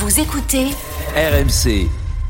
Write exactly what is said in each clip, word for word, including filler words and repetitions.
Vous écoutez R M C.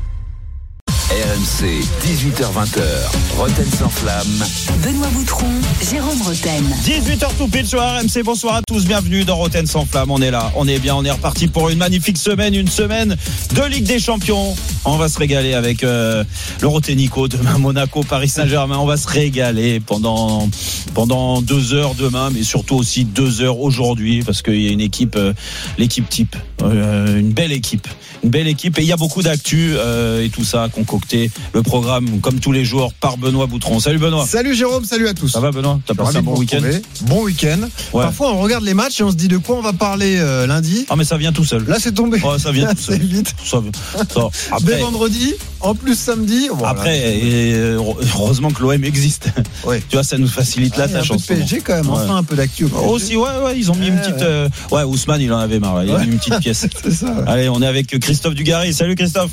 R M C, dix-huit heures vingt, Roten sans flamme. Benoît Boutron, Jérôme Roten. dix-huit heures tout pile sur R M C. Bonsoir à tous, bienvenue dans Roten sans flamme. On est là, on est bien, on est reparti pour une magnifique semaine, une semaine de Ligue des Champions. On va se régaler avec euh, le Rotenico demain, Monaco, Paris Saint-Germain. On va se régaler pendant pendant deux heures demain, mais surtout aussi deux heures aujourd'hui, parce qu'il y a une équipe, euh, l'équipe type, euh, une belle équipe, une belle équipe, et il y a beaucoup d'actu euh, et tout ça concocté. Le programme, comme tous les jours, par Benoît Boutron. Salut Benoît. Salut Jérôme, salut à tous. Ça va Benoît? T'as passé un bon week-end? Bon week-end. Ouais. Parfois on regarde les matchs et on se dit de quoi on va parler euh, lundi. Ah mais ça vient tout seul. Là c'est tombé. Ouais, ça vient tout seul. vite. Ça, ça. Après, dès vendredi, en plus samedi. Voilà. Après, et, heureusement que l'O M existe. Ouais. Tu vois, ça nous facilite ah, la tâche. Un peu de P S G quand même. Ouais. Enfin un peu d'actu. Aussi, ouais, ouais, ils ont mis ouais, une petite. Ouais, euh, ouais Ousmane, il en avait marre. Là. Il ouais. a mis une petite pièce. C'est ça. Ouais. Allez, on est avec Christophe Dugarry. Salut Christophe.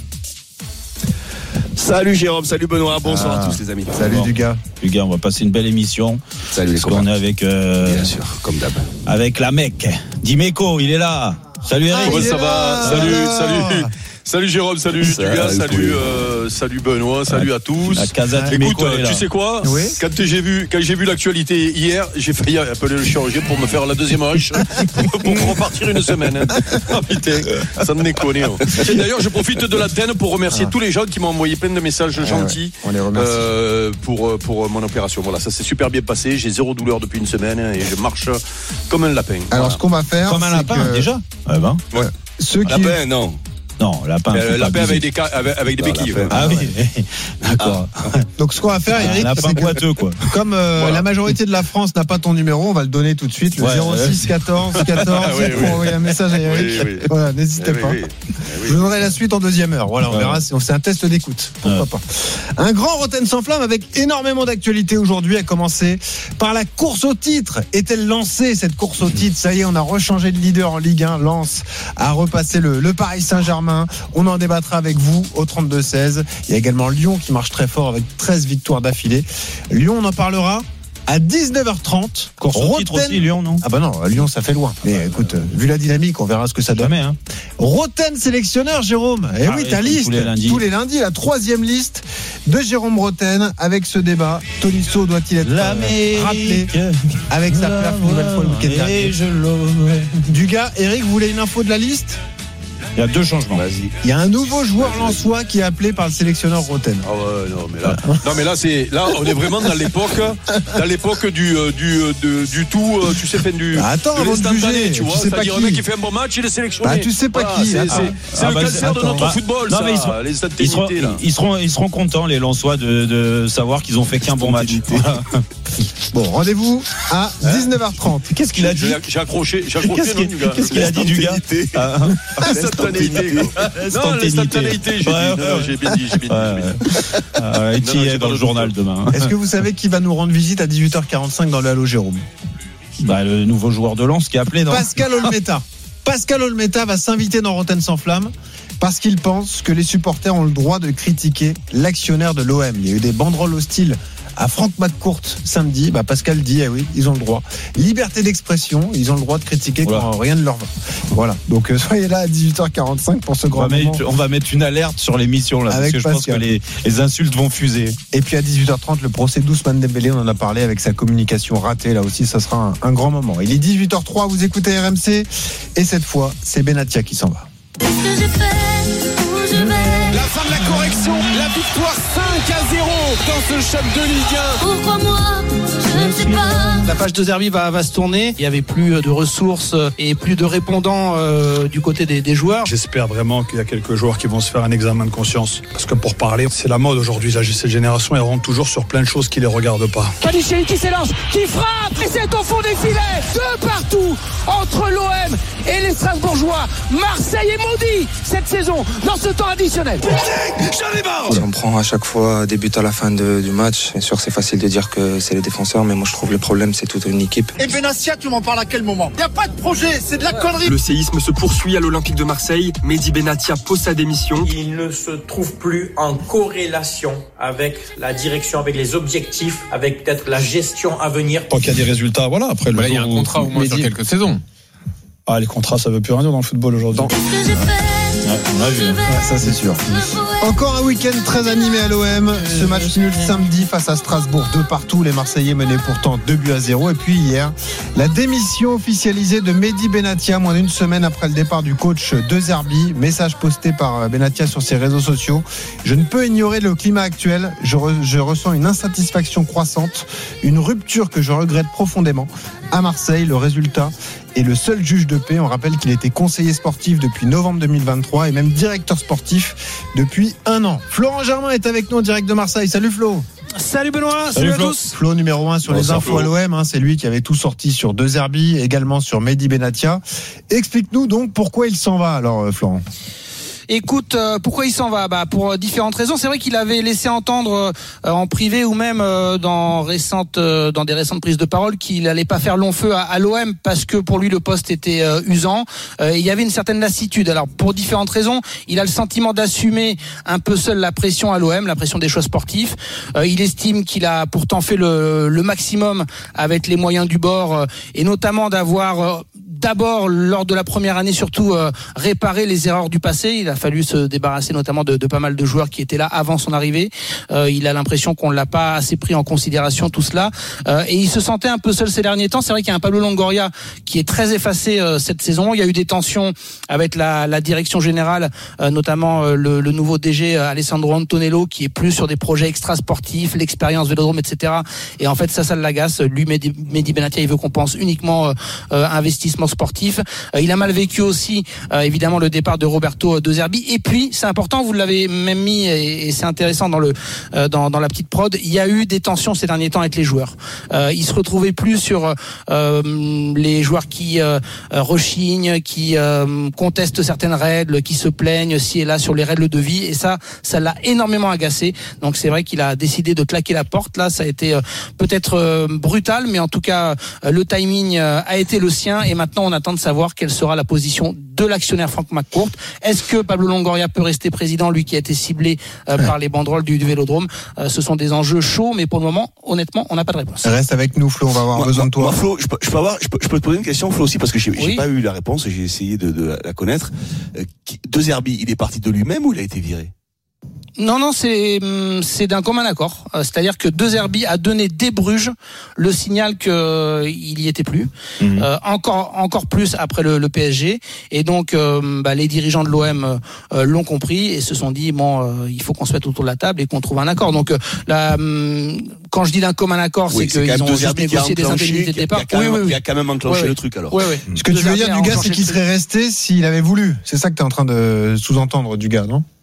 Salut Jérôme, salut Benoît, bonsoir ah, à tous les amis. Salut bon. Dugas. Dugas, on va passer une belle émission. Salut les copains. On est avec. Euh, Bien sûr, comme d'hab. Avec la mec. Dimeco, il est là. Salut Eric. Ah, Comment ça va là. Salut, salut. Salut Jérôme, salut Dugas, salut, euh, salut Benoît, salut à tous. La casa de Écoute, euh, tu sais quoi oui. Quand j'ai vu, quand j'ai vu l'actualité hier, j'ai failli appeler le chirurgien pour me faire la deuxième hanche pour, pour repartir une semaine. Oh putain, ça me déconne. Hein. Et d'ailleurs, je profite de l'antenne pour remercier ah. tous les gens qui m'ont envoyé plein de messages ah, gentils ouais. On les remercie. Euh, pour pour mon opération. Voilà, ça s'est super bien passé. J'ai zéro douleur depuis une semaine et je marche comme un lapin. Alors voilà. ce qu'on va faire, comme un lapin que... déjà. Ah ben. Ouais. Ceux qui... Lapin, non. Non, lapin. Euh, lapin avec des, ca... avec, avec des non, béquilles. Ouais. Ah oui, d'accord. Ah. Donc ce qu'on va faire, Eric, lapin c'est boiteux, quoi. Comme euh, voilà. La majorité de la France n'a pas ton numéro, on va le donner tout de suite, le ouais, zéro six quatorze quatorze oui, pour oui. envoyer un message à Eric. Oui, oui. Voilà, n'hésitez oui, pas. Oui, oui. Je vous donnerai la suite en deuxième heure. Voilà, on ouais. verra si on c'est un test d'écoute. Pourquoi ouais. pas. Un grand Roten sans flamme avec énormément d'actualités aujourd'hui, à commencer par la course au titre. Est-elle lancée cette course au titre? Ça y est, on a rechangé de leader en Ligue un. Lens a repassé le, le Paris Saint-Germain. On en débattra avec vous au trente-deux seize. Il y a également Lyon qui marche très fort avec treize victoires d'affilée. Lyon, on en parlera à dix-neuf heures trente. Course au titre aussi, Lyon, non? Ah bah non, Lyon, ça fait loin. Mais écoute, vu la dynamique, on verra ce que ça donne. Jamais, hein. Roten sélectionneur, Jérôme. Eh ah oui, ta liste. Tous les lundis. Tous les lundis, la troisième liste de Jérôme Roten avec ce débat. Tolisso doit-il être euh, rappelé avec sa perf nouvelle fois le week-end dernier? Dugas, Eric, vous voulez une info de la liste? Il y a deux changements. Vas-y. Il y a un nouveau joueur lensois qui est appelé par le sélectionneur Roten. Ah ouais, non mais là, non mais là c'est là on est vraiment dans l'époque, dans l'époque du du de, du tout, tu sais, fin du. Bah attends, de l'instantané, tu vois. C'est-à-dire un mec qui fait un bon match, il est sélectionné. Bah tu sais pas voilà, qui. C'est, ah. c'est, c'est ah, le bah, cancer attends, de notre bah, football. Non, ça, mais ils seront, les ils seront, là. Ils seront, ils seront contents les Lensois de, de savoir qu'ils ont fait qu'un bon match. Voilà. Bon, rendez-vous à dix-neuf heures trente. Qu'est-ce qu'il a dit? J'ai accroché, j'ai accroché. Qu'est-ce qu'il a dit du gars? L'instantanéité. Non, l'instantanéité, j'ai ouais, dit. Non, j'ai bien dit, j'ai bien dit. Et tu y es dans le journal demain. Est-ce que vous savez qui va nous rendre visite à dix-huit heures quarante-cinq dans le Halo Jérôme? Bah, le nouveau joueur de Lens qui est appelé, non? Pascal Olmeta. Pascal Olmeta va s'inviter dans Roten sans flamme parce qu'il pense que les supporters ont le droit de critiquer l'actionnaire de l'O M. Il y a eu des banderoles hostiles à Franck McCourt samedi. Bah Pascal dit, eh oui, ils ont le droit. Liberté d'expression, ils ont le droit de critiquer voilà. quand rien ne leur va. Voilà. Donc euh, soyez là à dix-huit heures quarante-cinq pour ce grand on moment. Mettre, on va mettre une alerte sur l'émission là, avec parce que Pascal. Je pense que les, les insultes vont fuser. Et puis à dix-huit heures trente, le procès d'Ousmane Dembélé, on en a parlé avec sa communication ratée. Là aussi, ça sera un, un grand moment. Il est dix-huit heures trois, vous écoutez R M C. Et cette fois, c'est Benatia qui s'en va. Qu'est-ce que je fais? Où je vais? La fin de la correction, la victoire cinq à zéro dans ce choc de Ligue un. Pourquoi moi? Je ne sais pas. La page de Zerbi va, va se tourner. Il n'y avait plus de ressources et plus de répondants euh, du côté des, des joueurs. J'espère vraiment qu'il y a quelques joueurs qui vont se faire un examen de conscience. Parce que pour parler, c'est la mode aujourd'hui. Là, cette génération, elle rentre toujours sur plein de choses qui ne les regardent pas. Panichel qui s'élance, qui frappe, et c'est au fond des filets, de partout, entre l'O M et les Strasbourgeois. Marseille est maudit cette saison dans ce temps additionnel. Si on prend à chaque fois des buts à la fin de, du match, bien sûr c'est facile de dire que c'est les défenseurs, mais moi je trouve le problème c'est toute une équipe. Et Benassia, tu m'en parles à quel moment? Il n'y a pas de projet, c'est de la connerie. Le séisme se poursuit à l'Olympique de Marseille. Mehdi Benatia pose sa démission. Il ne se trouve plus en corrélation avec la direction, avec les objectifs, avec peut-être la gestion à venir. Tant qu'il y a des résultats, voilà. Après, bah, il y a un contrat au moins Mehdi. Sur quelques saisons. Ah, les contrats, ça veut plus rien dire dans le football aujourd'hui. Qu'est-ce que j'ai fait? Ouais, on a vu. Ouais, ça c'est sûr. Encore un week-end très animé à l'O M. Ce match nul samedi face à Strasbourg, deux partout. Les Marseillais menaient pourtant deux buts à zéro. Et puis hier, la démission officialisée de Mehdi Benatia, moins d'une semaine après le départ du coach De Zerbi. Message posté par Benatia sur ses réseaux sociaux. Je ne peux ignorer le climat actuel. Je, re, je ressens une insatisfaction croissante, une rupture que je regrette profondément. À Marseille, le résultat est le seul juge de paix. On rappelle qu'il était conseiller sportif depuis novembre deux mille vingt-trois et même directeur sportif depuis un an. Florent Germain est avec nous en direct de Marseille. Salut Flo. Salut Benoît, salut, salut à tous. Flo numéro un sur bon, les infos Flo. À l'O M, hein, c'est lui qui avait tout sorti sur De Zerbi, également sur Mehdi Benatia. Explique-nous donc pourquoi il s'en va alors Florent. Écoute, euh, pourquoi il s'en va ? Bah pour différentes raisons. C'est vrai qu'il avait laissé entendre euh, en privé ou même euh, dans récentes, euh, dans des récentes prises de parole qu'il allait pas faire long feu à, à l'O M parce que pour lui le poste était euh, usant. Euh, il y avait une certaine lassitude. Alors pour différentes raisons, il a le sentiment d'assumer un peu seul la pression à l'O M, la pression des choix sportifs. Euh, il estime qu'il a pourtant fait le, le maximum avec les moyens du bord euh, et notamment d'avoir euh, d'abord lors de la première année surtout euh, réparé les erreurs du passé. Il a fallu se débarrasser notamment de, de pas mal de joueurs qui étaient là avant son arrivée. Euh, il a l'impression qu'on ne l'a pas assez pris en considération tout cela. Euh, et il se sentait un peu seul ces derniers temps. C'est vrai qu'il y a un Pablo Longoria qui est très effacé euh, cette saison. Il y a eu des tensions avec la, la direction générale, euh, notamment euh, le, le nouveau D G euh, Alessandro Antonello qui est plus sur des projets extra-sportifs, l'expérience Vélodrome, et cetera. Et en fait ça, ça l'agace. Lui, Mehdi, Mehdi Benatia, il veut qu'on pense uniquement euh, euh, investissement sportif. Euh, il a mal vécu aussi euh, évidemment le départ de Roberto De Zerbi. Et puis c'est important, vous l'avez même mis et, et c'est intéressant dans le euh, dans, dans la petite prod. Il y a eu des tensions ces derniers temps avec les joueurs. Euh, ils se retrouvaient plus sur euh, les joueurs qui euh, rechignent, qui euh, contestent certaines règles, qui se plaignent ci et là sur les règles de vie. Et ça, ça l'a énormément agacé. Donc c'est vrai qu'il a décidé de claquer la porte. Là, ça a été euh, peut-être euh, brutal, mais en tout cas euh, le timing euh, a été le sien. Et maintenant, on attend de savoir quelle sera la position de l'actionnaire Franck McCourt. Est-ce que Pablo Longoria peut rester président, lui qui a été ciblé euh, par les banderoles du, du Vélodrome? euh, Ce sont des enjeux chauds, mais pour le moment, honnêtement, on n'a pas de réponse. Reste avec nous, Flo, on va avoir moi, besoin de toi. Moi, Flo, je peux, je peux avoir, je peux, je peux te poser une question, Flo, aussi, parce que j'ai, oui. j'ai pas eu la réponse, j'ai essayé de, de la connaître. Euh, De Zerbi, il est parti de lui-même ou il a été viré? Non, non, c'est c'est d'un commun accord. C'est-à-dire que De Zerbi a donné dès Bruges le signal qu'il y était plus. Mmh. Euh, encore encore plus après le, le P S G. Et donc, euh, bah, les dirigeants de l'O M euh, l'ont compris et se sont dit bon, euh, il faut qu'on se mette autour de la table et qu'on trouve un accord. Donc, euh, là, quand je dis d'un commun accord, oui, c'est, c'est qu'ils ont juste négocié des indemnités de départ. Il y a, oui, oui, oui. a quand même enclenché oui, oui. le truc alors. Oui, oui. Ce que de tu veux dire du gars, c'est qu'il serait resté s'il avait voulu. C'est ça que tu es en train de sous-entendre du gars, non?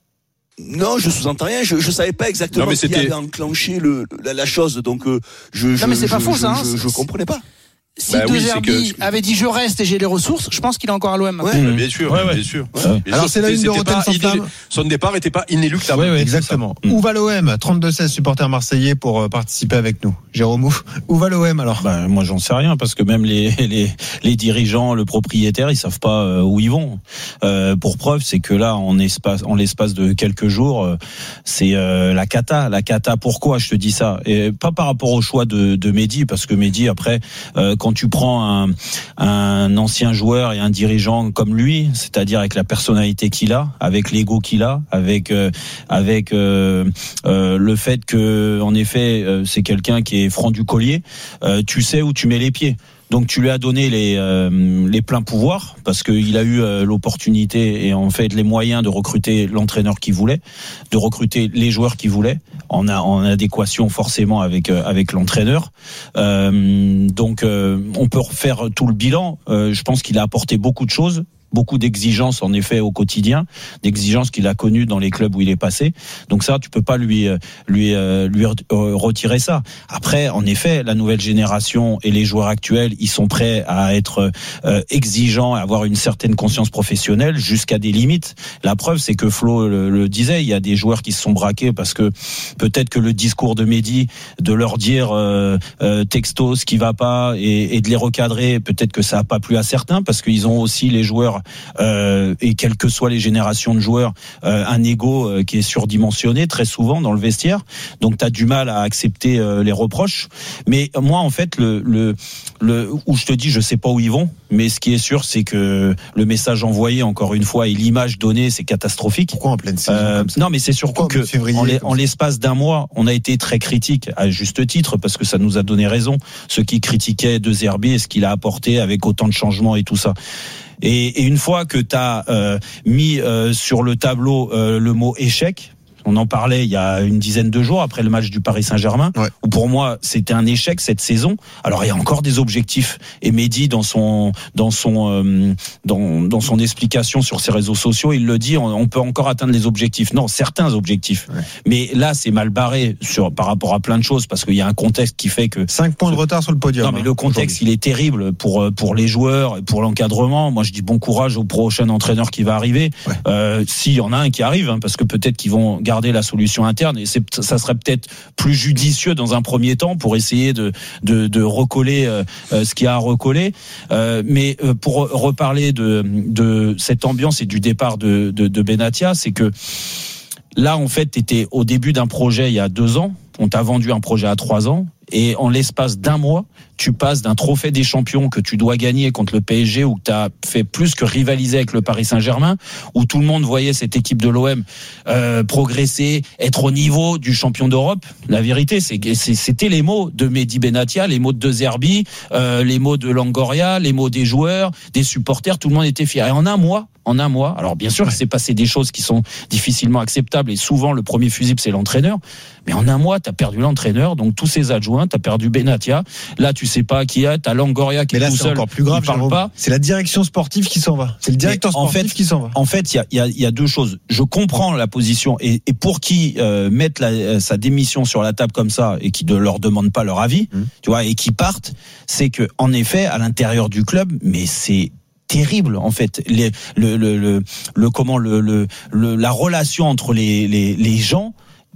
Non, je sous-entends rien. Je je savais pas exactement non, qui avait enclenché le la, la chose, donc euh, je je non mais c'est je, pas faux je, ça. Je, je, je comprenais pas. Si bah De oui, Zerbi que... avait dit je reste et j'ai les ressources, je pense qu'il est encore à l'O M. Ouais, mmh. bien sûr, ouais, ouais. bien sûr. Ouais. Bien Alors sûr, c'est la une de Rotten sans flamme. Son départ n'était pas inéluctable. Oui, oui, exactement. Mmh. Où va l'O M? trente-deux seize supporters marseillais pour participer avec nous. Jérôme, où va l'O M alors? Bah, moi j'en sais rien parce que même les les les dirigeants, le propriétaire, ils savent pas où ils vont. Euh, pour preuve, c'est que là en espace en l'espace de quelques jours, c'est euh, la cata, la cata. Pourquoi je te dis ça? Et pas par rapport au choix de de Mehdi, parce que Mehdi après euh, quand tu prends un un ancien joueur et un dirigeant comme lui, c'est-à-dire avec la personnalité qu'il a, avec l'ego qu'il a, avec euh, avec euh, euh, le fait que en effet euh, c'est quelqu'un qui est franc du collier, euh, tu sais où tu mets les pieds. Donc tu lui as donné les euh, les pleins pouvoirs parce qu'il a eu euh, l'opportunité et en fait les moyens de recruter l'entraîneur qu'il voulait, de recruter les joueurs qu'il voulait en, a, en adéquation forcément avec euh, avec l'entraîneur. Euh, donc euh, on peut refaire tout le bilan. Euh, je pense qu'il a apporté beaucoup de choses. Beaucoup d'exigences en effet au quotidien, d'exigences qu'il a connues dans les clubs où il est passé. Donc ça, tu peux pas lui lui lui retirer ça. Après, en effet, la nouvelle génération et les joueurs actuels, ils sont prêts à être euh, exigeants, à avoir une certaine conscience professionnelle jusqu'à des limites. La preuve, c'est que Flo le, le disait, il y a des joueurs qui se sont braqués parce que peut-être que le discours de Mehdi, de leur dire euh, euh, texto ce qui va pas et, et de les recadrer, peut-être que ça a pas plu à certains parce qu'ils ont aussi les joueurs joueurs euh, et quelles que soient les générations de joueurs, euh, un ego euh, qui est surdimensionné très souvent dans le vestiaire. Donc tu as du mal à accepter euh, les reproches. Mais moi en fait le le le où je te dis je sais pas où ils vont, mais ce qui est sûr c'est que le message envoyé encore une fois et l'image donnée c'est catastrophique. Pourquoi en pleine saison euh, comme ça? Non mais c'est surtout que en, l'es- en l'espace d'un mois on a été très critique à juste titre parce que ça nous a donné raison ceux qui critiquaient De Zerbi et ce qu'il a apporté avec autant de changements et tout ça. Et, et une fois que tu as euh, mis euh, sur le tableau euh, le mot échec, on en parlait il y a une dizaine de jours après le match du Paris Saint-Germain, ouais. où pour moi c'était un échec cette saison. Alors il y a encore des objectifs. Et Mehdi dans son dans son euh, dans dans son explication sur ses réseaux sociaux, il le dit, on, on peut encore atteindre les objectifs. Non, certains objectifs. Ouais. Mais là c'est mal barré sur par rapport à plein de choses parce qu'il y a un contexte qui fait que cinq points de retard sur le podium. Non mais le contexte aujourd'hui. Il est terrible pour pour les joueurs et pour l'encadrement. Moi je dis bon courage au prochain entraîneur qui va arriver. Ouais. Euh, s'il y en a un qui arrive, hein, parce que peut-être qu'ils vont garder la solution interne et c'est, ça serait peut-être plus judicieux dans un premier temps pour essayer de de, de recoller euh, ce qu'il y a à recoller. Euh, mais euh, pour reparler de de cette ambiance et du départ de de, de Benatia, c'est que là en fait t'étais au début d'un projet il y a deux ans, on t'a vendu un projet à trois ans. Et en l'espace d'un mois, tu passes d'un trophée des champions que tu dois gagner contre le P S G, où tu as fait plus que rivaliser avec le Paris Saint-Germain, où tout le monde voyait cette équipe de l'O M euh, progresser, être au niveau du champion d'Europe. La vérité, c'est que c'était les mots de Mehdi Benatia, les mots de De Zerbi, euh, les mots de Longoria, les mots des joueurs, des supporters, tout le monde était fier. Et en un mois, en un mois, alors bien sûr, il s'est passé des choses qui sont difficilement acceptables, et souvent le premier fusible, c'est l'entraîneur. Mais en un mois, tu as perdu l'entraîneur, donc tous ses adjoints, tu as perdu Benatia. Là, tu sais pas qui est, tu as Longoria qui mais est là, tout c'est seul, encore plus grave, il parle Jérôme. pas. C'est la direction sportive qui s'en va. C'est le directeur mais sportif en fait, qui s'en va. En fait, il y a, y, a, y a deux choses. Je comprends la position, et, et pour qui euh, mettent la, sa démission sur la table comme ça et qui ne leur demandent pas leur avis, mmh. tu vois, et qui partent, c'est que en effet, à l'intérieur du club, mais c'est terrible en fait les, le, le, le, le comment le, le, le la relation entre les, les, les gens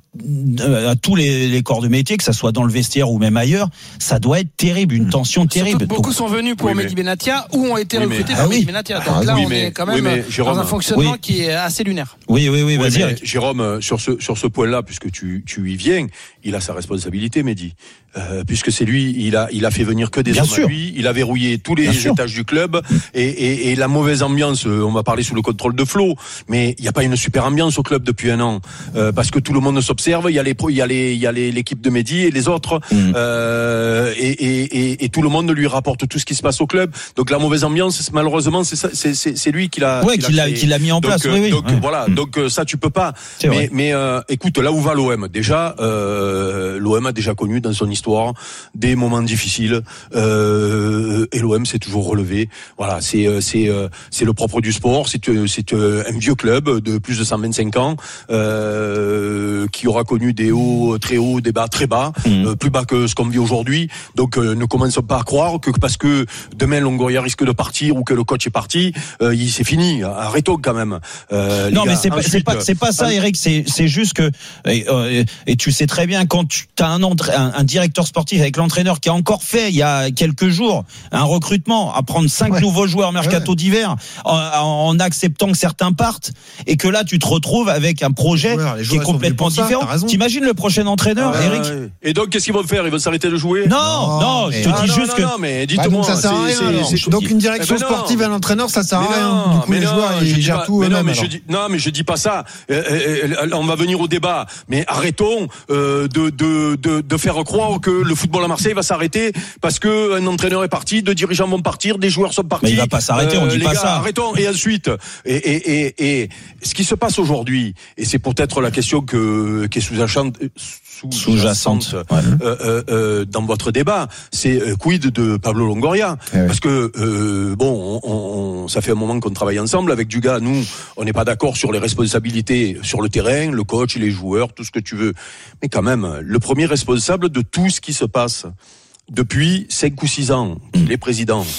à tous les, les corps de métier, que ça soit dans le vestiaire ou même ailleurs, ça doit être terrible, une tension terrible. Surtout beaucoup Donc, sont venus pour oui, Mehdi Benatia ou ont été oui, recrutés par ah, Mehdi oui. Benatia. Donc ah, là, oui, on mais, est quand même oui, Jérôme, dans un fonctionnement oui. qui est assez lunaire. Oui, oui, oui, vas-y. Oui, Jérôme, sur ce, sur ce point-là, puisque tu, tu y viens, il a sa responsabilité, Mehdi. Euh, puisque c'est lui, il a, il a fait venir que des Bien hommes sûr. à lui, il a verrouillé tous les Bien étages sûr. du club, et, et, et la mauvaise ambiance, on va parler sous le contrôle de Flo, mais il n'y a pas une super ambiance au club depuis un an, euh, parce que tout le monde s'observe, il y a les, il y a les, il y a les, l'équipe de Mehdi et les autres, mmh. euh, et, et, et, et tout le monde lui rapporte tout ce qui se passe au club, donc la mauvaise ambiance, malheureusement, c'est ça, c'est, c'est, c'est lui qui l'a, ouais, qui l'a, qui l'a mis en place, donc, oui, oui. Donc ouais. voilà, mmh. donc ça tu peux pas, c'est mais, vrai. mais euh, écoute, là où va l'O M, déjà, euh, l'O M a déjà connu dans son histoire des moments difficiles, euh, et l'O M s'est toujours relevé. Voilà, c'est c'est c'est le propre du sport. C'est c'est un vieux club de plus de cent vingt-cinq ans euh, qui aura connu des hauts très hauts, des bas très bas, mmh. euh, plus bas que ce qu'on vit aujourd'hui. Donc euh, ne commençons pas à croire que parce que demain Longoria risque de partir ou que le coach est parti, euh, il c'est fini. Arrêtons quand même. Euh, non, mais gars, c'est pas, c'est pas c'est pas ça, un... Eric. C'est c'est juste que et, euh, et tu sais très bien quand tu as un, un un directeur sportif avec l'entraîneur qui a encore fait il y a quelques jours un recrutement à prendre cinq ouais. nouveaux joueurs mercato ouais. d'hiver en, en acceptant que certains partent et que là tu te retrouves avec un projet joueurs, qui est complètement différent. T'imagines le prochain entraîneur, ah, Eric ouais. Et donc qu'est-ce qu'ils vont faire? Ils vont s'arrêter de jouer? Non, non, non je te ah, dis non, juste non, que non, mais dites-moi, bah, ça sert à rien. C'est, c'est, donc une direction eh ben sportive à l'entraîneur, ça sert à rien. Du coup les joueurs ils gèrent tout eux-mêmes. Non, mais je dis pas ça. On va venir au débat, mais arrêtons de de de de faire croire que le football à Marseille va s'arrêter parce que un entraîneur est parti, deux dirigeants vont partir, des joueurs sont partis. Mais il va pas s'arrêter, on dit les pas gars, ça. Arrêtons. Et ensuite, et, et, et, et ce qui se passe aujourd'hui, et c'est peut-être la question que qui est sous-jacente, sous-jacente, sous-jacente ouais. euh, euh, dans votre débat, c'est euh, quid de Pablo Longoria, eh oui. parce que euh, bon, on, on, ça fait un moment qu'on travaille ensemble avec Dugas. Nous, on n'est pas d'accord sur les responsabilités sur le terrain, le coach, les joueurs, tout ce que tu veux, mais quand même, le premier responsable de tout ce qui se passe depuis cinq ou six ans qu'il est président,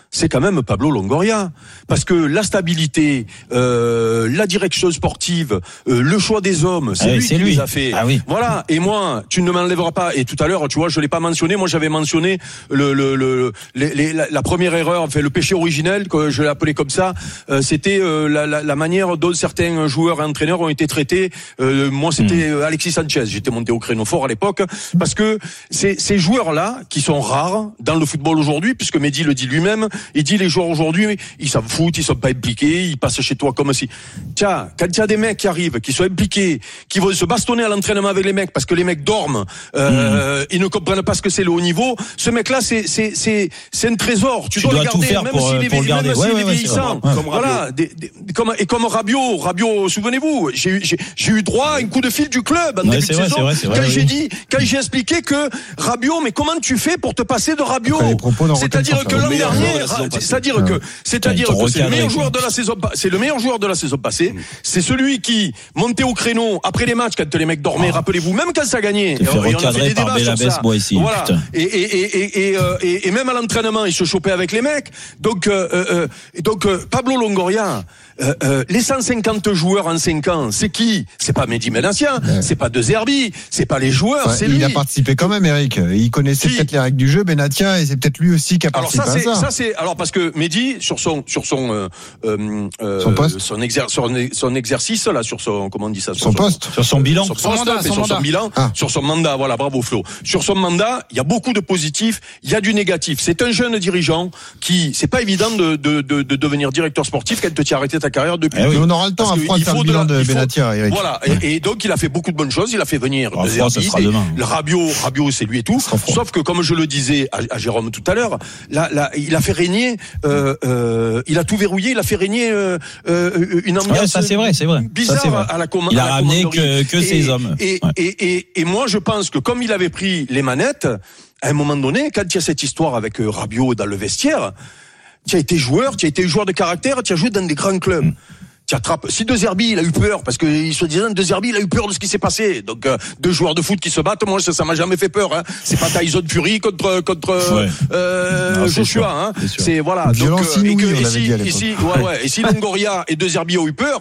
c'est quand même Pablo Longoria. Parce que la stabilité, euh, la direction sportive, euh, le choix des hommes, c'est ah oui, lui c'est qui lui. les a fait. Ah oui. Voilà. Et moi, tu ne m'enlèveras pas. Et tout à l'heure, tu vois, je l'ai pas mentionné. Moi, j'avais mentionné le, le, le, les, les, la, la première erreur, enfin, le péché originel, que je l'ai appelé comme ça, euh, c'était euh, la, la, la manière dont certains joueurs et entraîneurs ont été traités. Euh, moi, c'était mmh. Alexis Sanchez. J'étais monté au créneau fort à l'époque. Parce que ces, ces joueurs-là, qui sont rares dans le football aujourd'hui, puisque Mehdi le dit lui-même, il dit les joueurs aujourd'hui, ils s'en foutent, ils sont pas impliqués, ils passent chez toi comme si. Tiens, quand il y a des mecs qui arrivent, qui sont impliqués, qui vont se bastonner à l'entraînement avec les mecs parce que les mecs dorment, euh, mmh. ils ne comprennent pas ce que c'est le haut niveau. Ce mec-là, c'est c'est c'est c'est un trésor. Tu, tu dois, dois le garder, tout faire même pour, s'il est, pour le garder. même Ouais, s'il ouais, est ouais, vieillissant. Ouais. Comme voilà, des, des, comme et comme Rabiot, Rabiot, souvenez-vous, j'ai eu j'ai, j'ai eu droit à un coup de fil du club en ouais, début de vrai, saison. C'est vrai, c'est vrai, quand oui. j'ai dit, quand j'ai expliqué que Rabiot, mais comment tu fais pour te passer de Rabiot? C'est-à-dire que l'an dernier, c'est-à-dire que c'est-à-dire que c'est le meilleur joueur de la saison, c'est le meilleur joueur de la saison passée. C'est celui qui montait au créneau après les matchs quand les mecs dormaient. Rappelez-vous, même quand ça gagnait. Et on a fait des débats sur ça. Voilà. Et et et et et et même à l'entraînement, il se chopait avec les mecs. Donc euh, donc Pablo Longoria. Euh, euh, les cent cinquante joueurs en cinq ans, c'est qui? C'est pas Mehdi Benatia, ouais. c'est pas De Zerbi, c'est pas les joueurs, ouais, c'est il lui. Il a participé quand même, Eric. Il connaissait qui? peut-être les règles du jeu, Benatia, et c'est peut-être lui aussi qui a participé alors ça, c'est, à ça. ça c'est alors parce que Mehdi sur son sur son euh, euh, son poste, son, exer, son, son exercice là, sur son comment on dit ça, sur son, son poste, sur son bilan, sur son, son, mandat, poste, son sur mandat. son bilan, ah. sur son mandat. Voilà, bravo Flo. Sur son mandat, il y a beaucoup de positifs, il y a du négatif. C'est un jeune dirigeant qui, c'est pas évident de de de, de devenir directeur sportif quand tu as arrêté ta carrière depuis. Eh oui. On aura le temps à faire le bilan de, de Benatia, Eric. Voilà, et, et donc il a fait beaucoup de bonnes choses. Il a fait venir oh, De Zerbi, le Rabiot, Rabiot, c'est lui et tout. Sauf que comme je le disais à, à Jérôme tout à l'heure, là, là, il a fait régner, euh, euh, il a tout verrouillé, il a fait régner euh, euh, une ambiance ouais, ça, c'est vrai, c'est vrai. bizarre ça, c'est vrai. à la commande. Il a ramené que, que ses hommes. Et, ouais. et, et, et moi, je pense que comme il avait pris les manettes, à un moment donné, quand il y a cette histoire avec Rabiot dans le vestiaire, tu as été joueur, tu as été joueur de caractère, tu as joué dans des grands clubs. Mm. Tu attrapes. Si De Zerbi, il a eu peur, parce que il se disait, De Zerbi, il a eu peur de ce qui s'est passé. Donc, euh, deux joueurs de foot qui se battent, moi, ça, ça m'a jamais fait peur, hein. C'est pas Tyson Fury contre, contre, ouais. euh, non, Joshua, hein. C'est, c'est voilà. Donc, euh, et, que, et si, et si, ouais, ouais. Et si Longoria et De Zerbi ont eu peur,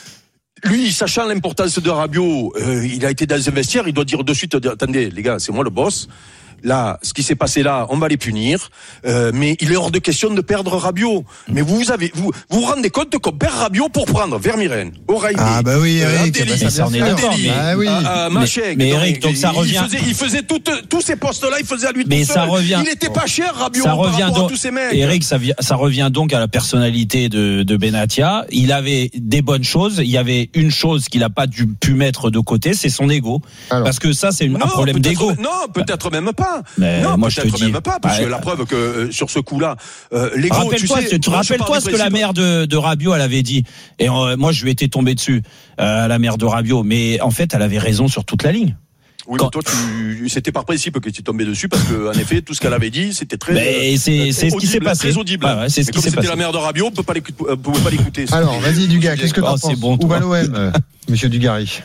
lui, sachant l'importance de Rabiot, euh, il a été dans un vestiaire, il doit dire de suite, attendez, les gars, c'est moi le boss. Là, ce qui s'est passé là, on va les punir, euh, mais il est hors de question de perdre Rabiot. Mais vous avez, vous, vous vous rendez compte qu'on perd Rabiot pour prendre Vermiren, O'Reilly, ah bah oui, Eric, Adélie, bah ça Adélie, Adélie, ah oui. euh, Machek. Mais, mais Eric, donc, donc ça il, revient. Il faisait, il faisait tout, tous ces postes-là, il faisait à lui tout mais seul. Ça revient. Il était pas cher, Rabiot, ça par revient rapport donc, à tous ces mecs. Eric, ça, ça revient donc à la personnalité de, de Benatia. Il avait des bonnes choses. Il y avait une chose qu'il a pas dû, pu mettre de côté, c'est son ego. Alors, parce que ça, c'est une, non, un problème d'ego. Non, peut-être même pas. Mais non, moi, je te dis. Même pas, parce que la preuve que euh, sur ce coup-là, euh, l'ego, rappelle-toi, tu sais, tu rappelles-toi ce que la mère de, de Rabiot elle avait dit. Et euh, moi, je lui étais tombé dessus, euh, la mère de Rabiot. Mais en fait, elle avait raison sur toute la ligne. Oui, Quand... mais toi, tu, c'était par principe que tu tombais dessus parce que, en effet, tout ce qu'elle avait dit, c'était très, mais c'est, c'est audible, ce qui s'est passé. Très audible. Ah ouais, c'est ce mais qui comme s'est c'était passé. la mère de Rabiot, on peut pas l'écouter, on pouvait pas l'écouter. Alors, vas-y, Dugas, qu'est-ce que t'en oh, penses? Bon, où va l'O M, monsieur Dugarry?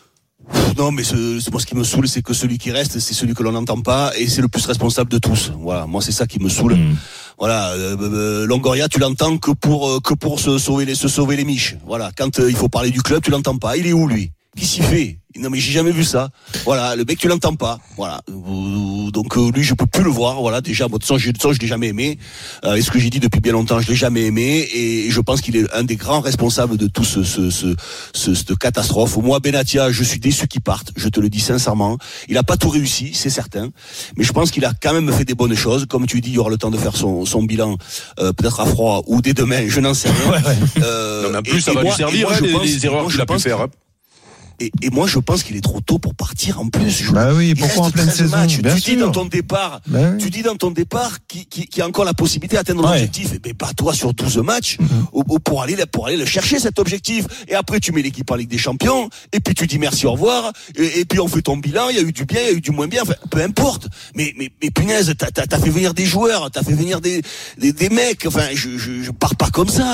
Non, mais ce, ce, moi, ce qui me saoule, c'est que celui qui reste, c'est celui que l'on n'entend pas, et c'est le plus responsable de tous. Voilà, moi, c'est ça qui me saoule. Mmh. Voilà, euh, euh, Longoria, tu l'entends que pour euh, que pour se sauver les se sauver les miches. Voilà, quand euh, il faut parler du club, tu l'entends pas. Il est où lui? Qu'est-ce qu'il fait? Non, mais j'ai jamais vu ça. Voilà, le mec, tu l'entends pas. Voilà. Donc euh, lui, je peux plus le voir. Voilà, déjà, moi, de toute façon, je, de toute façon, je l'ai jamais aimé. Euh, et ce que j'ai dit depuis bien longtemps, je l'ai jamais aimé. Et je pense qu'il est un des grands responsables de tout ce, ce, ce, ce cette catastrophe. Moi, Benatia, je suis déçu qu'il parte. Je te le dis sincèrement. Il a pas tout réussi, c'est certain. Mais je pense qu'il a quand même fait des bonnes choses. Comme tu dis, il y aura le temps de faire son, son bilan, euh, peut-être à froid ou dès demain. Je n'en sais rien. Ouais, ouais. Euh, non, mais en plus, et, ça va moi, lui servir moi, hein, les, pense, les erreurs qu'il a pu faire. Et, et moi, je pense qu'il est trop tôt pour partir en plus. Je, bah oui, pourquoi en pleine saison? Matchs. Bien tu sûr. dis dans ton départ, bah oui. tu dis dans ton départ qu'il qui, qui a encore la possibilité d'atteindre ouais. l'objectif. Et ben, pas toi sur douze matchs mm-hmm. pour aller pour aller le chercher cet objectif. Et après, tu mets l'équipe en Ligue des Champions. Et puis tu dis merci, au revoir. Et, et puis on fait ton bilan. Il y a eu du bien, il y a eu du moins bien. Enfin, peu importe. Mais mais mais punaise, t'as t'as, t'as fait venir des joueurs, t'as fait venir des des, des mecs. Enfin, je je je pars pas comme ça.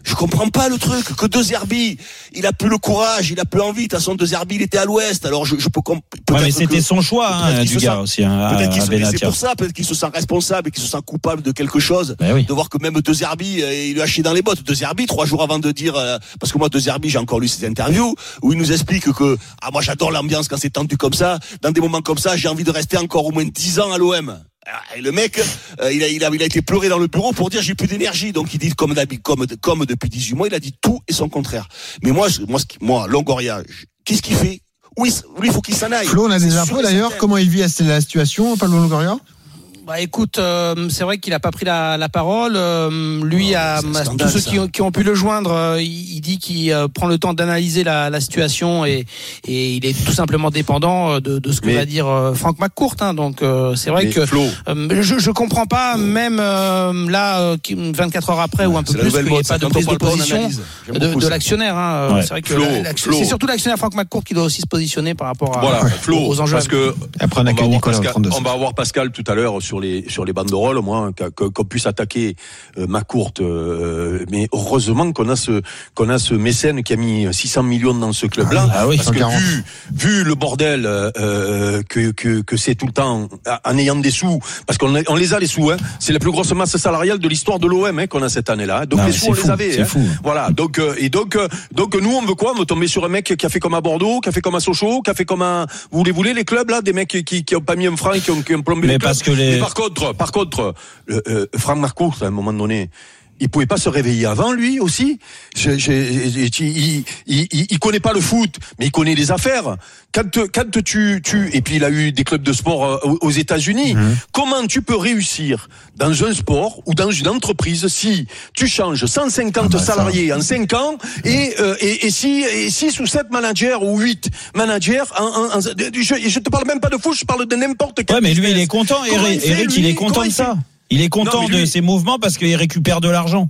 Je comprends pas le truc. Que De Zerbi, il a plus le courage, il a plus envie. De toute façon, De Zerbi, il était à l'Ouest. Alors je, je peux comprendre. Ouais, mais c'était que, son choix, hein, du gars aussi. Hein, peut-être qu'il à se, Benatia. C'est pour ça, peut-être qu'il se sent responsable et qu'il se sent coupable de quelque chose. Ben oui. De voir que même De Zerbi, euh, il lui a chié dans les bottes. De Zerbi, trois jours avant de dire, euh, parce que moi De Zerbi, j'ai encore lu ses interviews où il nous explique que ah moi j'adore l'ambiance quand c'est tendu comme ça. Dans des moments comme ça, j'ai envie de rester encore au moins dix ans à l'O M. Et le mec, euh, il, a, il, a, il a été pleuré dans le bureau pour dire j'ai plus d'énergie. Donc il dit comme, comme, comme depuis dix-huit mois, il a dit tout et son contraire. Mais moi, moi, moi Longoria, qu'est-ce qu'il fait? Oui, lui, il faut qu'il s'en aille. Flo, on a des infos d'ailleurs. Comment il vit la situation, Pablo Longoria? Bah écoute, euh, c'est vrai qu'il a pas pris la, la parole. Euh, lui, oh, a, scandale, tous ceux qui ont, qui ont pu le joindre, euh, il, il dit qu'il euh, prend le temps d'analyser la, la situation et, et il est tout simplement dépendant de, de ce que mais, va dire euh, Franck McCourt. Hein, donc euh, c'est vrai que euh, je, je comprends pas, même euh, là, euh, vingt-quatre heures après ouais, ou un peu plus, qu'il n'y ait pas de prise de position de, de l'actionnaire. Hein. Ouais. C'est vrai que Flo, la, Flo. c'est surtout l'actionnaire Franck McCourt qui doit aussi se positionner par rapport à, voilà, Flo, aux enjeux. Parce que après on, on, va Pascal, on va avoir Pascal tout à l'heure sur les sur les banderoles, moi, qu'on puisse attaquer euh, McCourt, euh, mais heureusement qu'on a ce qu'on a ce mécène qui a mis six cents millions dans ce club-là, ah oui, parce que vu vu le bordel euh, que que que c'est tout le temps en ayant des sous, parce qu'on on les a les sous, hein, c'est la plus grosse masse salariale de l'histoire de l'O M hein, qu'on a cette année-là. Donc non, les sous on fou, les avait, hein. Voilà. Donc euh, et donc euh, donc nous on veut quoi? On veut tomber sur un mec qui a fait comme à Bordeaux, qui a fait comme à Sochaux, qui a fait comme à vous voulez voulez les clubs là, des mecs qui qui ont pas mis un franc et qui ont, qui ont plombé mais les parce clubs. Que les... Mais par contre par contre Euh, euh, Franck Marcourt, à un moment donné, il pouvait pas se réveiller avant, lui aussi. Je, je, je, il, il, il, il connaît pas le foot, mais il connaît les affaires. Quand, quand tu, tu, et puis il a eu des clubs de sport aux États-Unis. Mmh. Comment tu peux réussir dans un sport ou dans une entreprise si tu changes cent cinquante ah bah salariés ça. en cinq ans et, euh, et, et si, et six ou sept managers ou huit managers en, en, en je, je te parle même pas de foot, je parle de n'importe quel. Ouais, mais lui, il est content, Eric, il, Eric, lui, il est content de ça. Il est content non, lui... de ses mouvements parce qu'il récupère de l'argent.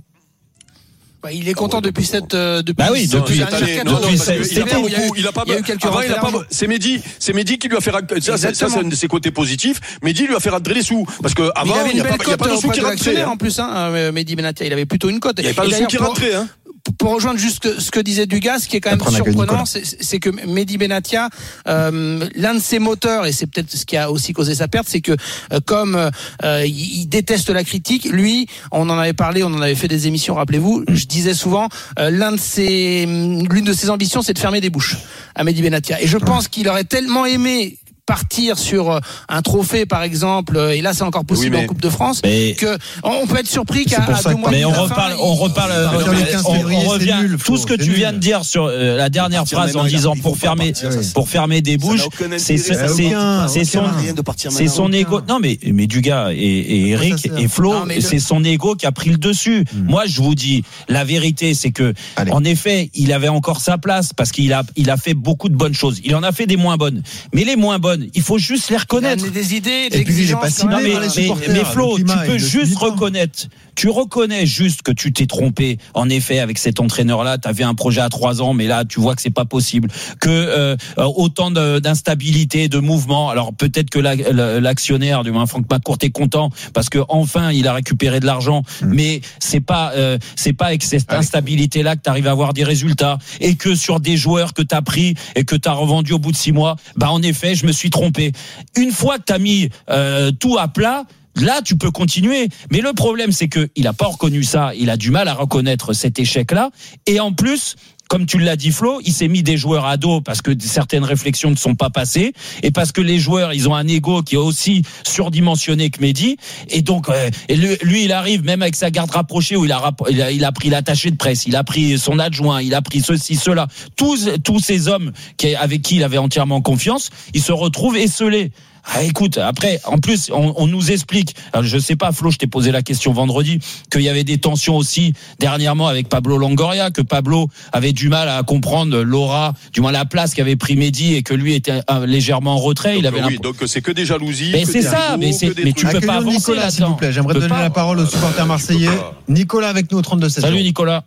Bah, il est content depuis cette euh, depuis bah oui, depuis cette année. Non, depuis cette il a pas beaucoup, il a pas il y a eu quelques avant, il a pas c'est Mehdi, c'est Mehdi qui lui a fait ça, ça, ça c'est un de ses côtés positifs. Mehdi lui a fait rentrer les sous parce que avant il, il y a pas il y a pas de sous qui rentraient en plus hein, Mehdi Benatia, il avait plutôt une cote. Il y avait pas de sous qui rentraient hein. Pour rejoindre juste ce que disait Dugas, ce qui est quand même surprenant, c'est, c'est que Mehdi Benatia, euh, l'un de ses moteurs, et c'est peut-être ce qui a aussi causé sa perte, c'est que euh, comme euh, il, il déteste la critique, lui, on en avait parlé, on en avait fait des émissions, rappelez-vous, je disais souvent, euh, l'un de ses, l'une de ses ambitions, c'est de fermer des bouches à Mehdi Benatia. Et je pense qu'il aurait tellement aimé partir sur un trophée par exemple et là c'est encore possible oui, en Coupe de France que on peut être surpris qu'à à deux mois mais on reparle fin, on reparle on, on, on revient nul, tout ce que tu nul. viens de dire sur euh, la dernière phrase en disant pour fermer pour fermer des bouches c'est c'est c'est son c'est son ego non mais mais Dugas et, et Eric et Flo c'est son ego qui a pris le dessus. Moi je vous dis la vérité c'est que en effet il avait encore sa place parce qu'il a il a fait beaucoup de bonnes choses, il en a fait des moins bonnes mais les moins bonnes il faut juste les reconnaître. Il y a des idées, des et puis il est pas si non, mais, mais, mais Flo, tu peux juste reconnaître. Tu reconnais juste que tu t'es trompé. En effet, avec cet entraîneur-là, tu avais un projet à trois ans, mais là, tu vois que c'est pas possible. Que euh, autant de, d'instabilité, de mouvement. Alors peut-être que la, la, l'actionnaire, du moins Franck McCourt, est content parce que enfin, il a récupéré de l'argent. Mmh. Mais c'est pas, euh, c'est pas avec cette instabilité-là que tu arrives à avoir des résultats. Et que sur des joueurs que tu as pris et que tu as revendu au bout de six mois, bah en effet, je me suis trompé. Une fois que tu as mis euh, tout à plat, là, tu peux continuer. Mais le problème, c'est que il a pas reconnu ça. Il a du mal à reconnaître cet échec-là. Et en plus, comme tu l'as dit Flo, il s'est mis des joueurs à dos parce que certaines réflexions ne sont pas passées et parce que les joueurs, ils ont un ego qui est aussi surdimensionné que Mehdi. Et donc, euh, et lui, lui, il arrive même avec sa garde rapprochée où il a, il a, il a pris l'attaché de presse, il a pris son adjoint, il a pris ceci, cela. Tous, tous ces hommes qui, avec qui il avait entièrement confiance, ils se retrouvent esselés. Ah, écoute, après, en plus, on, on nous explique, alors je sais pas, Flo, je t'ai posé la question vendredi, qu'il y avait des tensions aussi dernièrement avec Pablo Longoria, que Pablo avait du mal à comprendre l'aura, du moins la place qu'avait pris Mehdi et que lui était légèrement en retrait. Donc, il avait oui, donc c'est que des jalousies. Mais c'est ça, mais, c'est, mais tu peux pas avancer Nicolas, là-dedans. S'il vous plaît, j'aimerais donner pas. la parole aux supporters marseillais. Nicolas avec nous au trente-deux sept. Salut Nicolas.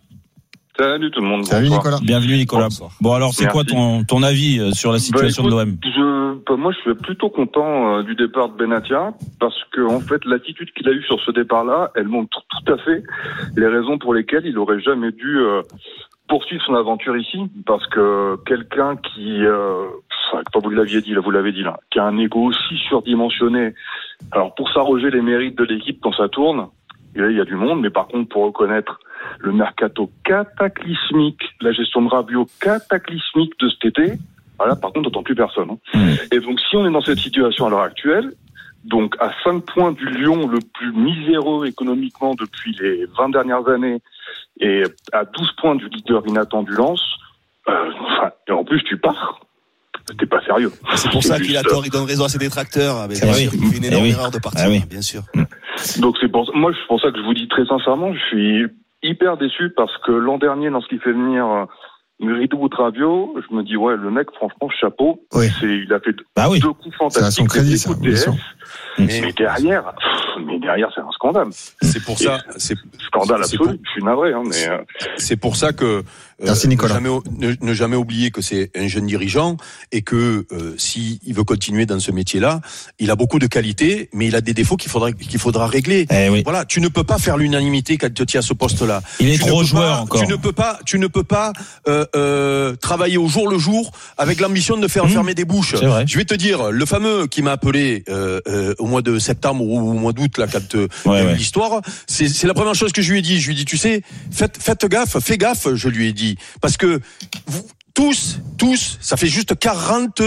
Salut tout le monde. Salut Nicolas. Bienvenue Nicolas. Bonsoir. Bon alors c'est Merci. quoi ton ton avis sur la situation bah, écoute, de l'O M ? Je moi, je suis plutôt content euh, du départ de Benatia parce que en fait, l'attitude qu'il a eue sur ce départ-là, elle montre tout à fait les raisons pour lesquelles il aurait jamais dû euh, poursuivre son aventure ici. Parce que quelqu'un qui, euh, enfin, vous l'aviez dit, là, vous l'avez dit là, qui a un ego aussi surdimensionné. Alors, pour s'arroger les mérites de l'équipe quand ça tourne, et là, il y a du monde, mais par contre, pour reconnaître le mercato cataclysmique, la gestion de Rabiot cataclysmique de cet été, voilà, par contre, on n'entend plus personne. Hein. Mmh. Et donc, si on est dans cette situation à l'heure actuelle, donc à cinq points du Lyon le plus miséreux économiquement depuis les vingt dernières années, et à douze points du leader inattendu Lens, euh, enfin, et en plus, tu pars. C'était pas sérieux. C'est pour c'est ça juste... qu'il a tort, il donne raison à ses détracteurs. Mais bien sûr, il fait une énorme eh oui. erreur de partir, ah oui. bien sûr. Donc c'est pour moi, c'est pour ça que je vous dis très sincèrement, je suis hyper déçu parce que l'an dernier, dans ce qui fait venir Murido ou Rabiot, je me dis ouais, le mec, franchement, chapeau. Oui. C'est, il a fait bah deux oui. coups fantastiques. C'est à son crédit, ça, D S, mais, mais derrière, pff, mais derrière, c'est un scandale. C'est pour ça, Et c'est scandale c'est absolu. pour, je suis navré, hein, mais euh... c'est pour ça que. Merci Nicolas. Ne jamais, ne, ne jamais oublier que c'est un jeune dirigeant et que euh, si il veut continuer dans ce métier-là, il a beaucoup de qualités, mais il a des défauts qu'il faudra qu'il faudra régler. Eh oui. Voilà, tu ne peux pas faire l'unanimité quand tu es à ce poste-là. Il est tu trop joueur pas, encore. Tu ne peux pas, tu ne peux pas euh, euh, travailler au jour le jour avec l'ambition de faire mmh. fermer des bouches. C'est vrai. Je vais te dire, le fameux qui m'a appelé euh, euh, au mois de septembre ou au mois d'août là, quand euh, ouais, ouais. l'histoire, c'est, c'est la première chose que je lui ai dit. Je lui ai dit, tu sais, faites, faites gaffe, fais gaffe, je lui ai dit, parce que vous, tous, tous, ça fait juste quarante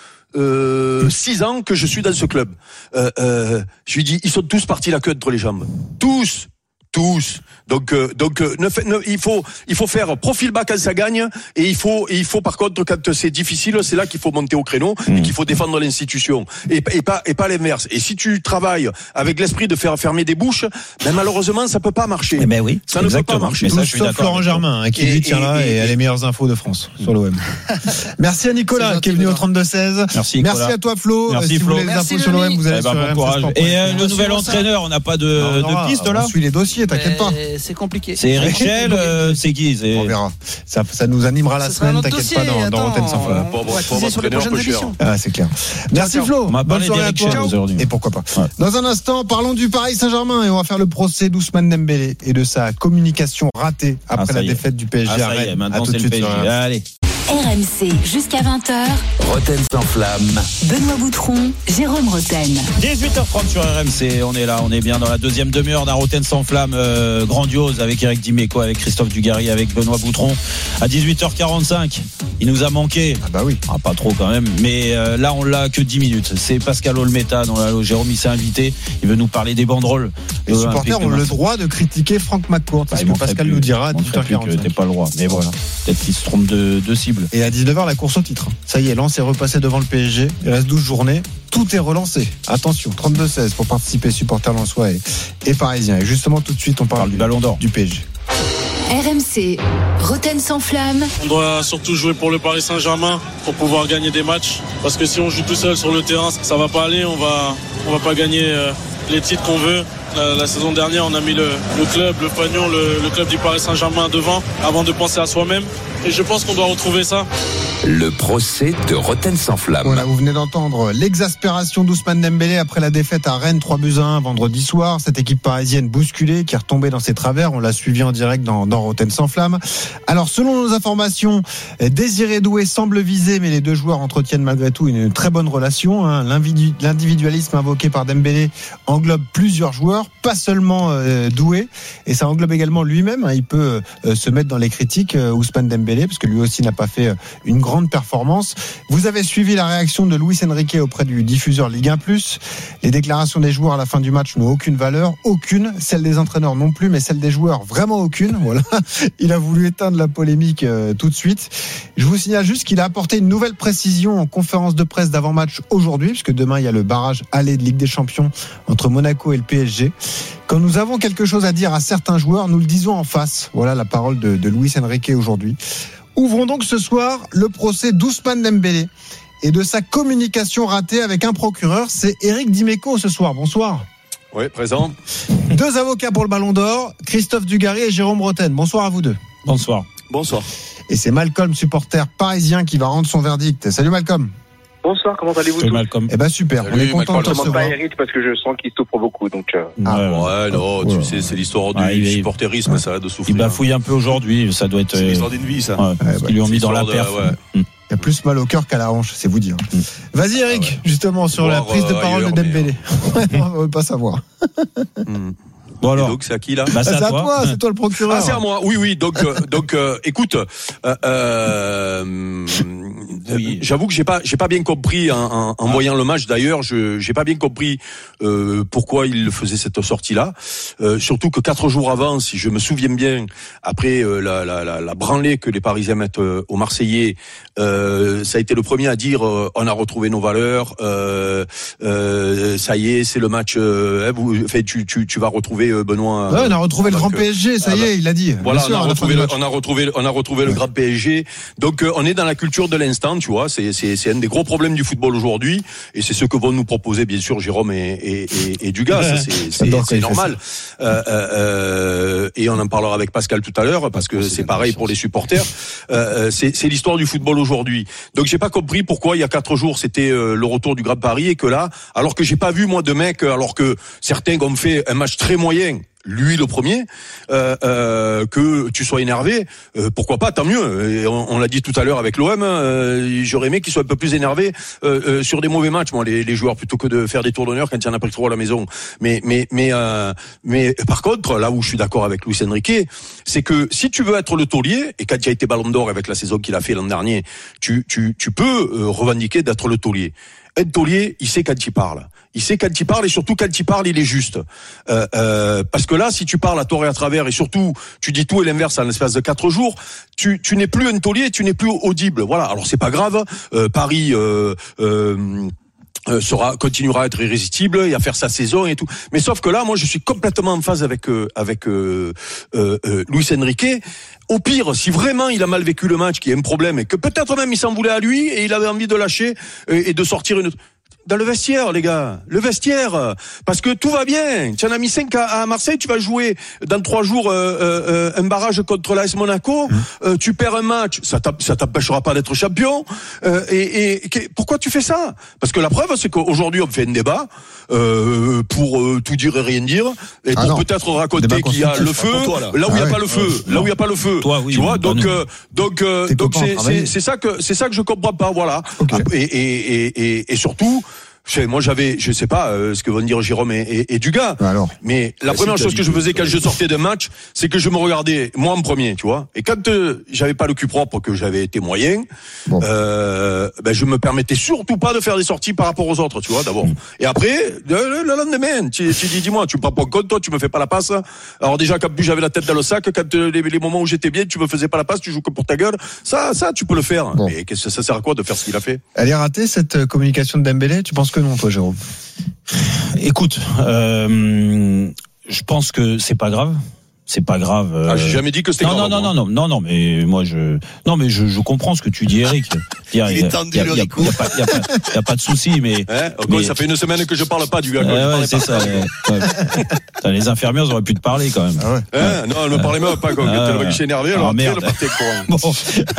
euh, six ans que je suis dans ce club. Euh, euh, je lui dis, ils sont tous partis la queue entre les jambes. Tous. Tous. Donc, euh, donc, euh, ne fait, ne, il faut, il faut faire profil bas quand ça gagne, et il faut, et il faut par contre quand c'est difficile, c'est là qu'il faut monter au créneau mmh. et qu'il faut défendre l'institution, et, et pas, et pas l'inverse. Et si tu travailles avec l'esprit de faire fermer des bouches, ben malheureusement ça peut pas marcher. Eh ben oui, ça ne peut pas marcher. Tout ça, je suis sauf Florent Germain hein, qui lui tient là et, et, et a les meilleures infos de France sur l'O M. Merci à Nicolas qui est venu au trente-deux seize. Merci. Nicolas. Merci à toi Flo. Merci si Flo. vous voulez les infos sur l'O M, vous allez eh ben, sur bon courage. Et euh, le nouvel entraîneur, on n'a pas de, de piste là. On suit les dossiers, t'inquiète pas. C'est compliqué. C'est Eric Schell, euh, c'est qui c'est... On verra. Ça, ça nous animera la ça semaine, t'inquiète pas, dans, dans Rotten sans flamme. On va teaser sur les prochaines émissions. Ah, c'est clair. Merci Flo. On m'a Bonne parlé soirée à d'Eric toi. aujourd'hui. Et pourquoi pas. Ouais. Dans un instant, parlons du Paris Saint-Germain et on va faire le procès d'Ousmane Dembélé et de sa communication ratée après ah, la défaite du P S G ah, à Rennes. Maintenant, à tout c'est de le suite. P S G. Allez. R M C jusqu'à vingt heures. Rotten sans flamme. Benoît Boutron, Jérôme Rotten. dix-huit heures trente sur R M C, on est là, on est bien dans la deuxième demi-heure d'un Rotten sans flamme euh, grandiose avec Eric Dimeco, avec Christophe Dugarry, avec Benoît Boutron. À dix-huit heures quarante-cinq, il nous a manqué. Ah bah oui. Ah, pas trop quand même, mais euh, là on l'a que dix minutes. C'est Pascal Olmeta, dans la Jérôme il s'est invité, il veut nous parler des banderoles. Les supporters ont le droit de critiquer Franck McCourt, c'est ce que Pascal nous dira à dix-huit heures quarante-cinq. T'es pas le droit, mais voilà. Peut-être qu'il se trompe de, de cible. Et à dix-neuf heures, la course au titre. Ça y est, Lens est repassé devant le P S G. Il reste douze journées. Tout est relancé. Attention, trente-deux seize pour participer, supporters lensois et, et parisiens. Et justement, tout de suite, on parle, parle du ballon d'or du P S G. R M C, Rotten sans flamme. On doit surtout jouer pour le Paris Saint-Germain pour pouvoir gagner des matchs. Parce que si on joue tout seul sur le terrain, ça va pas aller. On va, on va pas gagner euh, les titres qu'on veut. La, la saison dernière, on a mis le, le club, le pognon, le, le club du Paris Saint-Germain devant avant de penser à soi-même. Et je pense qu'on doit retrouver ça. Le procès de Rotten sans flamme. Voilà, vous venez d'entendre l'exaspération d'Ousmane Dembélé après la défaite à Rennes trois buts à un vendredi soir. Cette équipe parisienne bousculée qui est retombée dans ses travers. On l'a suivi en direct dans, dans Rotten sans flamme. Alors, selon nos informations, Désiré Doué semble viser, mais les deux joueurs entretiennent malgré tout une très bonne relation. Hein. L'individualisme invoqué par Dembélé englobe plusieurs joueurs, pas seulement euh, Doué. Et ça englobe également lui-même. Hein. Il peut euh, se mettre dans les critiques, euh, Ousmane Dembélé, parce que lui aussi n'a pas fait euh, une grande grande performance. Vous avez suivi la réaction de Luis Enrique auprès du diffuseur Ligue un plus. Les déclarations des joueurs à la fin du match n'ont aucune valeur, aucune. Celle des entraîneurs non plus, mais celle des joueurs vraiment aucune. Voilà. Il a voulu éteindre la polémique euh, tout de suite. Je vous signale juste qu'il a apporté une nouvelle précision en conférence de presse d'avant-match aujourd'hui, puisque demain il y a le barrage aller de Ligue des Champions entre Monaco et le P S G. Quand nous avons quelque chose à dire à certains joueurs, nous le disons en face. Voilà la parole de, de Luis Enrique aujourd'hui. Ouvrons donc ce soir le procès d'Ousmane Dembélé et de sa communication ratée avec un procureur. C'est Eric Dimeco ce soir. Bonsoir. Oui, présent. Deux avocats pour le Ballon d'Or, Christophe Dugarry et Jérôme Rotten. Bonsoir à vous deux. Bonsoir. Bonsoir. Et c'est Malcolm, supporter parisien, qui va rendre son verdict. Salut Malcolm. Bonsoir, comment allez-vous tous Malcolm. Eh ben super, Salut, on est content de te recevoir. Je ne demande pas Eric parce que je sens qu'il souffre beaucoup. Donc, euh... Ah ouais, ouais non, ouais. tu sais, c'est l'histoire du, ah, il, du supporterisme, ouais. ça arrête de souffrir. Il bafouille un peu aujourd'hui, ça doit être. C'est l'histoire d'une vie, ça. Ouais, ouais, ouais, ils lui ont mis dans la perf. Ouais. Il y a plus mal au cœur qu'à la hanche, c'est vous dire. Mm. Vas-y Eric, ah ouais. justement sur Voir, la prise de parole euh, de Dembélé. Mais... on ne veut pas savoir. mm. Bon alors, et donc c'est à qui là bah, c'est, c'est à toi, toi c'est toi le procureur. Ah c'est à moi. Oui oui. Donc euh, donc euh, écoute, euh, euh, oui. j'avoue que j'ai pas j'ai pas bien compris en, en, en voyant le match. D'ailleurs, je j'ai pas bien compris euh, pourquoi il faisait cette sortie là. Euh, surtout que quatre jours avant, si je me souviens bien, après euh, la, la la la branlée que les Parisiens mettent euh, aux Marseillais, euh, ça a été le premier à dire euh, on a retrouvé nos valeurs. Euh, euh, ça y est, c'est le match. Euh, vous, fait, tu tu tu vas retrouver Benoît. Ouais, on a retrouvé le grand P S G, ça y est, il l'a dit. Voilà, on a, retrouvé le, on a retrouvé, on a retrouvé le grand P S G. Donc, euh, on est dans la culture de l'instant, tu vois. C'est, c'est, c'est un des gros problèmes du football aujourd'hui, et c'est ce que vont nous proposer, bien sûr, Jérôme et, et, et, et Dugas. Ouais, c'est, c'est, c'est, c'est normal. Euh, euh, et on en parlera avec Pascal tout à l'heure, parce que c'est, c'est pareil pour les supporters. Euh, c'est, c'est l'histoire du football aujourd'hui. Donc, j'ai pas compris pourquoi il y a quatre jours c'était euh, le retour du Grand Paris, et que là, alors que j'ai pas vu moi de mecs, alors que certains ont fait un match très moyen. Lui le premier, euh, euh, que tu sois énervé, euh, pourquoi pas, tant mieux. Et on, on l'a dit tout à l'heure avec l'O M, euh, j'aurais aimé qu'ils soient un peu plus énervés euh, euh, sur des mauvais matchs, moi, les, les joueurs, plutôt que de faire des tours d'honneur quand il y en a pris trop à la maison. Mais mais mais euh, mais par contre, là où je suis d'accord avec Luis Enrique, c'est que si tu veux être le taulier, et quand il a été Ballon d'Or avec la saison qu'il a fait l'an dernier, tu tu tu peux euh, revendiquer d'être le taulier. Être taulier, il sait quand il parle. Il sait quand il parle, et surtout quand il parle, il est juste. Euh, euh, parce que là, si tu parles à tort et à travers, et surtout tu dis tout et l'inverse en l'espace de quatre jours, tu, tu n'es plus un taulier, tu n'es plus audible. Voilà. Alors c'est pas grave. Euh, Paris. Euh, euh, Euh, sera continuera à être irrésistible et à faire sa saison et tout. Mais sauf que là, moi, je suis complètement en phase avec euh, avec euh, euh, euh, Luis Enrique. Au pire, si vraiment il a mal vécu le match, qu'il y a un problème et que peut-être même il s'en voulait à lui et il avait envie de lâcher et, et de sortir une. Dans le vestiaire, les gars, le vestiaire, parce que tout va bien. Tu en as mis cinq à, à Marseille, tu vas jouer dans trois jours euh, euh, un barrage contre l'A S Monaco. Mmh. Euh, tu perds un match, ça ça t'empêchera pas d'être champion. Euh, et, et, et pourquoi tu fais ça? Parce que la preuve, c'est qu'aujourd'hui on fait un débat euh, pour euh, tout dire et rien dire, et ah pour non. peut-être raconter qu'il y a le feu toi, là. là où il ah y a ouais. pas le feu, euh, là où il y a pas le feu. Toi, oui, tu vois, donc euh, donc euh, donc c'est, c'est c'est ça que c'est ça que je comprends pas. Voilà. Okay. Et, et, et, et, et surtout. Moi, j'avais, je sais pas euh, ce que vont dire Jérôme et, et, et Dugas. Alors, mais la bah, première si chose que je faisais quand je sortais d'un match, c'est que je me regardais moi en premier, tu vois. Et quand euh, j'avais pas le cul propre, que j'avais été moyen, bon. euh, ben je me permettais surtout pas de faire des sorties par rapport aux autres, tu vois. D'abord. Mmh. Et après, le, le lendemain, tu, tu dis, dis-moi, tu me prends pas en compte, toi, tu me fais pas la passe. Alors déjà, quand plus j'avais la tête dans le sac, quand euh, les, les moments où j'étais bien, tu me faisais pas la passe, tu joues que pour ta gueule. Ça, ça, tu peux le faire. Bon. Mais qu'est-ce que ça sert à quoi de faire ce qu'il a fait? Elle est ratée cette communication de Dembélé? Tu penses que non, toi, Jérôme? Écoute, euh, je pense que c'est pas grave. C'est pas grave. Euh... Ah, j'ai jamais dit que c'était non, grave. Non, non, non, non, non, non, mais moi je, non, mais je, je comprends ce que tu dis, Eric. Il y a, il y a, il y a, il y a, il y a pas, il y a pas, il y a pas de souci, mais. Hein mais... Ça fait une semaine que je parle pas du gars. Euh, ouais, c'est ça. Ouais. Ouais. Les infirmières auraient pu te parler quand même. Ah ouais. Hein non, elle me parlait même pas. Quand ah, elle s'est énervée, alors après, elle partait courant. Bon,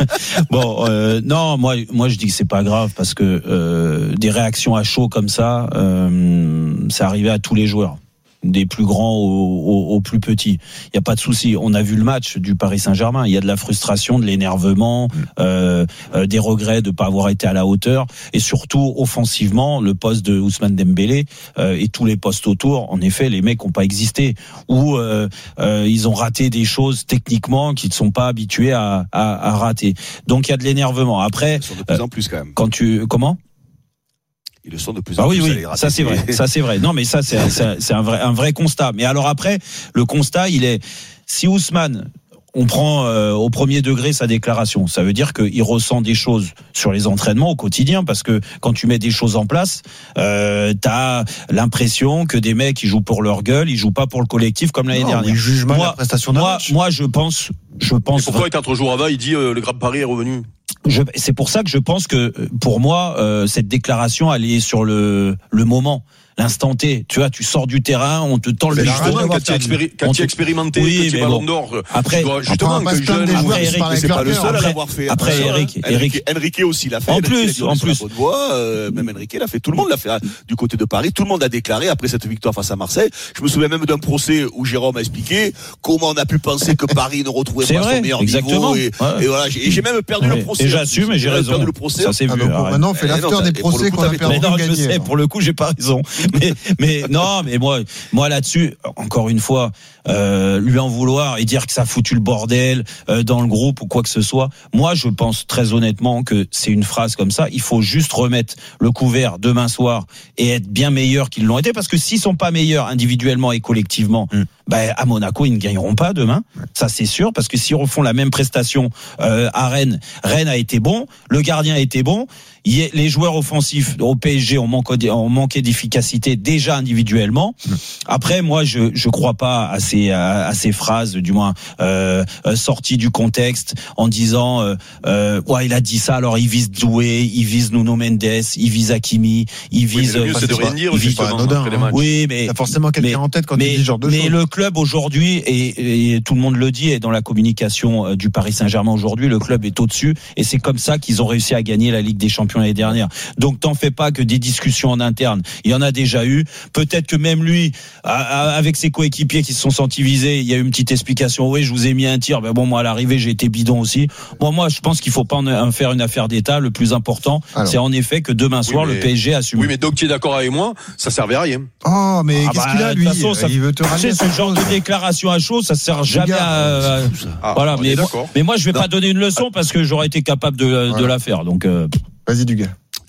bon euh, non, moi, moi je dis que c'est pas grave parce que euh, des réactions à chaud comme ça, euh, c'est arrivé à tous les joueurs. Des plus grands aux, aux, aux plus petits. Il n'y a pas de souci. On a vu le match du Paris Saint-Germain. Il y a de la frustration, de l'énervement, euh, euh, des regrets de ne pas avoir été à la hauteur. Et surtout, offensivement, le poste de Ousmane Dembélé euh, et tous les postes autour, en effet, les mecs n'ont pas existé. Ou euh, euh, ils ont raté des choses techniquement qu'ils ne sont pas habitués à, à, à rater. Donc il y a de l'énervement. Après, ils sont de plus en plus quand même. Quand tu comment Ils le sont de plus en ah plus. Oui, oui, ça c'est vrai, ça c'est vrai. Non, mais ça c'est, c'est, c'est un vrai, un vrai constat. Mais alors après, le constat, il est, si Ousmane, on prend euh, au premier degré sa déclaration, ça veut dire qu'il ressent des choses sur les entraînements au quotidien, parce que quand tu mets des choses en place, euh, t'as l'impression que des mecs ils jouent pour leur gueule, ils jouent pas pour le collectif comme l'année non, dernière. Ils jugent mal moi, la prestation d'un moi, match. Moi, je pense, je pense. Et pourquoi quatre jours avant, il dit euh, le Grand Paris est revenu? Je, c'est pour ça que je pense que pour moi euh, cette déclaration elle est sur le le moment. l'instant T. Tu vois, tu sors du terrain, on te tend le justement quand tu expéri- quand tu es expérimenté, oui, que tu es ballon d'or. Après, dois, justement, après, que jeune, après, Eric, c'est pas le seul à l'avoir fait. Après, Eric, Eric, Enrique aussi l'a fait. En plus, en plus. Voix, euh, même Enrique l'a fait. Tout le monde l'a fait du côté de Paris. Tout le monde a déclaré après cette victoire face à Marseille. Je me souviens même d'un procès où Jérôme a expliqué comment on a pu penser que Paris ne retrouvait c'est pas vrai, son meilleur exactement. niveau. Et, ouais. et voilà, j'ai, et j'ai même perdu ouais. le procès. Et j'assume, et j'ai raison. Perdu le procès. Ça s'est vu. Ah, bon, maintenant, on fait l'after des procès qu'on a perdu. Non, je sais. Pour le coup, j'ai pas raison. Mais, mais non, mais moi, moi là-dessus, encore une fois, euh, lui en vouloir et dire que ça a foutu le bordel euh, dans le groupe ou quoi que ce soit. Moi, je pense très honnêtement que c'est une phrase comme ça. Il faut juste remettre le couvert demain soir et être bien meilleurs qu'ils l'ont été, parce que s'ils sont pas meilleurs individuellement et collectivement, mm. bah, à Monaco, ils ne gagneront pas demain. Ça, c'est sûr, parce que s'ils refont la même prestation euh, à Rennes, Rennes a été bon, le gardien a été bon. Les joueurs offensifs au P S G ont manqué, ont manqué d'efficacité déjà individuellement. Après, moi, je je crois pas à ces à, à ces phrases, du moins euh, sorties du contexte, en disant euh, euh, ouais, il a dit ça, alors il vise Doué, il vise Nuno Mendes, il vise Hakimi, il vise. Oui, mais le mieux, c'est de rien dire, justement, après les matchs. Oui, mais t'as forcément quelqu'un en tête quand mais, tu dis ce genre de mais choses. Mais le club aujourd'hui, et, et tout le monde le dit, et dans la communication du Paris Saint-Germain aujourd'hui, le club est au-dessus, et c'est comme ça qu'ils ont réussi à gagner la Ligue des Champions l'année dernière. Donc t'en fais pas que des discussions en interne. Il y en a déjà eu. Peut-être que même lui, avec ses coéquipiers qui se sont sentis visés, il y a eu une petite explication. Oui, je vous ai mis un tir. Ben bon, moi à l'arrivée, j'ai été bidon aussi. Bon, moi, je pense qu'il faut pas en faire une affaire d'État. Le plus important, alors, c'est en effet que demain soir, oui, mais, le P S G assume. Oui, mais donc tu es d'accord avec moi, ça servait à rien. Oh, mais ah qu'est-ce bah, qu'il a lui façon, ça, il veut te ramener ce genre de déclaration à chaud, ça sert jamais à. Ah, voilà, mais moi, mais moi, je vais non. pas donner une leçon parce que j'aurais été capable de, voilà. de la faire. Donc. Euh... Vas-y, Dugas.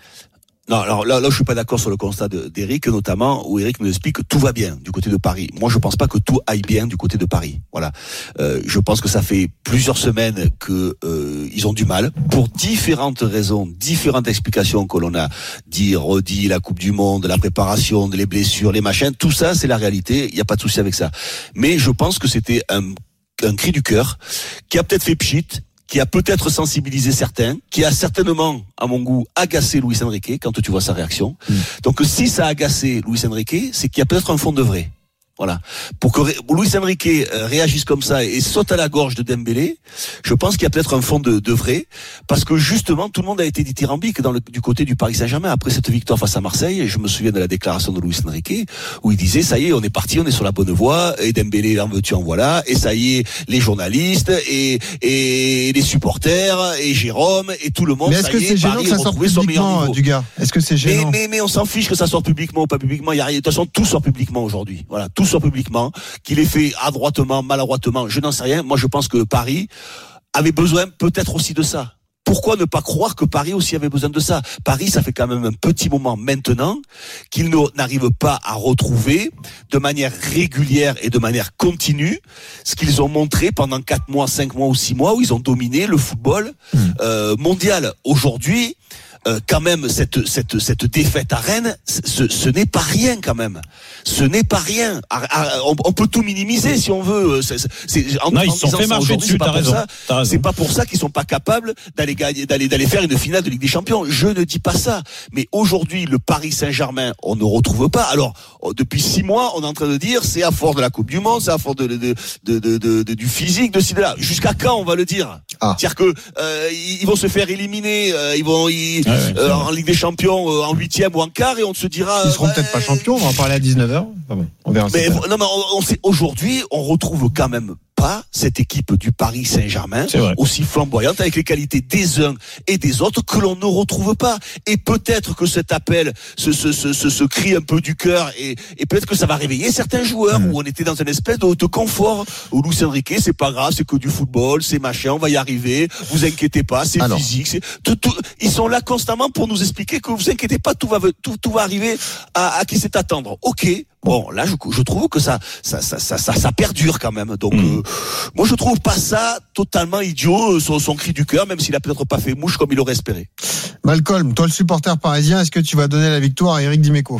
Non, alors là, là, je suis pas d'accord sur le constat de, d'Éric, notamment, où Éric nous explique que tout va bien du côté de Paris. Moi, je pense pas que tout aille bien du côté de Paris. Voilà. Euh, je pense que ça fait plusieurs semaines que euh, ils ont du mal, pour différentes raisons, différentes explications que l'on a dit, redit, la Coupe du Monde, la préparation, les blessures, les machins, tout ça, c'est la réalité. Il y a pas de souci avec ça. Mais je pense que c'était un, un cri du cœur qui a peut-être fait pchit, qui a peut-être sensibilisé certains, qui a certainement, à mon goût, agacé Luis Enrique quand tu vois sa réaction. Mmh. Donc si ça a agacé Luis Enrique, c'est qu'il y a peut-être un fond de vrai. Voilà. Pour que Luis Enrique réagisse comme ça et saute à la gorge de Dembélé, je pense qu'il y a peut-être un fond de, de vrai, parce que justement tout le monde a été dithyrambique dans le, du côté du Paris Saint-Germain après cette victoire face à Marseille. Et je me souviens de la déclaration de Luis Enrique où il disait ça y est, on est parti, on est sur la bonne voie, et Dembélé en veux-tu en voilà, et ça y est, les journalistes et et les supporters et Jérôme et tout le monde. Mais est-ce que c'est gênant que ça sorte publiquement, du gars? Est-ce que c'est gênant? Mais, mais mais on s'en fiche que ça sorte publiquement ou pas publiquement. Il y a rien. De toute façon, tout sort publiquement aujourd'hui. Voilà, tout sort publiquement. Qu'il ait fait adroitement, maladroitement, je n'en sais rien. Moi, je pense que Paris avait besoin peut-être aussi de ça. Pourquoi ne pas croire que Paris aussi avait besoin de ça? Paris, ça fait quand même un petit moment maintenant qu'ils n'arrivent pas à retrouver de manière régulière et de manière continue ce qu'ils ont montré pendant quatre mois, cinq mois ou six mois où ils ont dominé le football euh, mondial. Aujourd'hui, Euh, quand même cette cette cette défaite à Rennes, ce, ce n'est pas rien quand même. Ce n'est pas rien. À, à, on, on peut tout minimiser si on veut. C'est, c'est, en, non, en ils se sont fait marcher dessus. T'as raison. Ça, t'as raison. C'est pas pour ça qu'ils sont pas capables d'aller gagner, d'aller d'aller faire une finale de Ligue des Champions. Je ne dis pas ça. Mais aujourd'hui, le Paris Saint-Germain, on ne retrouve pas. Alors depuis six mois, on est en train de dire c'est à force de la Coupe du Monde, c'est à force de, de, de, de, de, de du physique, de ci de là. Jusqu'à quand on va le dire? Ah. C'est-à-dire que euh, ils vont se faire éliminer. Euh, ils vont ils, ah ouais, euh, en Ligue des Champions euh, en huitième ou en quart et on se dira ils seront bah, peut-être pas champions, on va en parler à dix-neuf heures. Ah bon, on verra. Mais non mais on, on sait, aujourd'hui on retrouve quand même pas cette équipe du Paris Saint-Germain aussi flamboyante avec les qualités des uns et des autres que l'on ne retrouve pas. Et peut-être que cet appel, ce, ce, ce, ce, ce cri un peu du cœur, et, et peut-être que ça va réveiller certains joueurs mmh. où on était dans une espèce de, de confort. Où Luis Enrique, c'est pas grave, c'est que du football, c'est machin, on va y arriver. Vous inquiétez pas, c'est Alors. physique. C'est tout, tout, ils sont là constamment pour nous expliquer que vous inquiétez pas, tout va tout, tout va arriver à, à qui c'est attendre. Ok. Bon, là, je, je trouve que ça, ça, ça, ça, ça, ça perdure quand même. Donc, mmh. euh, moi, je trouve pas ça totalement idiot, son, son cri du cœur, même s'il a peut-être pas fait mouche comme il aurait espéré. Malcolm, toi, le supporter parisien, est-ce que tu vas donner la victoire à Eric Dimeco?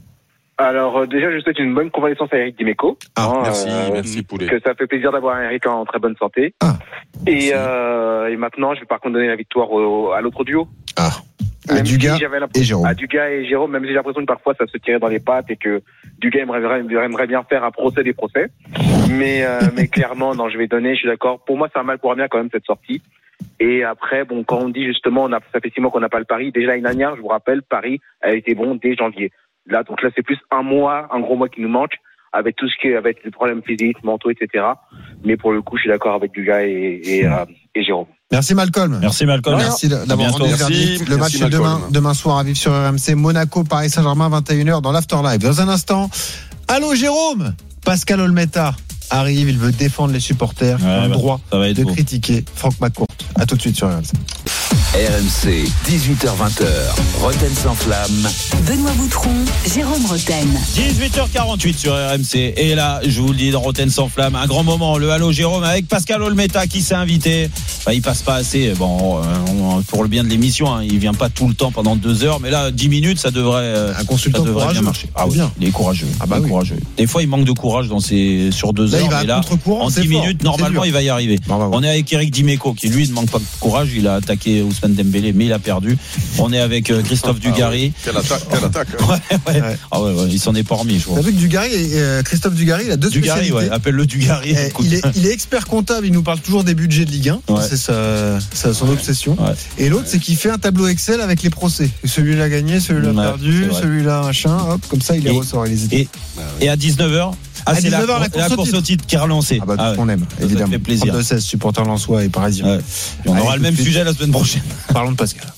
Alors euh, déjà, je souhaite une bonne convalescence à Eric Dimeco. Ah, hein, merci, euh, merci Poulet. Que ça fait plaisir d'avoir Eric en très bonne santé. Ah, et, euh, et maintenant, je vais par contre donner la victoire au, à l'autre duo. Ah. à Dugas si et Jérôme. À Dugas et Jérôme, même si j'ai l'impression que parfois ça se tirait dans les pattes et que Dugas aimerait, aimerait bien faire un procès des procès. Mais, euh, mais clairement, non, je vais donner, je suis d'accord. Pour moi, c'est un mal pour un bien quand même cette sortie. Et après, bon, quand on dit justement, on a, ça fait six mois qu'on n'a pas le Paris. Déjà, l'année dernière, je vous rappelle, Paris a été bon dès janvier. Là, donc là, c'est plus un mois, un gros mois qui nous manque, avec tout ce qui est, avec les problèmes physiques, mentaux, et cetera. Mais pour le coup, je suis d'accord avec Dugas et, et, euh, et Jérôme. Merci Malcolm. Merci Malcolm. Merci d'avoir rendu le verdict. Le match Merci est demain, demain soir à vivre sur R M C. Monaco, Paris Saint-Germain, vingt et une heures dans l'Afterlife. Dans un instant, allô Jérôme. Pascal Olmeta arrive, il veut défendre les supporters, ouais, le bah, droit de beau. critiquer Franck McCourt. À tout de suite sur R M C. R M C, dix-huit heures vingt, Roten sans flamme. Benoît Boutron, Jérôme Roten. dix-huit heures quarante-huit sur R M C. Et là, je vous le dis, dans Roten sans flamme, un grand moment, le Allô Jérôme avec Pascal Olmeta qui s'est invité. Enfin, il passe pas assez, bon, euh, pour le bien de l'émission, hein, il vient pas tout le temps pendant deux heures, mais là, dix minutes, ça devrait, euh, un consultant ça devrait courageux. bien marcher. Ah oui, bien. il est courageux. Ah bah il est oui. courageux. Des fois, il manque de courage dans ses, sur deux Là, heures. il va mais à là, contre-courant, en c'est dix fort, minutes, c'est normalement, dur. il va y arriver. Bon, bah, bon. On est avec Eric Dimeco, qui lui ne manque pas de courage. Il a attaqué Ousmane Dembélé, mais il a perdu. On est avec euh, Christophe Ah, Dugarry. ah, quelle attaque, quelle attaque. ouais, ouais. Ouais. Ah ouais, ouais, il s'en est pas remis, je T'as vois. vu que Dugarry, euh, Christophe Dugarry, il a deux Dugarry, spécialités. ouais, appelle-le Dugarry. Eh, il, est, il est expert comptable, il nous parle toujours des budgets de Ligue un, Ouais. c'est sa, sa- son obsession. Ouais. Et l'autre, c'est qu'il fait un tableau Excel avec les procès. Celui-là a gagné, celui-là a Ouais, perdu, c'est vrai. celui-là machin, hop, comme ça il les Et- ressort. Il les Et, et à dix-neuf heures, ah, À c'est la, dix-neuf heures, la course la au course au titre qui est relancée. Ah bah tout Ah ce ouais. qu'on aime, Ça évidemment. fait plaisir. trente-deux seize, supporters lensois et parisiens. Ouais. Et on Allez, aura tout le même de suite. sujet la semaine prochaine. Parlons de Pascal.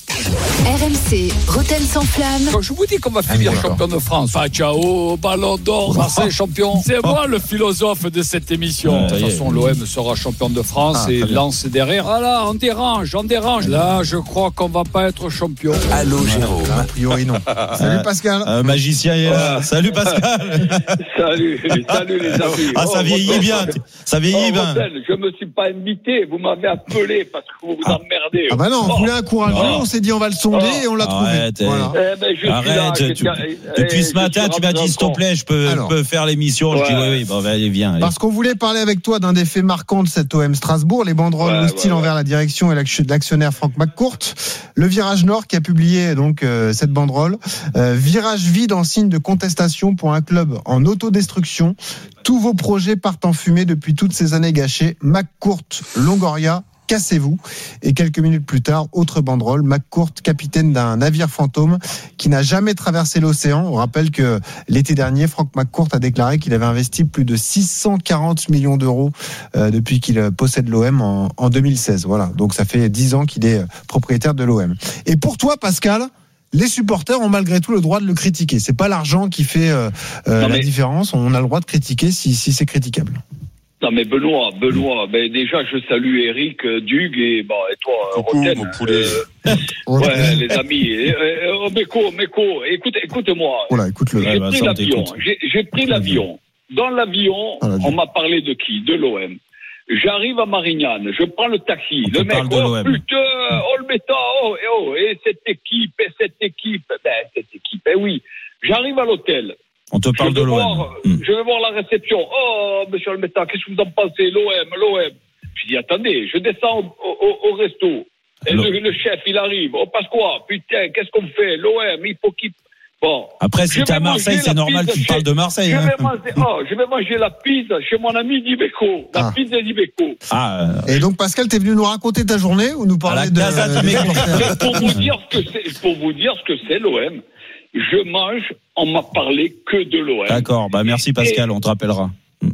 R M C, Roten sans flamme. Quand je vous dis qu'on va Ah, finir d'accord. champion de France, enfin, ciao, ballon d'or, Marseille champion. C'est moi le philosophe de cette émission. Ouais, de ça y toute est. façon, l'O M sera champion de France Ah, et très bien. Lens derrière. Voilà, on dérange, on dérange. Là, je crois qu'on va pas être champion. Allô Jérôme. A priori non. Salut Pascal. Un magicien est là. Salut Pascal. Salut, salut les amis. Ah, ça Oh, vieillit Roten. bien. Ça vieillit Oh, bien. Roten, je me suis pas invité, vous m'avez appelé parce que vous vous Ah. emmerdez. Ah bah non, on Oh. voulait un courageux, Oh. on s'est dit on va le sonder Oh. et on l'a trouvé. Arrête, Voilà. Eh ben, je suis là, Arrête. j'étais- tu- eh, depuis ce je matin, suis tu m'as rentré dit s'il te en plaît, je peux, Alors. je peux faire l'émission. Je dis Ouais. oui, oui, bon, allez, viens. allez. Parce qu'on voulait parler avec toi d'un des faits marquants de cette O M Strasbourg, les banderoles Ouais, hostiles ouais, ouais. envers la direction et l'action- l'actionnaire Franck McCourt. Le Virage Nord qui a publié donc euh, cette banderole. Euh, virage vide en signe de contestation pour un club en autodestruction. Tous vos projets partent en fumée depuis toutes ces années gâchées. McCourt, Longoria, cassez-vous. Et quelques minutes plus tard, autre banderole, McCourt, capitaine d'un navire fantôme qui n'a jamais traversé l'océan. On rappelle que l'été dernier, Franck McCourt a déclaré qu'il avait investi plus de six cent quarante millions d'euros euh, depuis qu'il euh, possède l'O M en, en deux mille seize. Voilà, donc ça fait dix ans qu'il est euh, propriétaire de l'O M. Et pour toi, Pascal, les supporters ont malgré tout le droit de le critiquer. C'est pas l'argent qui fait euh, euh, Non, la mais- différence. On a le droit de critiquer si, si c'est critiquable. Non mais Benoît, Benoît, ben déjà je salue Eric, euh, Dugue et bon et toi euh, Coucou, Roten. mon poulet. Euh, ouais les amis. Et, euh, oh, Meko, Meko, écoute, écoute-moi. Voilà, écoute-le. J'ai Ouais, bah, pris ça, on l'avion. t'écoute. J'ai, j'ai pris l'avion. Dans l'avion, Ah, la vie. on m'a parlé de qui? De l'O M. J'arrive à Marignane, je prends le taxi. On te le mec, parle de oh l'O M. putain, oh le méta, oh, et oh, et cette équipe, et cette équipe, ben cette équipe, eh oui. J'arrive à l'hôtel. On te parle je de vais l'O M. voir, Je vais voir la réception. Oh, monsieur le méta, qu'est-ce que vous en pensez? L'O M, l'O M. Je dis, attendez, je descends au, au, au resto. Et le, le chef, il arrive. Oh, passe quoi? Putain, qu'est-ce qu'on fait? L'O M, il faut qu'il... Bon. Après, si Je t'es à vais Marseille, manger c'est la normal que pizza tu parles chez- de Marseille. Je hein. vais, manger, oh, je vais manger la pizza chez mon ami Dibeco. La Ah. pizza Dibeco. Ah, euh, Et donc, Pascal, t'es venu nous raconter ta journée ou nous parler À la de, Casa des Dimeco. supporters C'est pour vous dire ce que c'est, pour vous dire ce que c'est l'O M. Je mange, on m'a parlé que de l'O M. d'accord. Bah, merci Pascal, on te rappellera.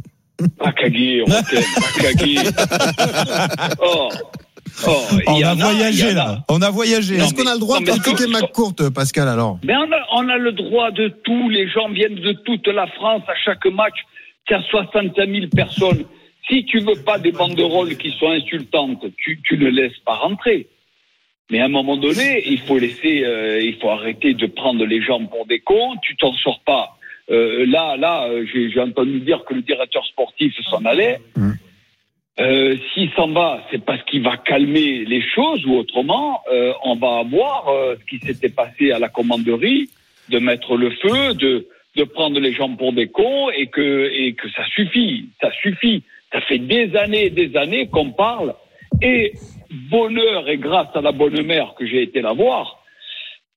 Akagi, on t'aime, Akagi. Oh. Oh, On il y a en a, il voyagé y en a. là. On a voyagé. Non, Est-ce qu'on a le droit non, de mais critiquer que- McCourt, Pascal, alors? Mais on a, on a le droit de tout. Les gens viennent de toute la France à chaque match. Il y a soixante-cinq mille personnes. Si tu veux pas des banderoles qui sont insultantes, tu, tu ne laisses pas rentrer. Mais à un moment donné, il faut laisser, euh, il faut arrêter de prendre les gens pour des cons. Tu t'en sors pas. Euh, là, là, euh, j'ai, j'ai entendu dire que le directeur sportif s'en allait. Mmh. Euh, s'il s'en va, c'est parce qu'il va calmer les choses, ou autrement, euh, on va avoir euh, ce qui s'était passé à la commanderie, de mettre le feu, de, de prendre les gens pour des cons, et que, et que ça suffit, ça suffit. Ça fait des années et des années qu'on parle, et bonheur et grâce à la bonne mère que j'ai été la voir,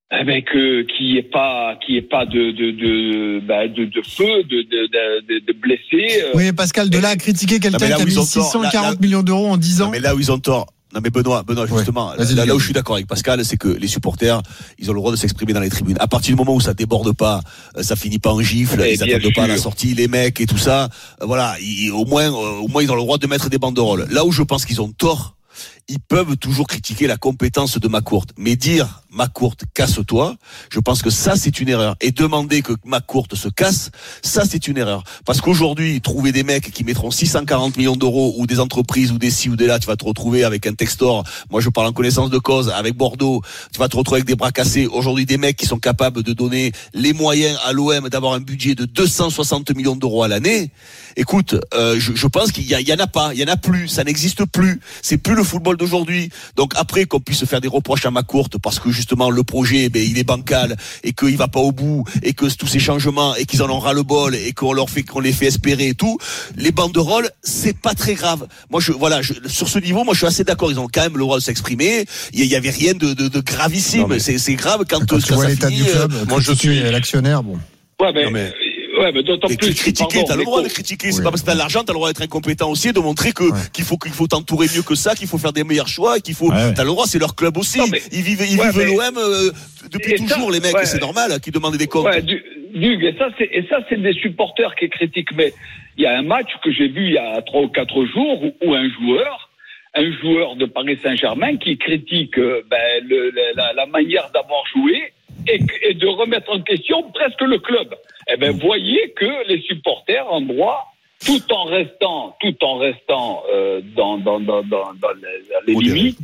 Eh ben que qu'il n'y ait pas qu'il y ait pas de de de bah de, de feu de de de, de blessés. Oui, mais Pascal, de là à critiquer quelqu'un qui a mis six cent quarante millions d'euros en dix ans. Non, mais là où ils ont tort. Non mais Benoît, Benoît justement, ouais, là, là où je suis d'accord avec Pascal, c'est que les supporters, ils ont le droit de s'exprimer dans les tribunes. À partir du moment où ça déborde pas, ça finit pas en gifle, et ils attendent pas à la sortie, les mecs et tout ça, voilà, ils, au moins, au moins ils ont le droit de mettre des banderoles. Là où je pense qu'ils ont tort, ils peuvent toujours critiquer la compétence de McCourt, mais dire McCourt, casse-toi, je pense que ça c'est une erreur. Et demander que McCourt se casse, ça c'est une erreur. Parce qu'aujourd'hui, trouver des mecs qui mettront six cent quarante millions d'euros, ou des entreprises, ou des ci ou des là, tu vas te retrouver avec un Textor, moi je parle en connaissance de cause, avec Bordeaux, tu vas te retrouver avec des bras cassés. Aujourd'hui, des mecs qui sont capables de donner les moyens à l'O M d'avoir un budget de deux cent soixante millions d'euros à l'année. Écoute, euh, je, je pense qu'il y, a, il y en a pas, il y en a plus, ça n'existe plus. C'est plus le football d'aujourd'hui. Donc après qu'on puisse faire des reproches à McCourt parce que justement le projet, ben il est bancal et qu'il va pas au bout et que tous ces changements et qu'ils en ont ras le bol et qu'on leur fait qu'on les fait espérer et tout, les banderoles c'est pas très grave. Moi je voilà, je, sur ce niveau, moi je suis assez d'accord. Ils ont quand même le droit de s'exprimer. Il y, y avait rien de, de, de gravissime. Non, mais c'est, c'est grave quand, quand tu vois ça l'état finit, du club. Euh, moi je suis l'actionnaire. Bon. Ouais, mais. Non, mais... Ouais, mais d'autant mais plus. Critiquer, t'as le droit de critiquer. Oui. C'est pas parce que t'as l'argent, t'as le droit d'être incompétent aussi, de montrer que, ouais. qu'il faut, qu'il faut t'entourer mieux que ça, qu'il faut faire des meilleurs choix, qu'il faut, ouais. t'as le droit, c'est leur club aussi. Non, mais... Ils vivent, ils ouais, vivent mais... l'O M, euh, depuis et toujours, ça, les mecs, ouais. c'est normal, qui demandent des comptes. Ouais, du, du, et ça, c'est, et ça, c'est des supporters qui critiquent. Mais il y a un match que j'ai vu il y a trois ou quatre jours où, où un joueur, un joueur de Paris Saint-Germain qui critique, euh, ben, le, la, la manière d'avoir joué et, et de remettre en question presque le club. Eh ben, voyez que les supporters ont droit, tout en restant, tout en restant euh, dans dans dans dans, dans les, les limites,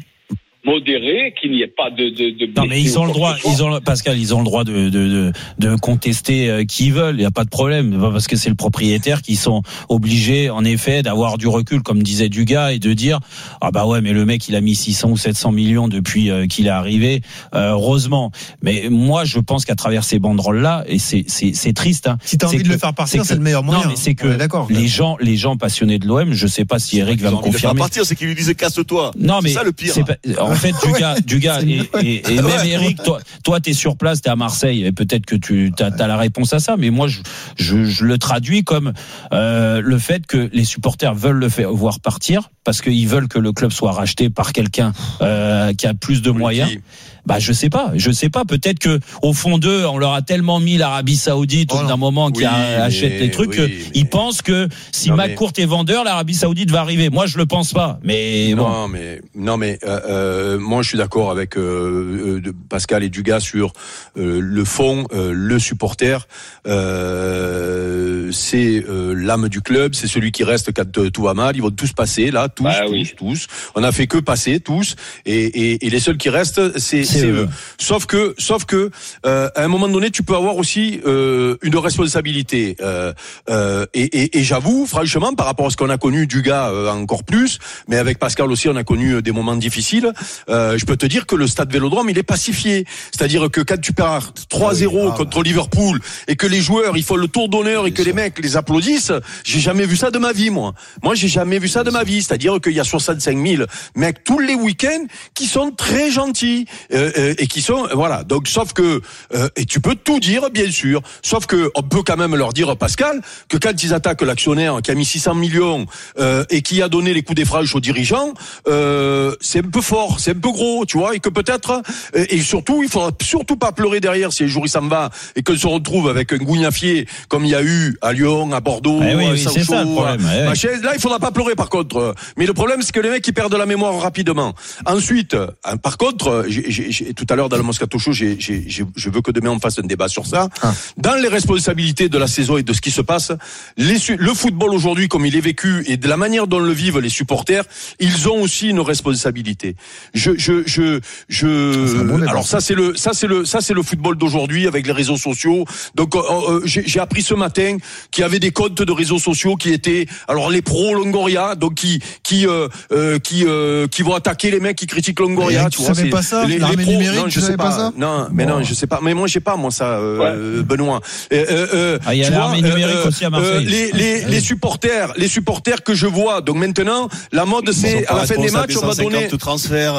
modéré, qu'il n'y ait pas de, de, de non mais ils ont le droit, ils ont Pascal, ils ont le droit de de de, de contester euh, qui ils veulent, il y a pas de problème, parce que c'est le propriétaire qui sont obligés en effet d'avoir du recul, comme disait Dugas, et de dire ah bah ouais mais le mec il a mis six cents ou sept cents millions depuis euh, qu'il est arrivé, euh, heureusement. Mais moi je pense qu'à travers ces banderoles là, et c'est c'est c'est triste hein, si t'as envie que, de le faire partir, c'est, c'est que, le meilleur moyen. Non mais c'est que les gens les gens passionnés de l'O M, je sais pas si Eric va me confirmer. Ils veulent pas partir, c'est qu'il lui disait casse-toi. Non mais c'est ça le pire. C'est pas, en fait, Dugas, Dugas et, et, et même ouais. Eric, toi, toi, t'es sur place, t'es à Marseille, et peut-être que tu as, t'as la réponse à ça, mais moi, je, je, je le traduis comme euh, le fait que les supporters veulent le faire voir partir parce qu'ils veulent que le club soit racheté par quelqu'un euh, qui a plus de moyens. Bah je sais pas, je sais pas. Peut-être que au fond d'eux, on leur a tellement mis l'Arabie Saoudite au bout d'un moment qui oui, achète les trucs, oui, ils mais... pensent que si McCourt mais... est vendeur, l'Arabie Saoudite va arriver. Moi, je le pense pas. Mais non, bon. mais non, mais euh, euh, moi, je suis d'accord avec euh, euh, Pascal et Dugas sur euh, le fond, euh, le supporter. Euh, c'est euh, l'âme du club, c'est celui qui reste quand euh, tout va mal. Ils vont tous passer là, tous, bah, tous, oui. tous. On a fait que passer tous, et, et, et les seuls qui restent, c'est C'est eux. Sauf que, sauf que, euh, à un moment donné, tu peux avoir aussi euh, une responsabilité. Euh, euh, et, et, et j'avoue, franchement, par rapport à ce qu'on a connu, Dugas euh, encore plus, mais avec Pascal aussi, on a connu des moments difficiles. Euh, je peux te dire que le stade Vélodrome, il est pacifié. C'est-à-dire que quand tu perds trois zéro ah, contre Liverpool et que les joueurs, ils font le tour d'honneur et que les mecs les applaudissent, j'ai jamais vu ça de ma vie, moi. Moi, j'ai jamais vu ça de ma vie. C'est-à-dire qu'il y a soixante-cinq mille mecs tous les week-ends qui sont très gentils. Euh, Euh, et qui sont voilà, donc sauf que euh, et tu peux tout dire bien sûr, sauf que on peut quand même leur dire, Pascal, que quand ils attaquent l'actionnaire qui a mis six cents millions euh, et qui a donné les coups d'effrage aux dirigeants, euh, c'est un peu fort, c'est un peu gros, tu vois, et que peut-être et, et surtout il faudra surtout pas pleurer derrière si un jour il s'en va et qu'on se retrouve avec un gougnafier comme il y a eu à Lyon, à Bordeaux, eh oui, à oui, Sancho, c'est ça le problème. Eh machin. Là il faudra pas pleurer par contre, mais le problème c'est que les mecs ils perdent la mémoire rapidement. Ensuite, par contre, j'ai, j'ai tout à l'heure dans le Moscato Show, j'ai, j'ai, j'ai, je veux que demain on fasse un débat sur ça. Ah. Dans les responsabilités de la saison et de ce qui se passe, les, le football aujourd'hui, comme il est vécu et de la manière dont le vivent les supporters, ils ont aussi une responsabilité. Je, je, je, je. Ah, bon alors ça c'est le, ça c'est le, ça c'est le football d'aujourd'hui avec les réseaux sociaux. Donc euh, euh, j'ai, j'ai appris ce matin qu'il y avait des comptes de réseaux sociaux qui étaient, alors les pros Longoria, donc qui, qui, euh, euh, qui, euh, qui vont attaquer les mecs qui critiquent Longoria. Mais tu tu vois, savais pas ça, les, l'armée les pros, numérique, non, je tu sais savais pas. pas ça Non, mais bon. non, je sais pas. Mais moi, j'ai pas moi ça, euh, ouais. Benoît. Euh, euh, ah, il y a l'armée vois, numérique euh, aussi à Marseille. Euh, les, les, ah, les supporters, les supporters que je vois. Donc maintenant, la mode, c'est à la fin des matchs, on va donner transferts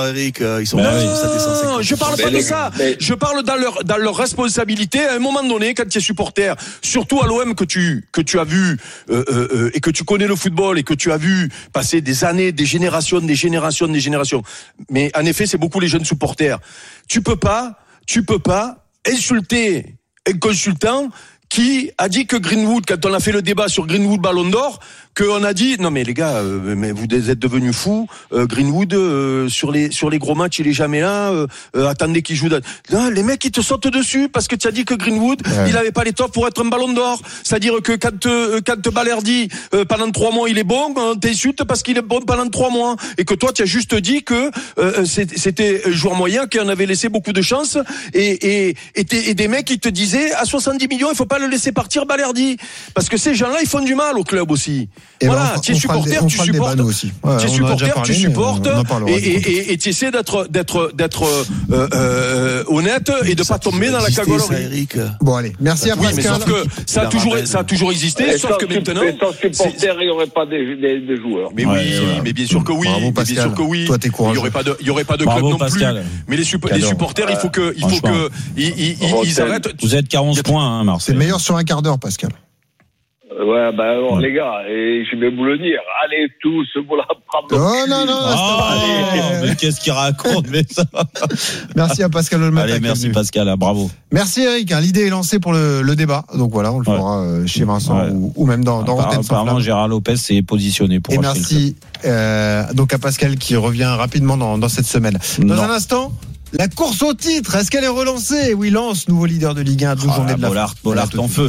Eric. Ils sont non, pas sur cette essence. Non, je parle pas de ça. Je parle dans leur dans leur responsabilité. À un moment donné, quand tu es supporter, surtout à l'O M que tu que tu as vu euh, euh, et que tu connais le football et que tu as vu passer des années, des générations, des générations, des générations. Mais en effet, c'est beaucoup les jeunes supporters. Tu peux pas, tu peux pas insulter un consultant qui a dit que Greenwood, quand on a fait le débat sur Greenwood Ballon d'Or, qu'on a dit non mais les gars, euh, mais vous êtes devenus fous. Euh, Greenwood euh, sur les sur les gros matchs il est jamais là. Euh, euh, attendez qu'il joue. Non, les mecs ils te sautent dessus parce que tu as dit que Greenwood ouais. il avait pas l'étoffe pour être un Ballon d'Or. C'est-à-dire que quand euh, quand Balerdi euh, pendant trois mois il est bon, hein, t'insultes parce qu'il est bon pendant trois mois et que toi tu as juste dit que euh, c'était un joueur moyen qui en avait laissé beaucoup de chance et et et, et des mecs qui te disaient à soixante-dix millions il faut pas le laisser partir Balerdi parce que ces gens-là ils font du mal au club aussi. Et voilà, ben, tu es supporter, tu supportes. Ouais, tu es supporter, tu supportes. Et, et, et, et tu essaies d'être, d'être, d'être euh, euh, honnête et de pas tomber dans la cagolerie. Bon allez, merci à oui, Pascal. Mais sauf que ça a toujours, ça a toujours existé, et sauf que maintenant. Sans supporter, il n'y aurait pas des, des, des joueurs. Mais ouais, oui, ouais. mais bien sûr que oui. Bravo, mais bien sûr que oui. Toi, t'es courageux. Il y aurait pas de, il y aurait pas de Bravo, club non Pascal. plus. Mais les, sup- les supporters, il faut que, il faut que, ils, ils, ils arrêtent. Vous êtes qu'à onze points, hein, Marseille. C'est meilleur sur un quart d'heure, Pascal. Ouais, ben alors, ouais. les gars, et je vais vous le dire, allez tous vous la prendre. Oh non, non, oh, allez. Mais qu'est-ce qu'il raconte, mais ça. Merci à Pascal Le Matin. Allez, merci Pascal, bravo. Merci Eric, hein, l'idée est lancée pour le, le débat, donc voilà, on le ouais. fera euh, chez Vincent ouais. ou, ou même dans, dans Rotten sans Flamme. Gérard Lopez s'est positionné pour. Et merci euh, donc à Pascal qui revient rapidement dans, dans cette semaine. Dans non. un instant. La course au titre, est-ce qu'elle est relancée? Oui, Lens, nouveau leader de Ligue un, douze oh, journées de la Bollard, Bollard en feu.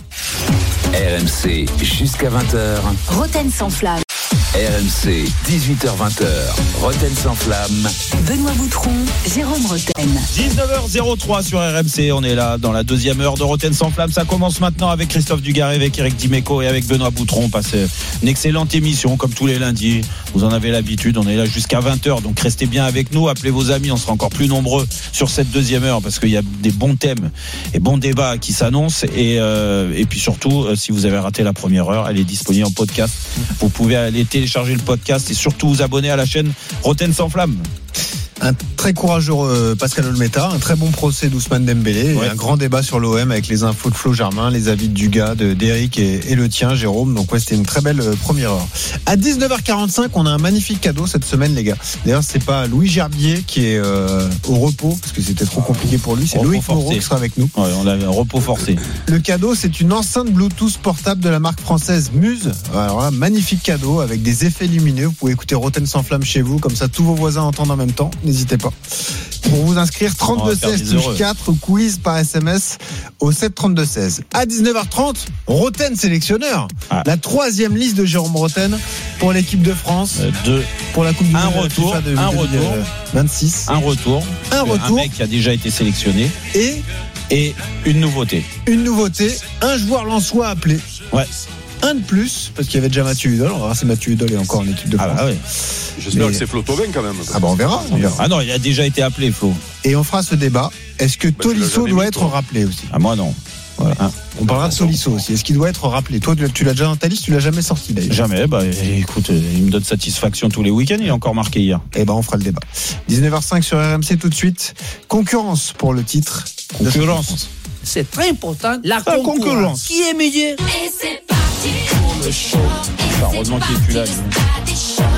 R M C jusqu'à vingt heures. Rotten sans flamme. R M C, dix-huit heures vingt, Rotten sans flamme. Benoît Boutron, Jérôme Rotten. dix-neuf heures zéro trois sur R M C, on est là dans la deuxième heure de Rotten sans flamme. Ça commence maintenant avec Christophe Dugarry, avec Eric Dimeco et avec Benoît Boutron. On passe une excellente émission comme tous les lundis. Vous en avez l'habitude, on est là jusqu'à vingt heures, donc restez bien avec nous. Appelez vos amis, on sera encore plus nombreux sur cette deuxième heure parce qu'il y a des bons thèmes et bons débats qui s'annoncent. Et, euh, et puis surtout, si vous avez raté la première heure, elle est disponible en podcast. Vous pouvez aller télécharger le podcast et surtout vous abonner à la chaîne Rotten sans flamme. Un très courageux euh, Pascal Olmeta, un très bon procès d'Ousmane Dembélé, ouais. et un grand débat sur l'O M avec les infos de Flo Germain, les avis de Dugas, de, d'Eric et, et le tien, Jérôme. Donc ouais, c'était une très belle euh, première heure. À dix-neuf heures quarante-cinq, on a un magnifique cadeau cette semaine, les gars. D'ailleurs, c'est pas Louis Gerbier qui est euh, au repos, parce que c'était trop compliqué pour lui, c'est repos Loïc Moreau qui sera avec nous. Ouais, on a un repos forcé. Le cadeau, c'est une enceinte Bluetooth portable de la marque française Muse. Alors là, magnifique cadeau avec des effets lumineux. Vous pouvez écouter Rotten sans flamme chez vous, comme ça tous vos voisins entendent en même temps. N'hésitez pas. Pour vous inscrire, trente-deux seize touche quatre, quiz par S M S au sept trente-deux seize. À dix-neuf heures trente, Rotten sélectionneur. Ah. La troisième liste de Jérôme Rotten pour l'équipe de France. Euh, deux. Pour la Coupe du Monde. Un retour. De un retour. vingt-six. Un retour. Un retour. Un mec qui a déjà été sélectionné. Et. Et une nouveauté. Une nouveauté. Un joueur lensois appelé. Ouais. Un de plus, parce qu'il y avait déjà Mathieu Hudol. On va voir si Mathieu Hudol est encore en équipe de France. Ah bah ouais. J'espère Mais... que c'est Flo Thauvin quand même. Ah bah on verra, on verra. Ah non, il a déjà été appelé, Flo. Et on fera ce débat. Est-ce que bah, Tolisso doit être toi. rappelé aussi? Ah moi non. Voilà. Hein. On parlera de Tolisso aussi. Est-ce qu'il doit être rappelé? Toi, tu l'as déjà dans ta liste, tu l'as jamais sorti d'ailleurs? Jamais. Bah écoute, il me donne satisfaction tous les week-ends. Il est encore marqué hier. Eh ben, on fera le débat. dix-neuf heures cinq sur R M C tout de suite. Concurrence pour le titre. Concurrence. C'est très important. La, La concurrence. concurrence. Qui est meilleur? Et c'est parti pour le show. Enfin, heureusement qu'il est plus là. Et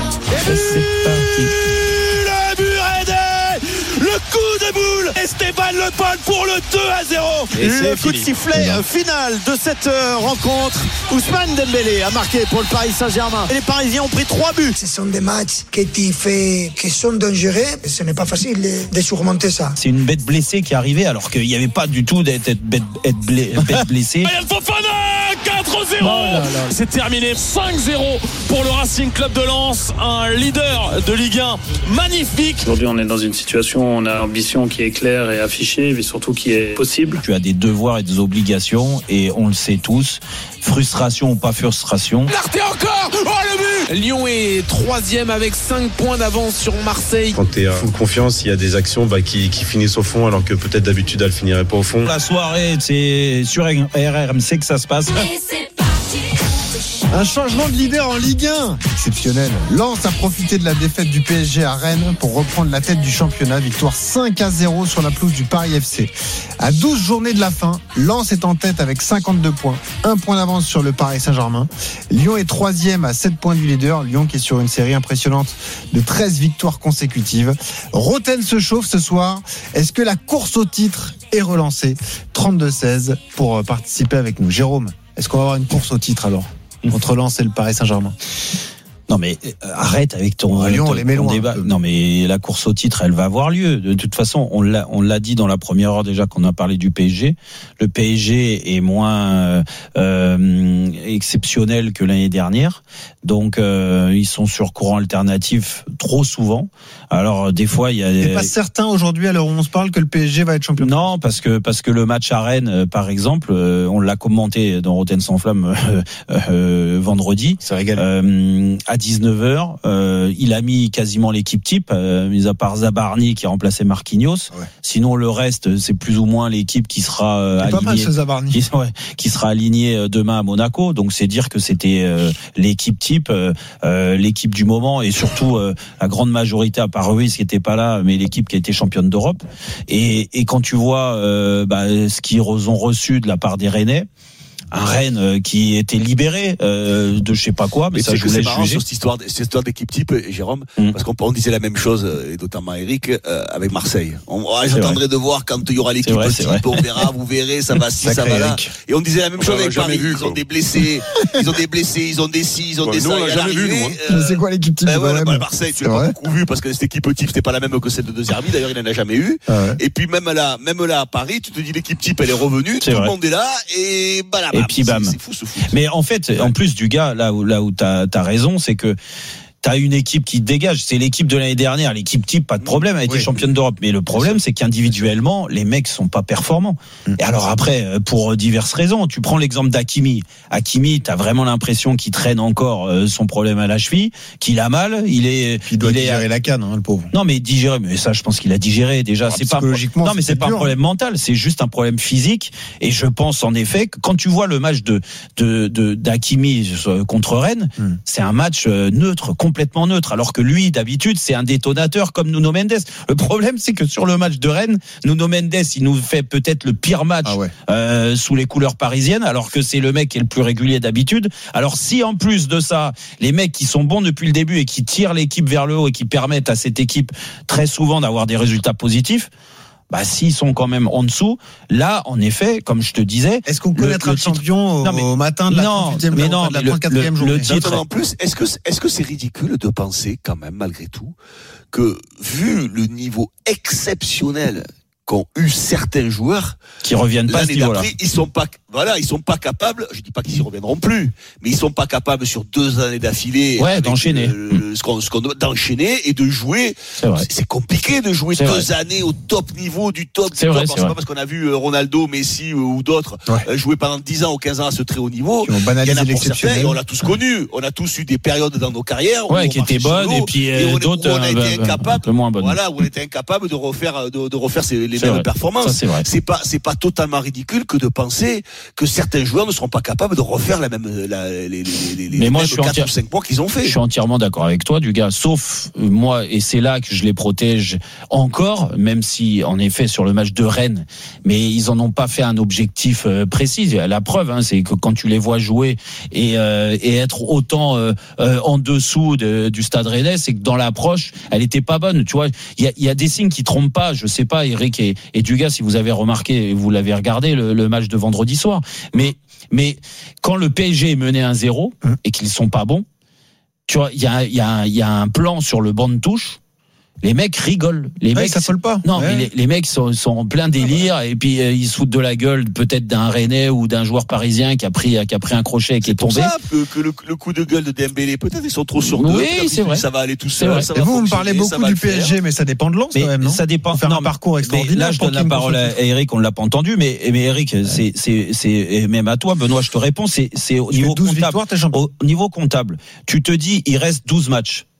c'est parti. Le but aidé. Le coup de boule. Esteban Le Pen pour le deux à zéro. Et le coup de sifflet final de cette rencontre. Ousmane Dembélé a marqué pour le Paris Saint-Germain. Et les Parisiens ont pris trois buts. Ce sont des matchs que tu fais, qui sont dangereux. Ce n'est pas facile de, de surmonter ça. C'est une bête blessée qui est arrivée alors qu'il n'y avait pas du tout d'être bête, bête blessée. Ryan Fofana, quatre zéro. Oh là là. C'est terminé. cinq zéro pour le Racing Club de Lens. Un leader de Ligue un magnifique. Aujourd'hui, on est dans une situation où on a l'ambition qui est claire et affichée, mais surtout qui est possible. Tu as des devoirs et des obligations et on le sait tous. Frustration ou pas frustration. L'arté encore. Oh le but. Lyon est troisième avec cinq points d'avance sur Marseille. Quand t'es full confiance, il y a des actions bah, qui, qui finissent au fond alors que peut-être d'habitude elles finiraient pas au fond. La soirée, c'est sur R R M C que ça se passe. Et c'est parti. Un changement de leader en Ligue un. Exceptionnel. Lens a profité de la défaite du P S G à Rennes pour reprendre la tête du championnat. Victoire cinq à zéro sur la pelouse du Paris F C. À douze journées de la fin, Lens est en tête avec cinquante-deux points. Un point d'avance sur le Paris Saint-Germain. Lyon est troisième à sept points du leader. Lyon qui est sur une série impressionnante de treize victoires consécutives. Roten se chauffe ce soir. Est-ce que la course au titre est relancée? trente-deux seize pour participer avec nous. Jérôme, est-ce qu'on va avoir une course au titre alors entre Lens et le Paris Saint-Germain? Non mais euh, arrête avec ton, à Lyon, ton, on les met ton loin, débat. Non mais la course au titre, elle va avoir lieu. De toute façon, on l'a, on l'a dit dans la première heure déjà qu'on a parlé du P S G. Le P S G est moins euh, exceptionnel que l'année dernière, donc euh, ils sont sur courant alternatif trop souvent. Alors des fois il y a. T'es pas certain aujourd'hui à l'heure où on se parle que le P S G va être champion? Non, parce que parce que le match à Rennes, euh, par exemple, euh, on l'a commenté dans Roten sans flamme euh, euh, vendredi. Ça régale. Euh, à dix-neuf heures, euh, il a mis quasiment l'équipe type, euh, mis à part Zabarni qui a remplacé Marquinhos. Ouais. Sinon, le reste, c'est plus ou moins l'équipe qui sera euh, alignée. Pas mal ce Zabarni. Qui, ouais, qui sera alignée demain à Monaco. Donc, c'est dire que c'était euh, l'équipe type, euh, euh, l'équipe du moment, et surtout euh, la grande majorité, à part Ruiz qui était pas là, mais l'équipe qui a été championne d'Europe. Et, et quand tu vois euh, bah, ce qu'ils ont reçu de la part des Rennais. Un Rennes qui était libéré euh, de je sais pas quoi, mais, mais ça je voulais juger. Sur cette histoire, cette histoire d'équipe type, Jérôme, mmh. parce qu'on on disait la même chose, et notamment Eric, euh, avec Marseille. On, oh, j'attendrai de voir quand il y aura l'équipe vrai, type, on verra, vous verrez, ça va ci, ça va là. Et on disait la même on chose avec Paris. Vu, ils ont des blessés, ils ont des blessés, ils ont des ci, ils ont ouais, des nous, ça. On l'a jamais vu, nous. Euh, c'est quoi l'équipe type? Ben ouais, bah, Marseille, tu l'as pas beaucoup vu parce que cette équipe type c'était pas la même que celle de De Zerbi. D'ailleurs, il n'en a jamais eu. Et puis même là, même là à Paris, tu te dis l'équipe type, elle est revenue, tout le monde est là, et bah là, et puis bam. Mais en fait, ouais. en plus du gars, là où, là où t'as, t'as raison, c'est que t'as une équipe qui dégage. C'est l'équipe de l'année dernière. L'équipe type, pas de problème, a été oui. championne d'Europe. Mais le problème, c'est qu'individuellement, les mecs sont pas performants. Mmh. Et alors après, pour diverses raisons, tu prends l'exemple d'Hakimi. Hakimi, t'as vraiment l'impression qu'il traîne encore son problème à la cheville, qu'il a mal. Il est, Puis il doit il digérer est, la canne, hein, le pauvre. Non, mais digérer, mais ça, je pense qu'il a digéré déjà. Ah, c'est pas, non, mais c'est pas dur, un problème hein. mental. C'est juste un problème physique. Et je pense en effet que quand tu vois le match de, de, de d'Hakimi contre Rennes, mmh. c'est un match neutre, complètement neutre. Alors que lui, d'habitude, c'est un détonateur comme Nuno Mendes. Le problème, c'est que sur le match de Rennes, Nuno Mendes, il nous fait peut-être le pire match ah ouais. euh, sous les couleurs parisiennes, alors que c'est le mec qui est le plus régulier d'habitude. Alors si en plus de ça, les mecs qui sont bons depuis le début et qui tirent l'équipe vers le haut et qui permettent à cette équipe très souvent d'avoir des résultats positifs, bah s'ils sont quand même en dessous, là en effet, comme je te disais, est-ce qu'on connaîtra le, le champion au, non, mais, au matin de la trente-huitième mais non, de la trente-quatrième journée? Le titre en plus, est-ce que est-ce que c'est ridicule de penser quand même malgré tout que vu le niveau exceptionnel qu'ont eu certains joueurs qui reviennent pas à ce niveau-là, ils sont pas voilà, ils sont pas capables, je dis pas qu'ils y reviendront plus, mais ils sont pas capables sur deux années d'affilée ouais, d'enchaîner le, ce qu'on, ce qu'on d'enchaîner et de jouer. C'est, c'est compliqué de jouer c'est deux vrai. années au top niveau du top c'est du vrai, top. C'est, c'est pas parce qu'on a vu Ronaldo, Messi ou d'autres ouais. jouer pendant dix ans ou quinze ans à ce très haut niveau. Il y en a pour certains et on l'a tous connu. On a tous eu des périodes dans nos carrières ouais, qui étaient bonnes et puis et on, d'autres où on a été euh, incapable, moins bonnes. Voilà, où on était incapable de refaire de, de refaire ces, les mêmes performances. Ça, c'est vrai. C'est pas c'est pas totalement ridicule que de penser que certains joueurs ne seront pas capables de refaire la même la, les les les, les moi, mêmes quatre ou cinq points qu'ils ont fait. Je suis entièrement d'accord avec toi, du gars. Sauf euh, moi, et c'est là que je les protège encore, même si en effet sur le match de Rennes, mais ils en ont pas fait un objectif euh, précis. La preuve, hein, c'est que quand tu les vois jouer et euh, et être autant euh, euh, en dessous de, du Stade Rennais, c'est que dans l'approche, elle était pas bonne. Tu vois, il y a, y a des signes qui trompent pas. Je sais pas, Eric et, et Dugas, si vous avez remarqué, vous l'avez regardé le, le match de vendredi soir, mais Mais quand le P S G est mené un zéro et qu'ils sont pas bons, tu vois, il y a, y a, y a un plan sur le banc de touche. Les mecs rigolent. Les ouais, mecs ça s'affole pas. Non, ouais. mais les, les mecs sont, sont en plein délire et puis euh, ils se foutent de la gueule peut-être d'un Rennais ou d'un joueur parisien qui a pris qui a pris un crochet et qui c'est est tombé. C'est pour ça que, que le, le coup de gueule de Dembélé, peut-être ils sont trop sur deux. Oui, c'est vrai. Ça va aller tout seul. Ça et va vous, vous me parlez beaucoup du P S G, mais ça dépend de Lens quand même, non? Ça dépend. Faire non, un parcours extraordinaire. Là, je donne la parole à Eric. On l'a pas entendu, mais mais Eric, c'est c'est c'est même à toi, Benoît, je te réponds. C'est c'est au niveau comptable. Au niveau comptable, tu te dis, il reste douze matchs.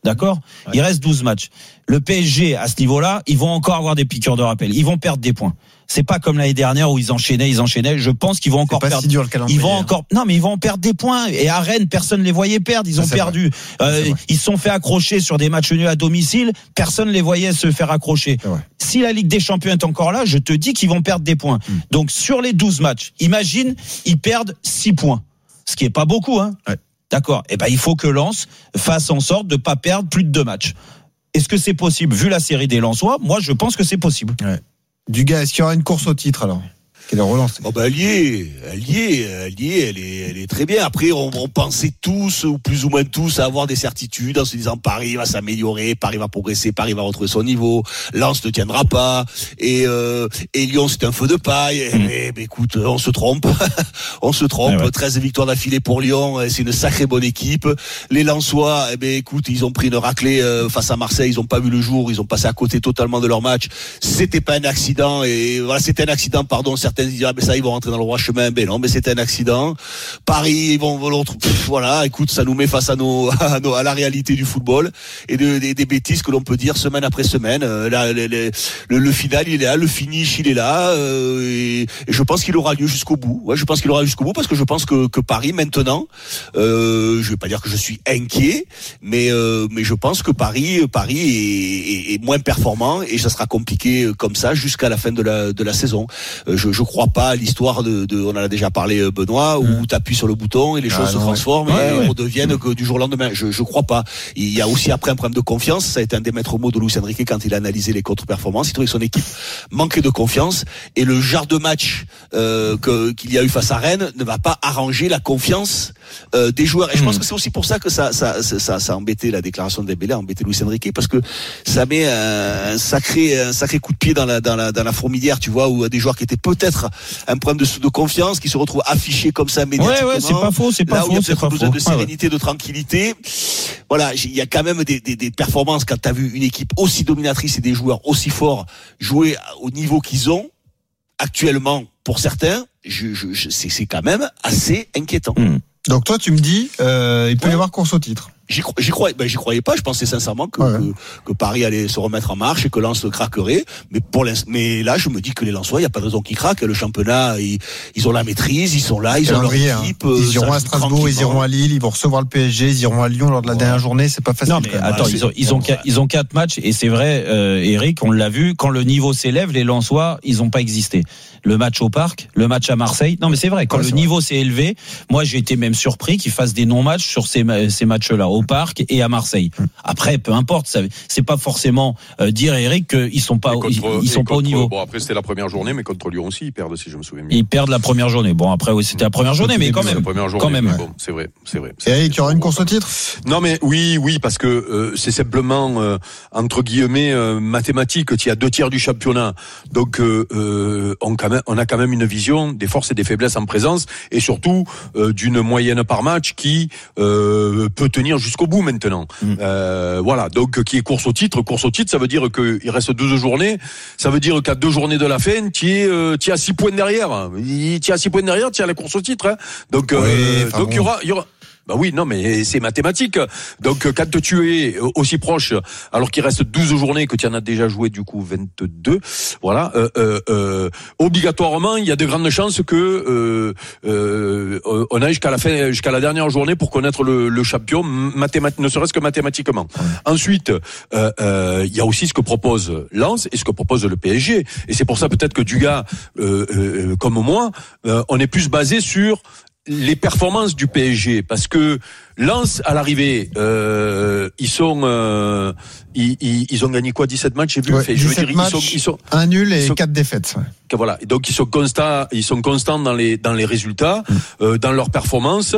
D'accord ? Ouais. Il reste douze matchs. Le P S G, à ce niveau-là, ils vont encore avoir des piqûres de rappel. Ils vont perdre des points. C'est pas comme l'année dernière où ils enchaînaient, ils enchaînaient. Je pense qu'ils vont encore c'est pas perdre. Si dur, le calendrier, ils vont hein. encore, non, mais ils vont en perdre des points. Et à Rennes, personne les voyait perdre. Ils ont ça, perdu. Euh, ils se sont fait accrocher sur des matchs nuls à domicile. Personne les voyait se faire accrocher. Si la Ligue des Champions est encore là, je te dis qu'ils vont perdre des points. Hum. Donc, sur les douze matchs, imagine, ils perdent six points. Ce qui est pas beaucoup, hein. Ouais. D'accord. Eh ben, il faut que Lens fasse en sorte de pas perdre plus de deux matchs. Est-ce que c'est possible, vu la série des Lensois? Moi, je pense que c'est possible. Ouais. Dugas, est-ce qu'il y aura une course au titre alors? Quelle relance? Oh bah, elle y est, elle y est, elle y est, elle est, elle est très bien. Après, on, on pensait tous, ou plus ou moins tous, à avoir des certitudes en se disant Paris va s'améliorer, Paris va progresser, Paris va retrouver son niveau, Lens ne tiendra pas, et, euh, et Lyon c'est un feu de paille. Mmh. Mais, mais écoute, on se trompe, on se trompe. Ouais, ouais. treize victoires d'affilée pour Lyon, c'est une sacrée bonne équipe. Les Lensois, eh ben écoute, ils ont pris une raclée euh, face à Marseille, ils ont pas vu le jour, ils ont passé à côté totalement de leur match. C'était pas un accident, et voilà, c'était un accident, pardon, certains disent ah, mais ça ils vont rentrer dans le droit chemin, ben non, mais c'était un accident. Paris ils vont l'autre, pff, voilà, écoute, ça nous met face à nos à, nos, à la réalité du football et de, des, des bêtises que l'on peut dire semaine après semaine. Euh, là, les, les, le, le final il est là, le finish il est là, euh, et, et je pense qu'il aura lieu jusqu'au bout. Ouais, je pense qu'il aura lieu jusqu'au bout parce que je pense que, que Paris maintenant, euh, je vais pas dire que je suis inquiet, mais euh, mais je pense que Paris Paris est, est, est moins performant et ça sera compliqué comme ça jusqu'à la fin de la de la saison. Euh, je je crois pas à l'histoire de, de, on en a déjà parlé Benoît, où mmh. tu appuies sur le bouton et les ah choses non, se transforment ouais. et ouais, redeviennent ouais. du jour au lendemain. Je, je crois pas. Il y a aussi après un problème de confiance. Ça a été un des maîtres mots de Luis Enrique quand il a analysé les contre-performances. Il trouvait que son équipe manquait de confiance et le genre de match euh, que, qu'il y a eu face à Rennes ne va pas arranger la confiance euh, des joueurs. Et mmh. je pense que c'est aussi pour ça que ça, ça, ça, ça, ça a embêté la déclaration de Dembélé, a embêté Luis Enrique parce que ça met un, un sacré, un sacré coup de pied dans la, dans la, dans la fourmilière, tu vois, où des joueurs qui étaient peut-être un problème de, de confiance, qui se retrouvent affichés comme ça médiatiquement. Ouais, ouais, c'est pas faux, c'est pas là faux. Là où il y a peut-être besoin faux. de sérénité, ah ouais. de tranquillité. Voilà, il y a quand même des, des, des performances quand t'as vu une équipe aussi dominatrice et des joueurs aussi forts jouer au niveau qu'ils ont actuellement pour certains. Je, je, je, c'est, c'est quand même assez inquiétant. Mmh. Donc toi, tu me dis, euh, il peut ouais. y avoir course au titre. J'y, j'y croyais, ben j'y croyais pas. Je pensais sincèrement que, ouais. que, que Paris allait se remettre en marche et que Lens craquerait. Mais pour mais là, je me dis que les Lensois, il y a pas de raison qu'ils craquent. Le championnat, ils, ils ont la maîtrise, ils sont là, ils ont leur équipe. Hein. Ils iront à Strasbourg, ils iront à Lille, ils vont recevoir le P S G, ils iront à Lyon lors de la ouais. dernière journée. C'est pas facile. Non, mais attends, ils ont, ils ont, quatre, ils ont quatre matchs et c'est vrai, euh, Eric, on l'a vu. Quand le niveau s'élève, les Lensois, ils ont pas existé. Le match au Parc, le match à Marseille. Non, mais c'est vrai. Quand ouais, le niveau vrai. s'est élevé, moi, j'ai été même surpris qu'ils fassent des non-matchs sur ces, ces matchs-là, au Parc et à Marseille. Après, peu importe, ça, c'est pas forcément euh, dire, Eric, qu'ils sont pas, contre, ils, ils sont pas contre, au niveau. Bon, après, c'était la première journée, mais contre Lyon aussi, ils perdent, si je me souviens bien. Ils perdent la première journée. Bon, après, oui, c'était la première journée, mais quand même. La première journée, quand même. Bon, c'est vrai, c'est vrai. C'est Eric, il y aura une course au titre? Non, mais oui, oui, parce que euh, c'est simplement, euh, entre guillemets, euh, mathématique. Tu as deux tiers du championnat. Donc, euh, euh, on, quand même, on a quand même une vision des forces et des faiblesses en présence, et surtout euh, d'une moyenne par match qui euh, peut tenir jusqu'au bout maintenant. Mmh. Euh, voilà, donc qui est course au titre. Course au titre, ça veut dire qu'il reste douze journées. Ça veut dire qu'à deux journées de la fin, tu es, euh, tu es à six points derrière. Tu es à six points derrière, tu es à la course au titre. Hein. Donc, euh, oui, donc il y aura, il y aura. Bah oui, non, mais c'est mathématique. Donc, quand tu es aussi proche, alors qu'il reste douze journées, que tu en as déjà joué, du coup, vingt-deux, voilà, euh, euh, euh, obligatoirement, il y a de grandes chances que, euh, euh, on aille jusqu'à la fin, jusqu'à la dernière journée pour connaître le, le champion, mathémat- ne serait-ce que mathématiquement. Ouais. Ensuite, euh, euh, il y a aussi ce que propose Lens et ce que propose le P S G. Et c'est pour ça, peut-être que Dugas, euh, euh, comme moi, euh, on est plus basé sur les performances du P S G, parce que Lens à l'arrivée, euh, ils sont, euh, ils, ils, ils ont gagné quoi, dix-sept matchs, j'ai vu. Ouais, fait, je veux dire, ils sont, ils sont, un nul et sont, quatre défaites. Ouais. Voilà, donc ils sont constants, ils sont constants dans les dans les résultats, mmh. euh, dans leurs performances.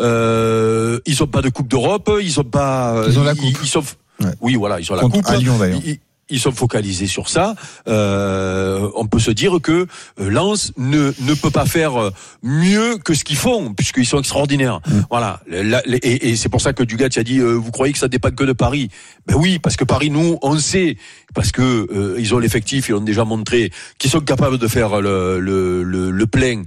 Euh, ils ont pas de Coupe d'Europe, ils ont pas. Ils ont la coupe. Ils, ils sont, ouais. Oui, voilà, ils ont Contre la coupe. À Lyon d'ailleurs. Ils, Ils sont focalisés sur ça. Euh, on peut se dire que Lens ne ne peut pas faire mieux que ce qu'ils font, puisqu'ils sont extraordinaires. Mmh. Voilà. La, et, et c'est pour ça que Dugas a dit euh, vous croyez que ça dépend que de Paris? Ben oui, parce que Paris, nous, on sait, parce que euh, ils ont l'effectif, ils ont déjà montré qu'ils sont capables de faire le le le, le plein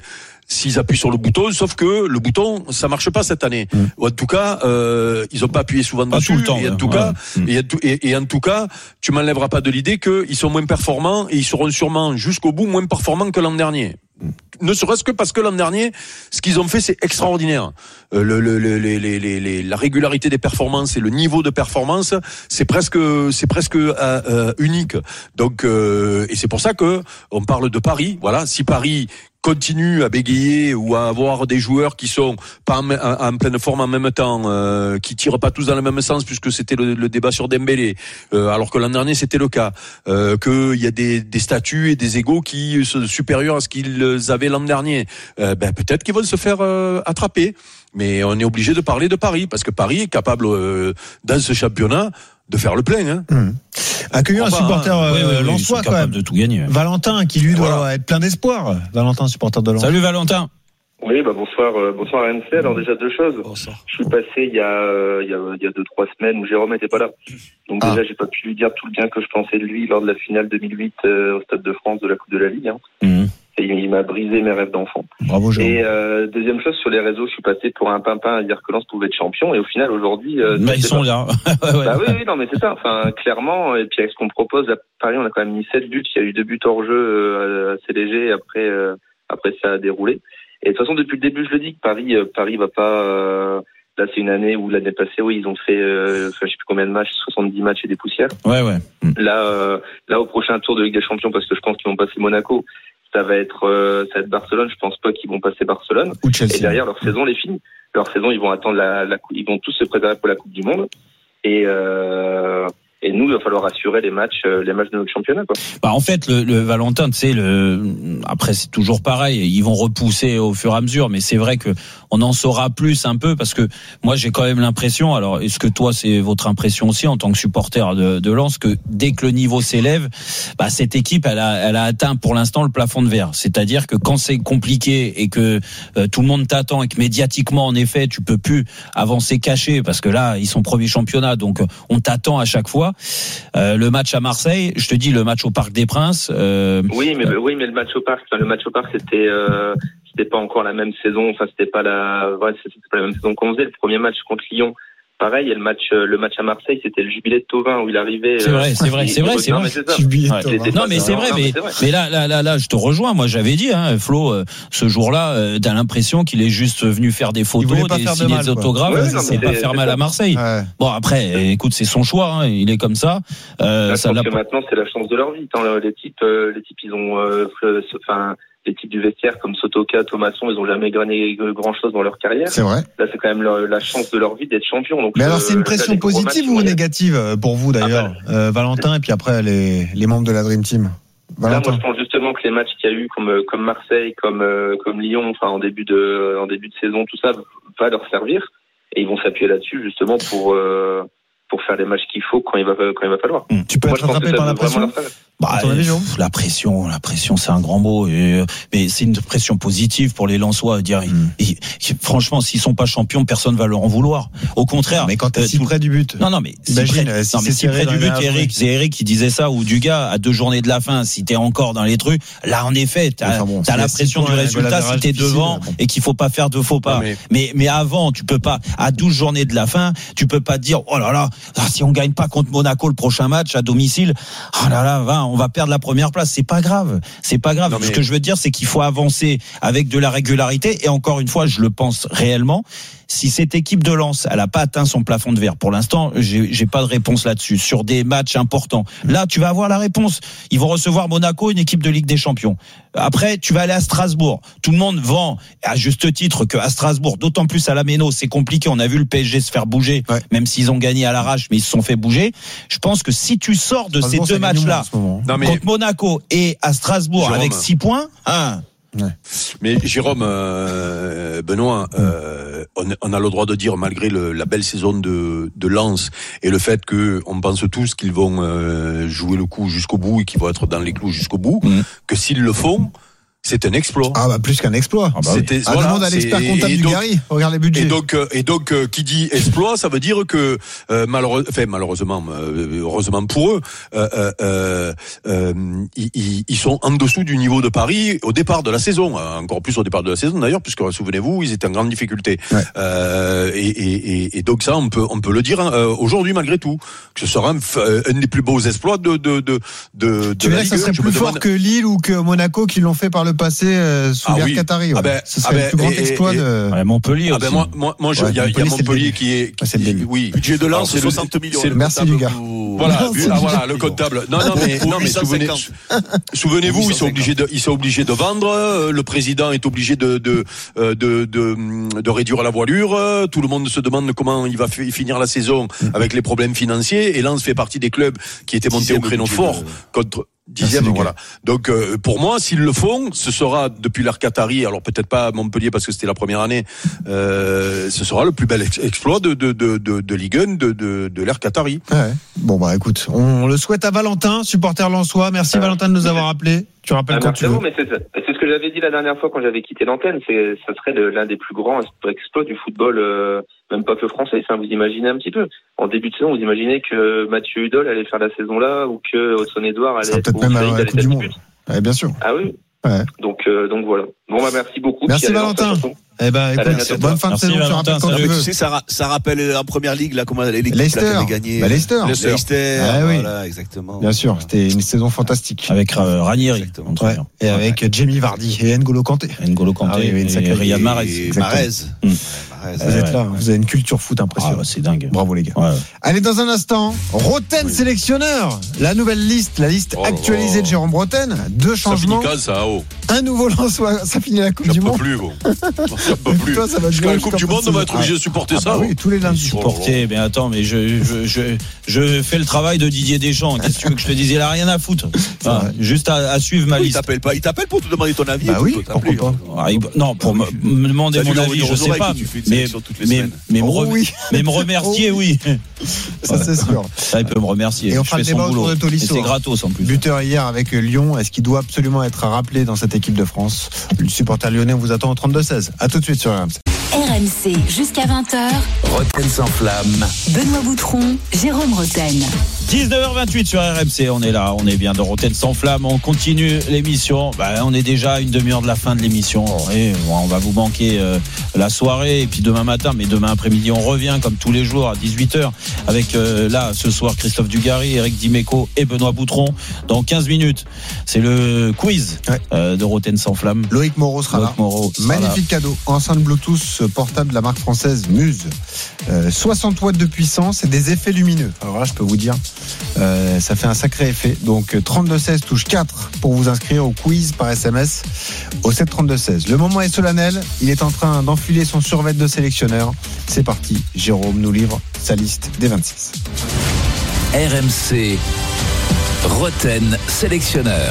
s'ils appuient sur le bouton, sauf que le bouton, ça marche pas cette année. Mmh. Ou en tout cas, euh, ils ont pas appuyé souvent pas dessus. Tout le temps, et en ouais. tout cas, mmh. et, et, et en tout cas, tu m'enlèveras pas de l'idée qu'ils sont moins performants et ils seront sûrement jusqu'au bout moins performants que l'an dernier. Ne serait-ce que parce que l'an dernier, ce qu'ils ont fait, c'est extraordinaire. Euh, le, le, le, les, les, les, la régularité des performances et le niveau de performance, c'est presque, c'est presque euh, euh, unique. Donc, euh, et c'est pour ça que on parle de Paris. Voilà, si Paris continue à bégayer ou à avoir des joueurs qui sont pas en, en, en pleine forme en même temps, euh, qui tirent pas tous dans le même sens, puisque c'était le, le débat sur Dembélé, euh, alors que l'an dernier c'était le cas, euh, qu'il y a des, des statuts et des égos qui sont supérieurs à ce qu'ils avaient l'an dernier, euh, ben peut-être qu'ils vont se faire euh, attraper. Mais on est obligé de parler de Paris, parce que Paris est capable, euh, dans ce championnat, de faire le plein. Hein. Mmh. Accueillir un supporter euh, oui, oui, oui, lensois quand même. De tout gagner. Valentin, qui lui doit voilà. être plein d'espoir. Valentin, supporter de Lens. Salut Valentin. Oui, bah bonsoir, euh, bonsoir à R M C. Alors déjà deux choses. Bonsoir. Je suis passé il y a, euh, il y a, il y a deux trois semaines où Jérôme n'était pas là. Donc ah. déjà, j'ai pas pu lui dire tout le bien que je pensais de lui lors de la finale deux mille huit euh, au Stade de France de la Coupe de la Ligue. Hein. Mmh. Et il m'a brisé mes rêves d'enfant. Bravo, Jérôme. Et euh, deuxième chose, sur les réseaux, je suis passé pour un pimpin à dire que Lens pouvait être champion. Et au final, aujourd'hui... Euh, bah, ils sont pas... là. ouais. Bah oui, oui, non, mais c'est ça. Enfin, clairement, et puis avec ce qu'on propose, à Paris, on a quand même mis sept buts. Il y a eu deux buts hors jeu euh, assez légers. Après, euh, après, ça a déroulé. Et de toute façon, depuis le début, je le dis, que Paris, euh, Paris va pas... Euh, là, c'est une année où l'année passée, oui, ils ont fait, euh, je sais plus combien de matchs, soixante-dix matchs et des poussières. Ouais, ouais. Là, euh, là, au prochain tour de Ligue des Champions, parce que je pense qu'ils vont passer Monaco, ça va être, euh, ça va être Barcelone. Je pense pas qu'ils vont passer Barcelone. Ou Chelsea. Et derrière, leur saison, elle est finie. Leur saison, ils vont attendre la, la, ils vont tous se préparer pour la Coupe du Monde. Et, euh, et nous, il va falloir assurer les matchs, les matchs de notre championnat, quoi. Bah, en fait, le, le Valentin, tu sais, le, après, c'est toujours pareil. Ils vont repousser au fur et à mesure, mais c'est vrai que on en saura plus un peu, parce que moi, j'ai quand même l'impression, alors, est-ce que toi, c'est votre impression aussi, en tant que supporter de, de Lens, que dès que le niveau s'élève, bah, cette équipe, elle a, elle a atteint pour l'instant le plafond de verre. C'est-à-dire que quand c'est compliqué et que euh, tout le monde t'attend et que médiatiquement, en effet, tu peux plus avancer caché, parce que là, ils sont premiers championnat, donc on t'attend à chaque fois. Euh, le match à Marseille, je te dis, le match au Parc des Princes. Euh, oui, mais euh, oui, mais le match au Parc, enfin, le match au Parc, c'était, euh, c'était pas encore la même saison. Enfin, c'était pas la, ouais, c'était pas la même saison qu'on faisait. Le premier match contre Lyon, pareil. Et le match, le match à Marseille, c'était le jubilé de Thauvin où il arrivait. C'est vrai, c'est vrai, c'est vrai, c'est vrai. Non, mais c'est vrai, mais mais là, là, là, là, je te rejoins. Moi, j'avais dit, hein, Flo, euh, ce jour-là, euh, t'as l'impression qu'il est juste venu faire des photos, des signer des autographes, ouais, non, c'est pas faire mal à Marseille. Ouais. Bon, après, écoute, c'est son choix. Hein, il est comme ça. Euh, là, ça je pense que maintenant, c'est la chance de leur vie. Tant, les types, euh, les types, ils ont, enfin. Euh, les types du vestiaire comme Sotoka, Thomasson, ils n'ont jamais gagné grand-chose dans leur carrière. C'est vrai. Là, c'est quand même leur, la chance de leur vie d'être champion. Donc, mais alors, euh, c'est une pression là, positive matchs, ou négative pour vous d'ailleurs, ah, bah, euh, Valentin, et puis après les, les membres de la Dream Team? Valentin. Là, moi, je pense justement que les matchs qu'il y a eu, comme comme Marseille, comme euh, comme Lyon, enfin en début de en début de saison, tout ça va leur servir, et ils vont s'appuyer là-dessus justement pour euh, pour faire les matchs qu'il faut quand il va quand il va falloir. Mmh. Tu peux moi, être rattrapé par la pression. Bah, euh, la pression, la pression, c'est un grand mot, et, mais c'est une pression positive pour les Lensois. Dire, mmh. ils, ils, franchement, s'ils sont pas champions, personne va leur en vouloir. Au contraire. Mais quand t'es euh, si tout... près du but. Non, non, mais imagine. Si près, si non, mais si près du but, Eric, c'est Eric qui disait ça, ou Dugas, à deux journées de la fin, si t'es encore dans les trucs, là, en effet, t'as, enfin bon, t'as la pression du résultat si t'es devant, bon. Et qu'il faut pas faire de faux pas. Non, mais... mais, mais avant, tu peux pas, à douze journées de la fin, tu peux pas te dire, oh là là, si on gagne pas contre Monaco le prochain match à domicile, oh là là, va, on va perdre la première place. C'est pas grave, c'est pas grave. Non, mais... Ce que je veux dire, c'est qu'il faut avancer avec de la régularité. Et encore une fois, je le pense réellement. Si cette équipe de Lens, elle a pas atteint son plafond de verre, pour l'instant, j'ai, j'ai pas de réponse là-dessus. Sur des matchs importants, là, tu vas avoir la réponse. Ils vont recevoir Monaco, une équipe de Ligue des Champions. Après, tu vas aller à Strasbourg. Tout le monde vend, à juste titre, que à Strasbourg, d'autant plus à la Méno, c'est compliqué. On a vu le P S G se faire bouger, ouais. Même s'ils ont gagné à l'arrache, mais ils se sont fait bouger. Je pense que si tu sors de ces deux matchs-là, non, mais... contre Monaco et à Strasbourg, Jérôme, avec six points, hein. Ouais. Mais Jérôme, euh, Benoît, euh, on, on a le droit de dire, malgré le, la belle saison de, de Lens et le fait que on pense tous qu'ils vont euh, jouer le coup jusqu'au bout et qu'ils vont être dans les clous jusqu'au bout, mmh. que s'ils le font, C'est un exploit. Ah bah plus qu'un exploit. Ah bah C'était, ah, voilà, demande à l'expert comptable du Gary. Regarde les budgets. Et donc, et donc, qui dit exploit, ça veut dire que euh, malheureux, enfin, malheureusement, euh, heureusement pour eux, euh, euh, euh, ils, ils sont en dessous du niveau de Paris au départ de la saison, encore plus au départ de la saison d'ailleurs, puisque souvenez-vous, ils étaient en grande difficulté. Ouais. Euh, et, et, et donc ça, on peut, on peut le dire hein, aujourd'hui malgré tout, que ce sera un, un des plus beaux exploits de de de de. Tu veux dire que ça serait plus fort demande... que Lille ou que Monaco qui l'ont fait par le passé euh, sous ah l'ère oui. Qatari. Ouais. Ah ben, ce serait ah ben, le plus grand et, exploit et, de ouais, Montpellier. Ah ben aussi. moi, moi, moi, il ouais, y a, y a Montpellier qui est, qui, c'est le oui. Budget de Lens, c'est soixante millions. C'est le merci du gars. Voilà, ah, voilà, le comptable. Non, non, mais, non, mais souvenez, souvenez-vous, ils sont obligés de, ils sont obligés de vendre. Le président est obligé de, de, de, de, de, de réduire la voilure. Tout le monde se demande comment il va finir la saison avec les problèmes financiers. Et Lens fait partie des clubs qui étaient montés au créneau fort contre. Dixième, voilà. Donc euh, pour moi, s'ils le font, ce sera depuis l'ère Qatari. Alors peut-être pas à Montpellier parce que c'était la première année. Euh, ce sera le plus bel ex- exploit de de de de, de Ligue un de de, de l'ère Qatari. Ouais. Bon bah écoute, on le souhaite à Valentin, supporter lensois. Merci euh, Valentin de nous avoir appelé. Tu rappelles ah, quand tu veux. Vous, mais c'est, c'est ce que j'avais dit la dernière fois quand j'avais quitté l'antenne. C'est ça serait de, l'un des plus grands exploits du football. Euh, même pas que français, enfin, vous imaginez un petit peu. En début de saison, vous imaginez que Mathieu Hudol allait faire la saison là, ou que Hudson-Edouard allait être peut-être même à la Coupe du Monde. Ouais, bien sûr. Ah oui. Ouais. Donc, euh, donc voilà. Bon, bah, merci beaucoup. Merci puis, Valentin. Eh ben, écoute, bonne fin de merci saison. Valentin, tu, tu sais, ça, ça rappelle en première ligue, là, comment l'équipe Leicester. avait gagné. Bah, Leicester. Leicester. Leicester. Ah, oui. Voilà, exactement. Bien sûr. C'était une saison fantastique. Avec euh, Ranieri. Ouais. Et avec ouais. Jamie Vardy et N'Golo Kanté. N'Golo Kanté. Ah, oui, et, et, et Riyad Mahrez. Mahrez. Hum. Vous êtes là, vous avez une culture foot impressionnante. Ah, bah, c'est dingue. Bravo les gars. Ouais. Allez, dans un instant, Roten oui. sélectionneur. La nouvelle liste, la liste oh, actualisée oh. de Jérôme Roten. Deux changements. Ça finit ça, oh. Un nouveau lanceur. Ça finit la Coupe J'en du Monde. peux plus, bon. J'en peux plus. Toi, ça va Jusqu'à la Coupe du Monde, on va être obligé de supporter ah, ça. Bah oui, tous les lundis. Supporter, mais attends, mais je, je, je, je fais le travail de Didier Deschamps. Qu'est-ce que tu veux que je te dise? Il a rien à foutre. Enfin, juste à, à suivre ma oui, liste. Il t'appelle pas. Il t'appelle pour te demander ton avis. Bah oui, pourquoi pas. Ah, il, non, pour me, me demander mon avis, je sais pas. Mais, mais, mais, oh, me, oui. mais me remercier, oh, oui. Ça, ouais. c'est sûr. Ça, il peut me remercier. Et on fera le débat autour de Tolisso. C'est gratos en plus. Buteur hier avec Lyon. Est-ce qu'il doit absolument être rappelé dans cette équipe de France? Le supporter lyonnais, on vous attend au trente-deux seize. À tout de suite sur R M C. R M C jusqu'à vingt heures. Roten sans flamme. Benoît Boutron, Jérôme Roten. dix-neuf heures vingt-huit sur R M C, on est là, on est bien dans Roten sans flamme, on continue l'émission. Bah, on est déjà à une demi-heure de la fin de l'émission. Et on va vous manquer euh, la soirée et puis demain matin, mais demain après-midi on revient comme tous les jours à dix-huit heures avec euh, là ce soir Christophe Dugarry, Eric Dimeco et Benoît Boutron. Dans quinze minutes, c'est le quiz ouais. euh, de Roten sans flamme. Loïc Moreau sera Loïc là. Moreau sera magnifique là. Cadeau, enceinte Bluetooth portable de la marque française Muse. Euh, soixante watts de puissance et des effets lumineux. Alors là, je peux vous dire, euh, ça fait un sacré effet. Donc trente-deux seize touche quatre pour vous inscrire au quiz par S M S au sept trente-deux seize. Le moment est solennel. Il est en train d'enfiler son survêt de sélectionneur. C'est parti. Jérôme nous livre sa liste des vingt-six. R M C Roten sélectionneur.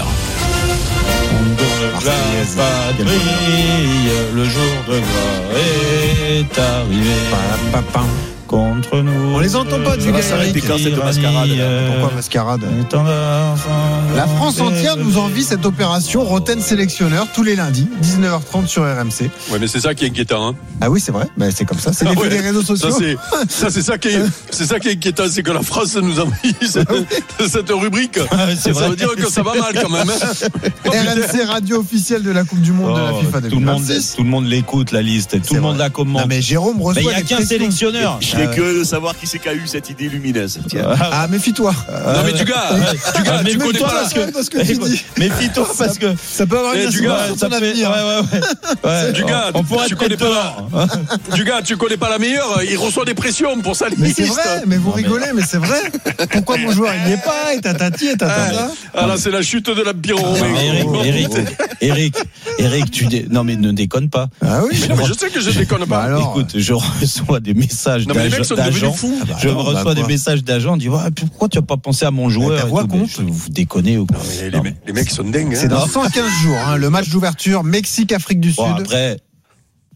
La patrie, le jour de gloire est arrivé. Pa, pa, pa. Contre nous. On les entend pas, du gars. S'arrêter quand cette mascarade. Pourquoi mascarade? La France entière nous envie cette opération Roten sélectionneur tous les lundis, dix-neuf heures trente sur R M C. Ouais, mais c'est ça qui est inquiétant, hein. Ah oui, c'est vrai. Mais c'est comme ça. C'est ah l'effet ouais. des réseaux sociaux. Ça, c'est, ça, c'est ça qui est, c'est ça qui est inquiétant, c'est que la France nous envie cette, cette rubrique. Ah oui, c'est ça vrai. veut dire que ça va mal quand même. Hein. R M C radio officielle de la Coupe du Monde oh, de la FIFA deux mille vingt-six. Tout le monde, tout le monde l'écoute, la liste. Tout c'est le monde vrai. La commente. Non, mais Jérôme reçoit. Il n'y a qu'un sélectionneur. Je n'ai que de savoir qui c'est qui a eu cette idée lumineuse. Tiens. Ah, méfie-toi. Non, mais du gars, du gars, tu connais pas parce que, parce que tu dis. Méfie-toi parce que ça peut avoir une du gars, ça peut. Ouais, ouais, ouais. Du gars, tu connais pas. Du gars, tu connais pas la meilleure. Il reçoit des pressions pour sa liste. Mais c'est vrai. Mais vous rigolez, mais c'est vrai. Pourquoi mon joueur il n'y est pas? Et tatati, et tatata. Ah là, c'est la chute de l'Empire romain. Eric, Eric, Eric, tu dé... non mais ne déconne pas. Ah oui. Mais je sais que je déconne pas. Alors, écoute, je reçois des messages non, mais les mecs sont devenus fous. Ah bah je non, reçois bah des messages d'agents, on dit ouais, pourquoi tu n'as pas pensé à mon joueur? Voix compte. Vous déconnez ou quoi? Les, les, les mecs sont dingues. C'est hein. dans cent quinze jours, hein, le match d'ouverture Mexique-Afrique du Sud. Bon, après,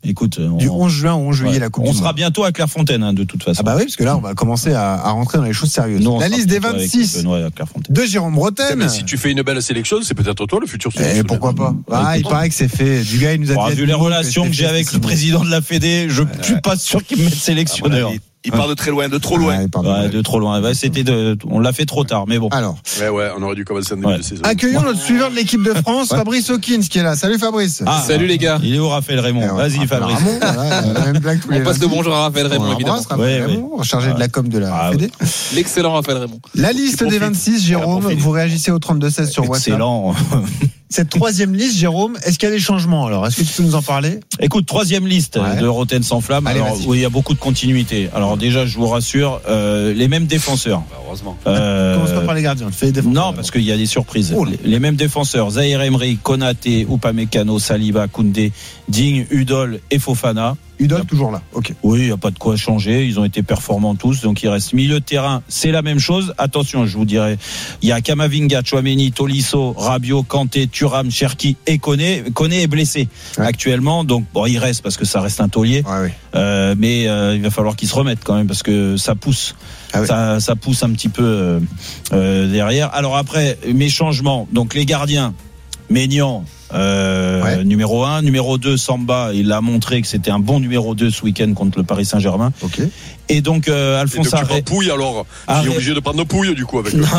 Écoute, on, du onze juin au onze juillet, ouais, la Coupe on du sera Monde. bientôt à Clairefontaine, hein, de toute façon. Ah bah oui, parce que là, on va commencer à, à rentrer dans les choses sérieuses. Non, la liste des vingt-six de Jérôme Rotten. Mais si tu fais une belle sélection, c'est peut-être toi le futur sélectionneur. Et pourquoi pas? Ah, il paraît que c'est fait. Du gars, il nous a bon, dit. Vu les relations que, que j'ai avec le président de la Fédé, je ne suis pas sûr qu'il me mette sélectionneur. Il part de très loin, de trop loin. Ouais, ouais, de trop loin. Ouais, c'était de, on l'a fait trop tard, mais bon. Alors. Ouais, ouais, on aurait dû commencer en début ouais. de saison. Accueillons notre suiveur de l'équipe de France, ouais. Fabrice Hawkins, qui est là. Salut Fabrice. Ah, salut les gars. Il est où Raphaël Raymond? Ouais, Vas-y, Fabrice. Ramon, voilà, la même blague tous les on passe le bonjour à Raphaël Raymond, on évidemment. Raphaël ouais, Raymond, ouais. chargé ah, de la com de la ah, Fédé. L'excellent Raphaël Raymond. La liste des vingt-six, Jérôme, vous réagissez au trente-deux seize sur WhatsApp. Excellent. Cette troisième liste, Jérôme, est-ce qu'il y a des changements alors? Est-ce que tu peux nous en parler? Écoute, troisième liste ouais. de Rotten sans flamme. Allez, alors, où il y a beaucoup de continuité. Alors déjà, je vous rassure, euh, les mêmes défenseurs. Bah, heureusement. Euh, Commence pas par les gardiens. Fais les défenseurs. Non, parce qu'il y a des surprises. Oh, les, les mêmes défenseurs. Zahir Emery, Konaté, Upamecano, Saliba, Koundé, Digne, Udol et Fofana. Udol toujours là. Ok. Oui, il n'y a pas de quoi changer. Ils ont été performants tous, donc il reste milieu de terrain. C'est la même chose. Attention, je vous dirais, il y a Kamavinga, Tchouaméni, Tolisso, Rabiot, Kanté, Thuram, Cherki et Koné. Koné est blessé ouais. actuellement, donc bon, il reste parce que ça reste un taulier. Ouais, ouais. Euh, mais euh, il va falloir qu'il se remette quand même parce que ça pousse. Ah ouais. ça, ça pousse un petit peu euh, euh, derrière. Alors après, mes changements. Donc les gardiens, Maignan. Euh, ouais. Numéro un, numéro deux, Samba, il a montré que c'était un bon numéro deux ce week-end contre le Paris Saint-Germain. Ok. Et donc euh, Alphonse Et donc, Arré. tu prends Pouille alors. Tu es obligé de prendre Pouille du coup avec. Non.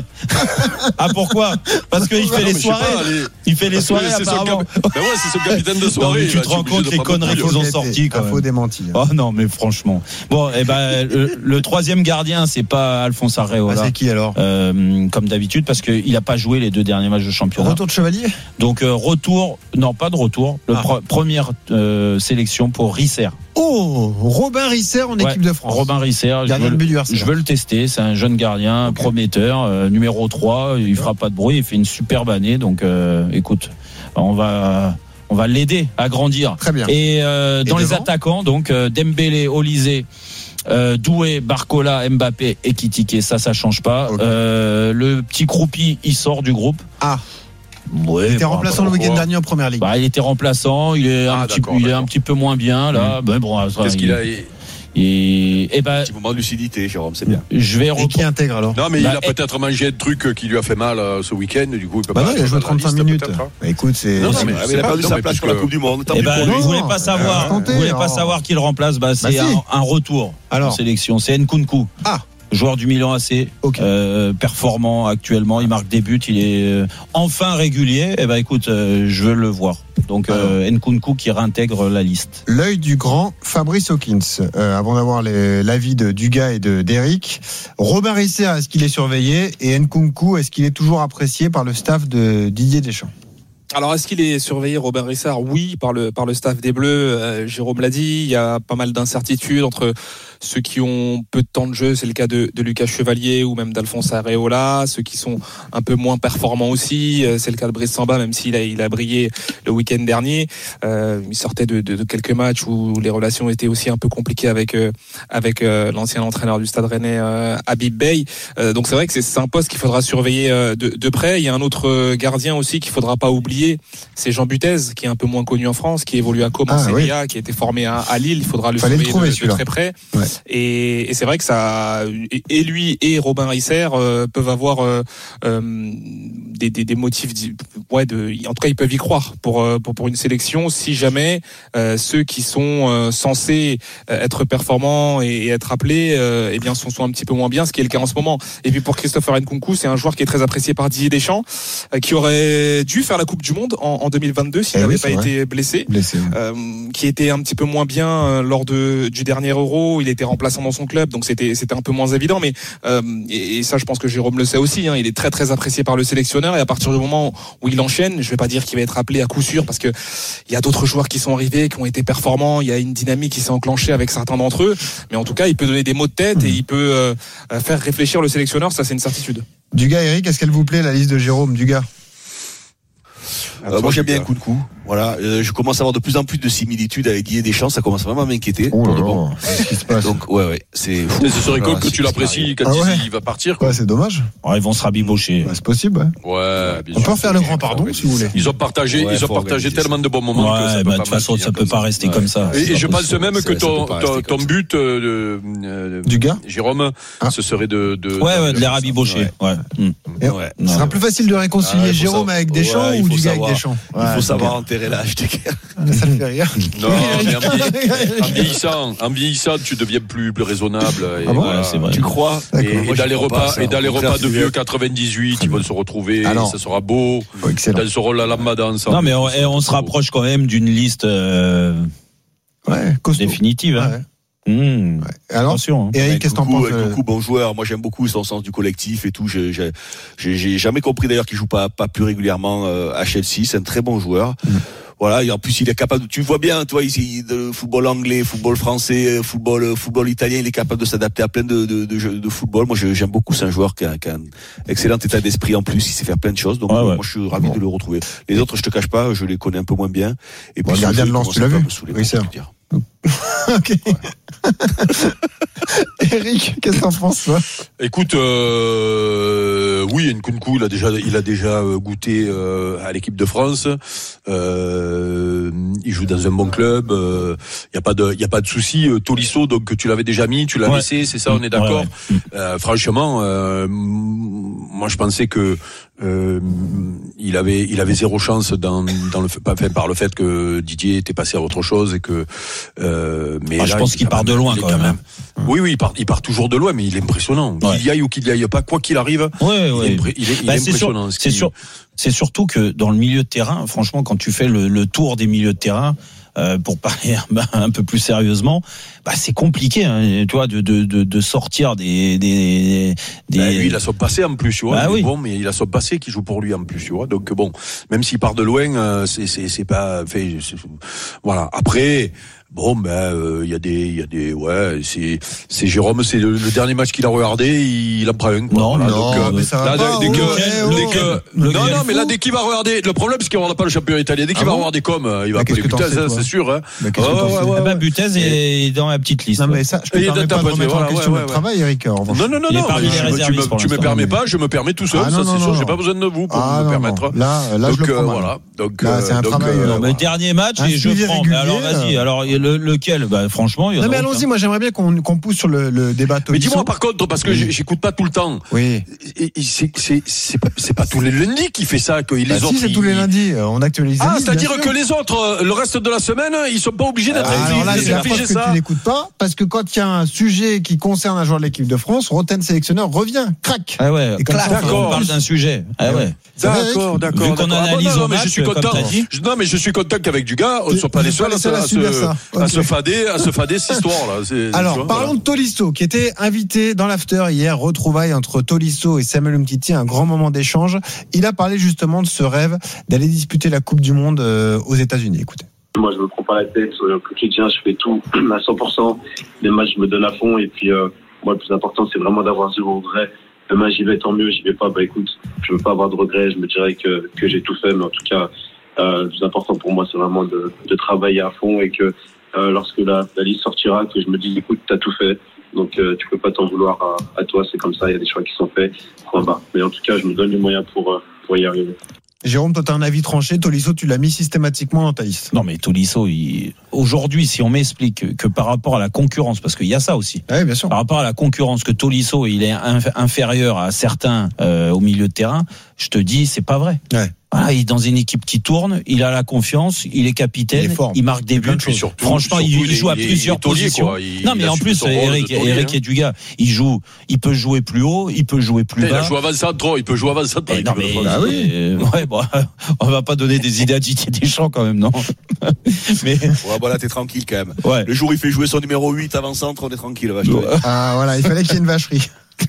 Ah pourquoi? Parce qu'il fait, les soirées. Pas, les... Il fait les soirées. C'est son, cap... ben ouais, c'est son capitaine de soirée. Non, tu là, te rends compte les conneries qu'ils ont sorties quand même. Faux démenti. Oh non mais franchement. Bon et eh ben le, le troisième gardien c'est pas Alphonse Areola. Ah, c'est qui alors? euh, Comme d'habitude parce qu'il a pas joué les deux derniers matchs de championnat. Retour de Chevalier. Donc euh, retour. Non, pas de retour. Le ah. pro- première euh, sélection pour Risser. Oh, Robin Risser en ouais, équipe de France. Robin Risser, je veux, le, je veux le tester. C'est un jeune gardien, okay. prometteur, euh, numéro trois. Il fera pas de bruit. Il fait une superbe année. Donc, euh, écoute, on va. On va l'aider à grandir. Très bien. Et, euh, dans Et les devant attaquants, donc euh, Dembélé, Olysée, euh, Doué, Barcola, Mbappé et Kitike. Ça, ça change pas. Okay. Euh, le petit croupi, il sort du groupe. Ah. Ouais, il était bon, remplaçant bah, le week-end dernier en première ligue. Bah, il était remplaçant, il est, ah, un, petit, il est un petit peu moins bien là. Mmh. Ben, bon, Qu'est-ce qu'il a et, et, et bah, un petit moment de lucidité, Jérôme, c'est bien. Je vais et qui intègre alors? Non, mais bah, il a peut-être mangé de trucs qui lui a fait mal euh, ce week-end. Du coup, il peut bah pas. Non, il a joué trente-cinq minutes. Bah, écoute, c'est. Non, non, mais il a perdu sa place pour la Coupe du Monde. Eh ben, vous voulez pas savoir, vous voulez pas savoir qui le remplace? Bah, c'est un, un retour en sélection. C'est Nkunku. Ah. Joueur du Milan A C, okay. euh, performant actuellement, il marque des buts, il est euh, enfin régulier. Eh ben écoute, euh, je veux le voir. Donc euh, Nkunku qui réintègre la liste. L'œil du grand Fabrice Hawkins. Euh, avant d'avoir les, l'avis de Dugas et de d'Eric, Robin Risser, est-ce qu'il est surveillé? Et Nkunku, est-ce qu'il est toujours apprécié par le staff de Didier Deschamps? Alors, est-ce qu'il est surveillé, Robin Risser? Oui, par le par le staff des Bleus. Euh, Jérôme l'a dit, il y a pas mal d'incertitudes entre ceux qui ont peu de temps de jeu, c'est le cas de, de Lucas Chevalier ou même d'Alphonse Areola, ceux qui sont un peu moins performants aussi, c'est le cas de Brice Samba, même s'il a, il a brillé le week-end dernier. Euh, il sortait de, de, de quelques matchs où les relations étaient aussi un peu compliquées avec euh, avec euh, l'ancien entraîneur du Stade Rennais, euh, Habib Beye. Euh, donc c'est vrai que c'est, c'est un poste qu'il faudra surveiller euh, de, de près. Il y a un autre gardien aussi qu'il faudra pas oublier, c'est Jean Butez, qui est un peu moins connu en France, qui évolue à Caen, en Serie A, qui a été formé à, à Lille. Il faudra le Fallait surveiller le trouver, de, de très près. Ouais. Et, et c'est vrai que ça, et lui et Robin Risser euh, peuvent avoir euh, euh, des, des, des motifs, ouais, de, en tout cas ils peuvent y croire pour pour, pour une sélection si jamais euh, ceux qui sont euh, censés être performants et, et être appelés, euh, eh bien sont, sont un petit peu moins bien, ce qui est le cas en ce moment. Et puis pour Christopher Nkunku, c'est un joueur qui est très apprécié par Didier Deschamps, euh, qui aurait dû faire la Coupe du Monde en, en deux mille vingt-deux s'il n'avait eh oui, pas vrai. été blessé, blessé oui. euh, qui était un petit peu moins bien euh, lors de du dernier Euro. Il était remplaçant dans son club, donc c'était c'était un peu moins évident, mais euh, et, et ça je pense que Jérôme le sait aussi, hein, il est très très apprécié par le sélectionneur, et à partir du moment où il enchaîne, je vais pas dire qu'il va être appelé à coup sûr, parce que il y a d'autres joueurs qui sont arrivés, qui ont été performants, il y a une dynamique qui s'est enclenchée avec certains d'entre eux, mais en tout cas il peut donner des mots de tête mmh. et il peut euh, faire réfléchir le sélectionneur, ça c'est une certitude. Dugas, Eric, est-ce qu'elle vous plaît la liste de Jérôme? Dugas? Euh, moi j'aime bien Nkunku. Voilà, euh, je commence à avoir de plus en plus de similitudes avec Didier Deschamps, ça commence vraiment à m'inquiéter. Oh pour là de bon. là, qu'est-ce qui se passe? Donc ouais ouais, c'est fou. Ce serait cool Voilà, que c'est tu l'apprécies quand Ah ouais. il va partir. Quoi. Ouais, c'est dommage. Ouais, ils vont se rabibocher. Ouais, c'est possible, ouais. Ouais, bien On sûr. peut en faire le grand pardon, si vous voulez. Ils ont partagé, Ouais, ils ont faut partagé organiser tellement de bons moments que ça Ouais, peut bah, pas de toute façon, mal ça finir peut comme pas rester comme ça. Et, et je pense possible. même que Ça- ça ton, peut pas ton, rester ton comme but euh, de, euh, Du gars Jérôme, Ah. ce serait de, de Ouais, ouais, de les rabibocher. Ouais. Mmh. Et Ouais. Ce sera plus facile de réconcilier Ah, il faut Jérôme savoir- avec Deschamps Ouais, il ou faut du gars savoir- avec Deschamps. Il Ouais, faut savoir ok. enterrer l'âge. Ça me fait rire. Non, mais en, vieilli- en vieillissant, en vieillissant, tu deviens plus, plus raisonnable. Et Ah bon voilà. Ouais, c'est vrai. Tu crois Et, D'accord. et Moi, dans j'y les crois pas, repas, ça. et dans les Au contraire, repas de tu vieux viens- quatre-vingt-dix-huit, ils vont se retrouver, Alors. ça sera beau. Oh, excellent. Dans ce rôle à lambada ensemble. Non, mais on, et on se rapproche quand même d'une liste euh, Ouais, costaud. définitive. Hein. Ouais. Mmh. Alors, Attention. Hein. Eric, qu'est-ce que t'en Coucou, penses? euh, Coucou, bon joueur. Moi, j'aime beaucoup son sens du collectif et tout. J'ai, j'ai, j'ai, j'ai jamais compris d'ailleurs qu'il joue pas, pas plus régulièrement euh, à Chelsea. C'est un très bon joueur. Mm. Voilà. Et en plus, il est capable. Tu vois bien, toi, ici, de football anglais, football français, football, football italien. Il est capable de s'adapter à plein de, de, de jeux de football. Moi, je, j'aime beaucoup. C'est un joueur qui a, qui a un excellent état d'esprit en plus. Il sait faire plein de choses. Donc, Ouais, euh, ouais. moi, je suis ravi Bon. de le retrouver. Les autres, je te cache pas, je les connais un peu moins bien. Et Bon, puis, le gardien ce de jeu, Lens, il tu l'as commence un vu peu à me saouler, Oui, c'est pour vrai. te dire. Ok. Eric, qu'est-ce que t'en penses, toi? Écoute, euh, oui, Nkunku, il a déjà, il a déjà euh, goûté euh, à l'équipe de France. Euh, il joue dans un bon club. Il euh, y a pas de, il y a pas de souci. Euh, Tolisso, donc tu l'avais déjà mis, tu l'as Ouais. laissé, c'est ça, on est d'accord. Ouais, ouais. Euh, franchement, euh, moi je pensais que euh, il avait, il avait zéro chance dans, dans le, pas fait par le fait que Didier était passé à autre chose et que. Euh, mais Ah, là, je pense il est qu'il quand part même- de loin il est quand même. Oui, oui, il part, il part toujours de loin, mais il est impressionnant. Ouais. Qu'il y aille ou qu'il y aille pas, quoi qu'il arrive, Ouais, il ouais. est, impré- il est, il Bah, est c'est sûr, impressionnant. ce c'est qu'il- sûr, c'est surtout que dans le milieu de terrain, franchement, quand tu fais le, le tour des milieux de terrain, euh, pour parler bah, un peu plus sérieusement, bah c'est compliqué, hein, tu vois, de, de, de, de sortir des des, des... Bah, lui, il a son passé en plus, tu vois. Bah, il est oui. bon, mais il a son passé qui joue pour lui en plus, tu vois. Donc bon, même s'il part de loin, euh, c'est c'est c'est pas fait. c'est- Voilà. Après. Bon ben il euh, y a des il y a des ouais c'est c'est Jérôme, c'est le, le dernier match qu'il a regardé, il en prend un quoi. Non, Voilà, non, donc, euh, mais ça va là, pas, dès oh, que, ouais, dès oh. que- Le non gars, non il mais faut. là dès qu'il va regarder, le problème c'est qu'il aura pas le championnat italien, dès qu'il Ah va bon regarder comme euh, il va Mais appeler qu'est-ce que t'en Butez, sais, hein, toi c'est sûr hein. Mais qu'est-ce que t'en Ouais, sais ouais, ouais, Ah bah ouais. Butez est dans la petite liste. Non, mais ça, je te Et il permets est pas de tapé, remettre voilà, en question ouais, notre ouais. travail, Eric, en revanche. Non, non, non, Il est non, parmi mais les je- tu réservistes me, pour tu me l'instant. permets pas, je me permets tout seul, Ah, ça non, non, c'est sûr, non, j'ai non. pas besoin de vous pour Ah, me non, permettre. non. Là, là, je donc le euh, prends mal. voilà, donc Là, euh, c'est un donc, travail, euh, euh, Non, mais voilà. dernier match Un et je suivi prends. Mais alors régulier, vas-y, euh. alors le, lequel bah, franchement, il y en Non, a mais aucun. allons-y, moi j'aimerais bien qu'on qu'on pousse sur le, le débat Mais Tolisso. dis-moi par contre, parce que Oui. j'écoute pas tout le temps. Oui. Et- et C'est c'est c'est pas c'est pas tous les lundis qu'il fait ça, que les Bah, autres. si, c'est ils- tous les lundis, euh, on actualise. les Ah, listes, c'est-à-dire bien que sûr. les autres, euh, le reste de la semaine, ils sont pas obligés d'être Ah, alors là, ils- c'est la d'afficher preuve que ça. tu n'écoutes pas, parce que quand il y a un sujet qui concerne un joueur de l'équipe de France, Roten sélectionneur revient, crac. Ah ouais, Et comme ça, clac, d'accord. on parle d'un sujet. Ah ouais. D'accord, d'accord. Vu qu'on d'accord. analyse Ah, bon, non, au mais je match, suis comme content. t'as dit. Je- Non, mais je suis content qu'avec du gars, on ne soit pas Vous les êtes pas seuls à les se, seuls à à subir se, ça. à Ok. se fader, à se fader cette histoire-là. C'est- tu Alors, vois, parlons voilà. de Tolisso, qui était invité dans l'after hier, retrouvailles entre Tolisso et Samuel Umtiti, un grand moment d'échange. Il a parlé justement de ce rêve d'aller disputer la Coupe du Monde euh, aux États-Unis. Écoutez. Moi, je me prends pas la tête. Au quotidien, je fais tout à cent pour cent. Les matchs, je me donne à fond. Et puis, euh, moi, le plus important, c'est vraiment d'avoir zéro regret. Demain, j'y vais, tant mieux. J'y vais pas, bah écoute, je veux pas avoir de regrets. Je me dirais que, que j'ai tout fait. Mais en tout cas, euh, le plus important pour moi, c'est vraiment de, de travailler à fond et que euh, lorsque la, la liste sortira, que je me dise, écoute, t'as tout fait. Donc, euh, tu peux pas t'en vouloir à, à toi. C'est comme ça. Il y a des choix qui sont faits. Point barre. Mais en tout cas, je me donne les moyens pour, euh, pour y arriver. Jérôme, toi, tu as un avis tranché. Tolisso, tu l'as mis systématiquement dans ta liste. Non, mais Tolisso, il... aujourd'hui, si on m'explique que par rapport à la concurrence, parce qu'il y a ça aussi, oui, bien sûr. par rapport à la concurrence, que Tolisso, il est inf- inférieur à certains euh, au milieu de terrain, je te dis, c'est pas vrai. Ouais. Voilà, il est dans une équipe qui tourne, il a la confiance, il est capitaine, Il est fort. il marque des buts. Puis surtout- Franchement, surtout, il, il il est- joue à il est- plusieurs il est taulier, positions. quoi. Il- non, il mais en assume plus, son rôle de Eric, taulier, Eric hein. et Dugas, il joue, il peut jouer plus haut, il peut jouer plus Il bas. a joué avant ça trop, il peut jouer avant ça trop. Eh non, mais, euh, ouais, bon, on va pas donner des idées à Didier Deschamps quand même, non. Mais Ouais, voilà, t'es tranquille quand même. ouais. Le jour où il fait jouer son numéro huit avant-centre, on est tranquille. Vache. Ah, voilà, il fallait qu'il y ait une vacherie.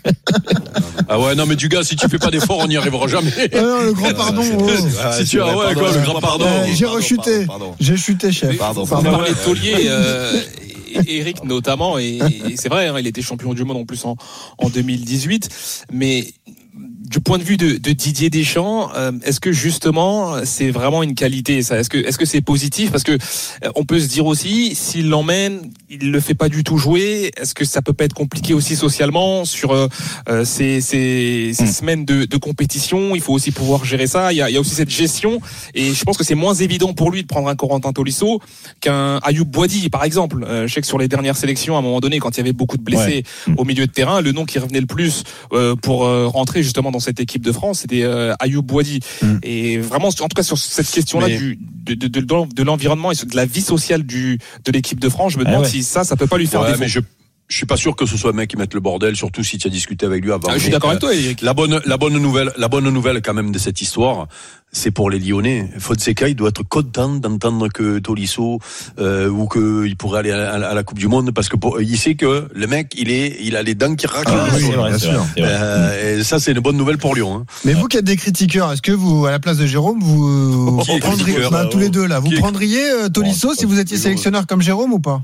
Ah ouais, non, mais du gars, si tu fais pas d'efforts, on n'y arrivera jamais. Ah non, le grand pardon. oh. Si tu as, ouais, quoi, le grand pardon. Euh, J'ai pardon, rechuté. pardon, pardon. J'ai chuté, chef. Pardon, On pardon. parlait de taulier, euh, et- Eric notamment, et, et c'est vrai, hein, il était champion du monde en plus en, en deux mille dix-huit, mais du point de vue de, de Didier Deschamps, euh, est-ce que justement c'est vraiment une qualité ça? Est-ce que est-ce que c'est positif? Parce que euh, on peut se dire aussi, s'il l'emmène, il le fait pas du tout jouer. Est-ce que ça peut pas être compliqué aussi socialement sur euh, ces, ces, ces mmh. semaines de, de compétition? Il faut aussi pouvoir gérer ça. Il y a, il y a aussi cette gestion, et je pense que c'est moins évident pour lui de prendre un Corentin Tolisso qu'un Ayoub Boadi, par exemple. Euh, je sais que sur les dernières sélections, à un moment donné, quand il y avait beaucoup de blessés ouais. au milieu de terrain, le nom qui revenait le plus euh, pour euh, rentrer justement dans cette équipe de France, c'était euh, Ayoub Boadi. Mm. Et vraiment, en tout cas sur cette question-là Mais... du, de, de, de, de l'environnement et de la vie sociale du, de l'équipe de France, je me demande ah ouais. si ça, ça peut pas lui faire ouais, défaut. Mais je... Je suis pas sûr que ce soit un mec qui mette le bordel, surtout si tu as discuté avec lui avant. Ah, je suis d'accord avec toi, Eric. La bonne, la bonne nouvelle, la bonne nouvelle quand même de cette histoire, c'est pour les Lyonnais. Fonseca, il doit être content d'entendre que Tolisso euh, ou que il pourrait aller à, à la Coupe du Monde, parce que pour, il sait que le mec, il est, il a les dents qui raclent. Ah, oui, c'est vrai, c'est vrai. Euh, et ça, c'est une bonne nouvelle pour Lyon. Hein. Mais vous qui êtes des critiqueurs, est-ce que vous, à la place de Jérôme, vous, vous prendriez, bah, tous les deux là, vous qui prendriez euh, Tolisso bon, si vous étiez sélectionneur comme Jérôme ou pas?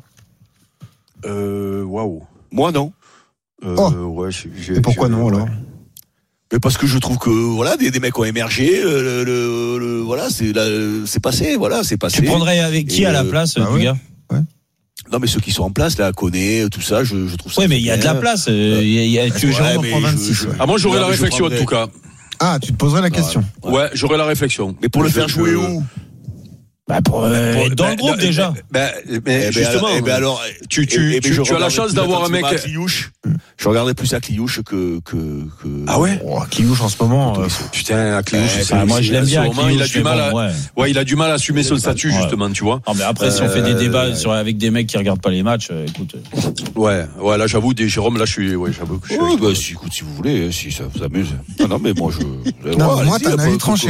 Euh, waouh. Moi non. Euh, oh. ouais, j'ai, Et pourquoi j'ai, non alors? Mais parce que je trouve que voilà, des, des mecs ont émergé, le, le, le voilà, c'est là, c'est passé, voilà, c'est passé. Tu prendrais avec qui et à la place euh, bah du oui. gars? Ouais. Non mais ceux qui sont en place là, Koné, tout ça, je, je trouve ça. Oui, mais il y a de la place. Euh, y a, y a, tu ouais, Jérôme mais en prend vingt-six. Je, je, ah moi j'aurais la réflexion en tout cas. Ah, tu te poserais la question. Ouais, ouais j'aurais la réflexion. Mais pour le faire jouer où? Bah pour, euh, pour dans bah, le groupe bah, déjà. Bah, mais eh justement, ben alors, tu tu eh ben tu, tu as la chance d'avoir un mec. Cliouche. Je regardais plus à Cliouche que que que. Ah ouais. Oh, Cliouche en ce moment. Euh, putain, à Cliouche. Eh, bah, moi je l'aime bien. Cliouche, il a du mal. Bon, à, ouais. ouais, il a du mal à assumer son statut ouais. justement, tu vois. Non mais après, si on fait des débats sur avec des mecs qui regardent pas les matchs, euh, écoute. Ouais, ouais, là j'avoue, des Jérôme, là je suis, ouais, j'avoue que je suis. Oh, bah, si, écoute, si vous voulez, si ça vous amuse. Non, non, mais moi je. Non, moi t'as un avis tranché.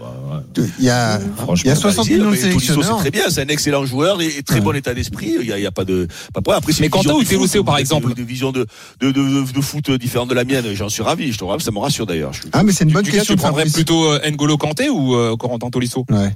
Il y a, il y a soixante millions de sélectionneurs. C'est très bien, c'est un excellent joueur et très bon état d'esprit. Il y a, il y a pas de, pas de après, mais Quentin ou Théloussé, par exemple, de vision de, de, de, de foot différente de la mienne. J'en suis ravi. Je te rassure, ça me rassure d'ailleurs. Ah, mais c'est une bonne question. Tu prendrais plutôt N'Golo Kanté ou euh, Corentin Tolisso? Ouais.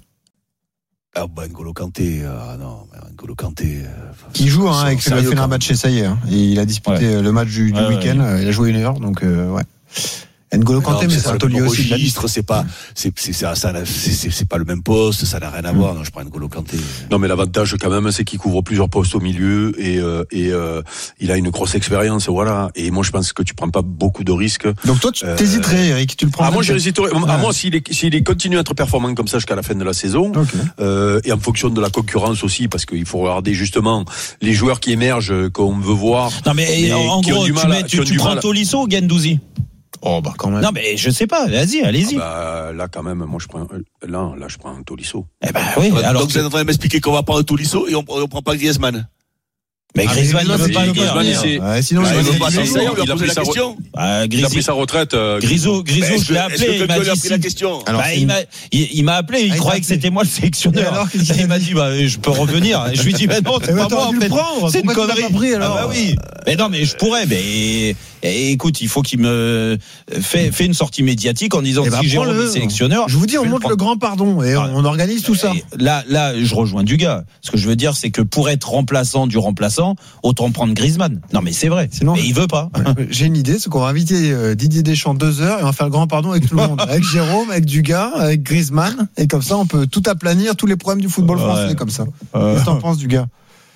Ah bah N'Golo Kanté, ah non, N'Golo Kanté. Euh, qui joue hein, avec le Fenerbahçe, ça y est. Hein, et il a disputé ouais. le match du, du ouais, week-end. Ouais. Il a joué une heure, donc euh, ouais. N'Golo Kanté, mais c'est un taulier aussi. Registre, c'est pas, c'est, c'est, ça, ça, c'est, c'est pas le même poste, ça n'a rien à mmh. voir. Non, je prends N'Golo Kanté. Non, mais l'avantage quand même, c'est qu'il couvre plusieurs postes au milieu et euh, et euh, il a une grosse expérience, voilà. Et moi, je pense que tu prends pas beaucoup de risques. Donc toi, tu t'hésiterais, Eric, tu le prends. Ah moi, j'hésiterais. Ah moi, s'il est, s'il est continue à être performant comme ça jusqu'à la fin de la saison, okay. euh, et en fonction de la concurrence aussi, parce qu'il faut regarder justement les joueurs qui émergent qu'on veut voir. Non, mais, mais en gros, tu, mets, tu, tu prends Tolisso ou Guendouzi? Oh bah quand même. Non mais je sais pas, vas-y, allez-y. Ah bah, là quand même, moi je prends là, là je prends un Tolisso. Eh ben oui. Alors, alors donc que... vous êtes en train de m'expliquer qu'on va prendre un Tolisso et on, on prend pas Griezmann. Mais Griezmann ne veut pas le dire. Sinon, bah, il veut pas ça. Il a pris sa question. Il a pris sa retraite. Grisot, Grisot, je l'ai appelé. Il m'a dit la question. Il m'a, il m'a appelé. Il croyait que c'était moi le sélectionneur. Il m'a dit, bah, je peux revenir. Je lui dis, bah non, c'est pas moi en fait. C'est une connerie. Ah bah oui. Mais non, mais je pourrais. Mais écoute, il faut qu'il me fait fait une sortie médiatique en disant si Jérôme est sélectionneur. Je vous dis, on monte le grand pardon et on organise tout ça. Là, là, je rejoins Dugas. Ce que je veux dire, c'est que pour être remplaçant du remplaçant, autant prendre Griezmann. Non mais c'est vrai. Sinon, mais il veut pas. Ouais. J'ai une idée, c'est qu'on va inviter Didier Deschamps deux heures et on va faire le grand pardon avec tout le monde, avec Jérôme, avec Dugas, avec Griezmann, et comme ça on peut tout aplanir, tous les problèmes du football ouais. français comme ça. Euh... Qu'est-ce que t'en penses, Dugas?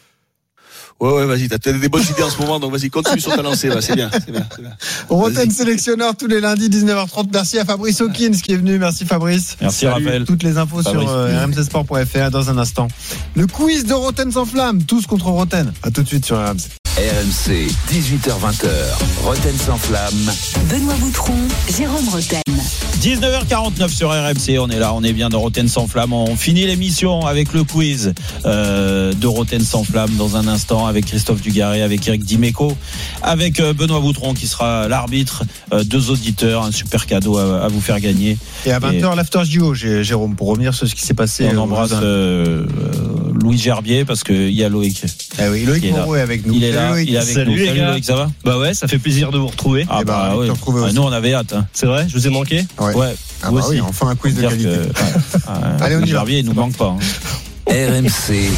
Ouais, ouais, vas-y, t'as des bonnes idées en ce moment, donc vas-y, continue sur ta lancée, va, c'est bien, c'est bien, c'est bien. Roten sélectionneur tous les lundis, dix-neuf heures trente. Merci à Fabrice Hawkins qui est venu. Merci Fabrice. Merci Raphaël. Toutes les infos Fabrice sur euh, r m c sport point f r dans un instant. Le quiz de Roten sans flamme, tous contre Roten. À tout de suite sur R M C. R M C, dix-huit heures vingt, Roten sans flamme. Benoît Boutron, Jérôme Roten. dix-neuf heures quarante-neuf sur R M C, on est là, on est bien dans Roten sans flamme. On finit l'émission avec le quiz euh, de Roten sans flamme dans un instant avec Christophe Dugarry, avec Eric Dimeco, avec euh, Benoît Boutron qui sera l'arbitre, euh, deux auditeurs, un super cadeau à, à vous faire gagner. Et à vingt heures, l'after duo, Jérôme, pour revenir sur ce qui s'est passé. On embrasse euh, euh, Louis Gerbier parce qu'il y a Loïc. Ah oui, Loïc Moreau est avec nous. Il est là, Loïc. Il est avec Salut nous. Les Salut gars. Loïc, ça va? Bah ouais, ça fait plaisir de vous retrouver. Ah, bah, bah oui. Ah, nous on avait hâte. Hein. C'est vrai, je vous ai manqué. Ouais. ouais. Ah bah oui, enfin un quiz de qualité. Que, ouais. Allez, on y va. Gerbier, il nous manque pas. Hein. R M C,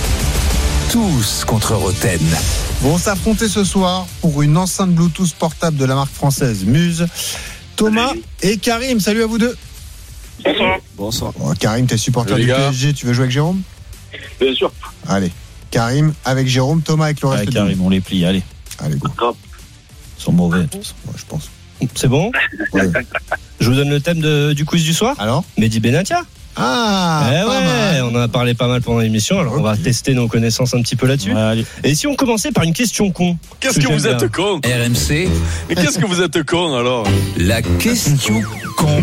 tous contre Roten. Vont s'affronter ce soir pour une enceinte Bluetooth portable de la marque française Muse. Thomas et Karim, salut à vous deux. Bonsoir. Bonsoir. Bon, Karim, t'es supporter Salut, du les P gars. S G, tu veux jouer avec Jérôme? Bien sûr. Allez, Karim avec Jérôme, Thomas avec le reste Ouais, du Karim, monde. on les plie, allez. Allez, go. Grave. Ils sont mauvais. Ouais, je pense. C'est bon? Ouais. Je vous donne le thème de- du quiz du soir. Alors? Mehdi Benatia. Ah, eh pas ouais, mal. on en a parlé pas mal pendant l'émission, alors Ok. on va tester nos connaissances un petit peu là-dessus. Ouais, allez. Et si on commençait par une question con? Qu'est-ce que vous êtes con? R M C, Mais qu'est-ce que vous êtes con alors? la question con.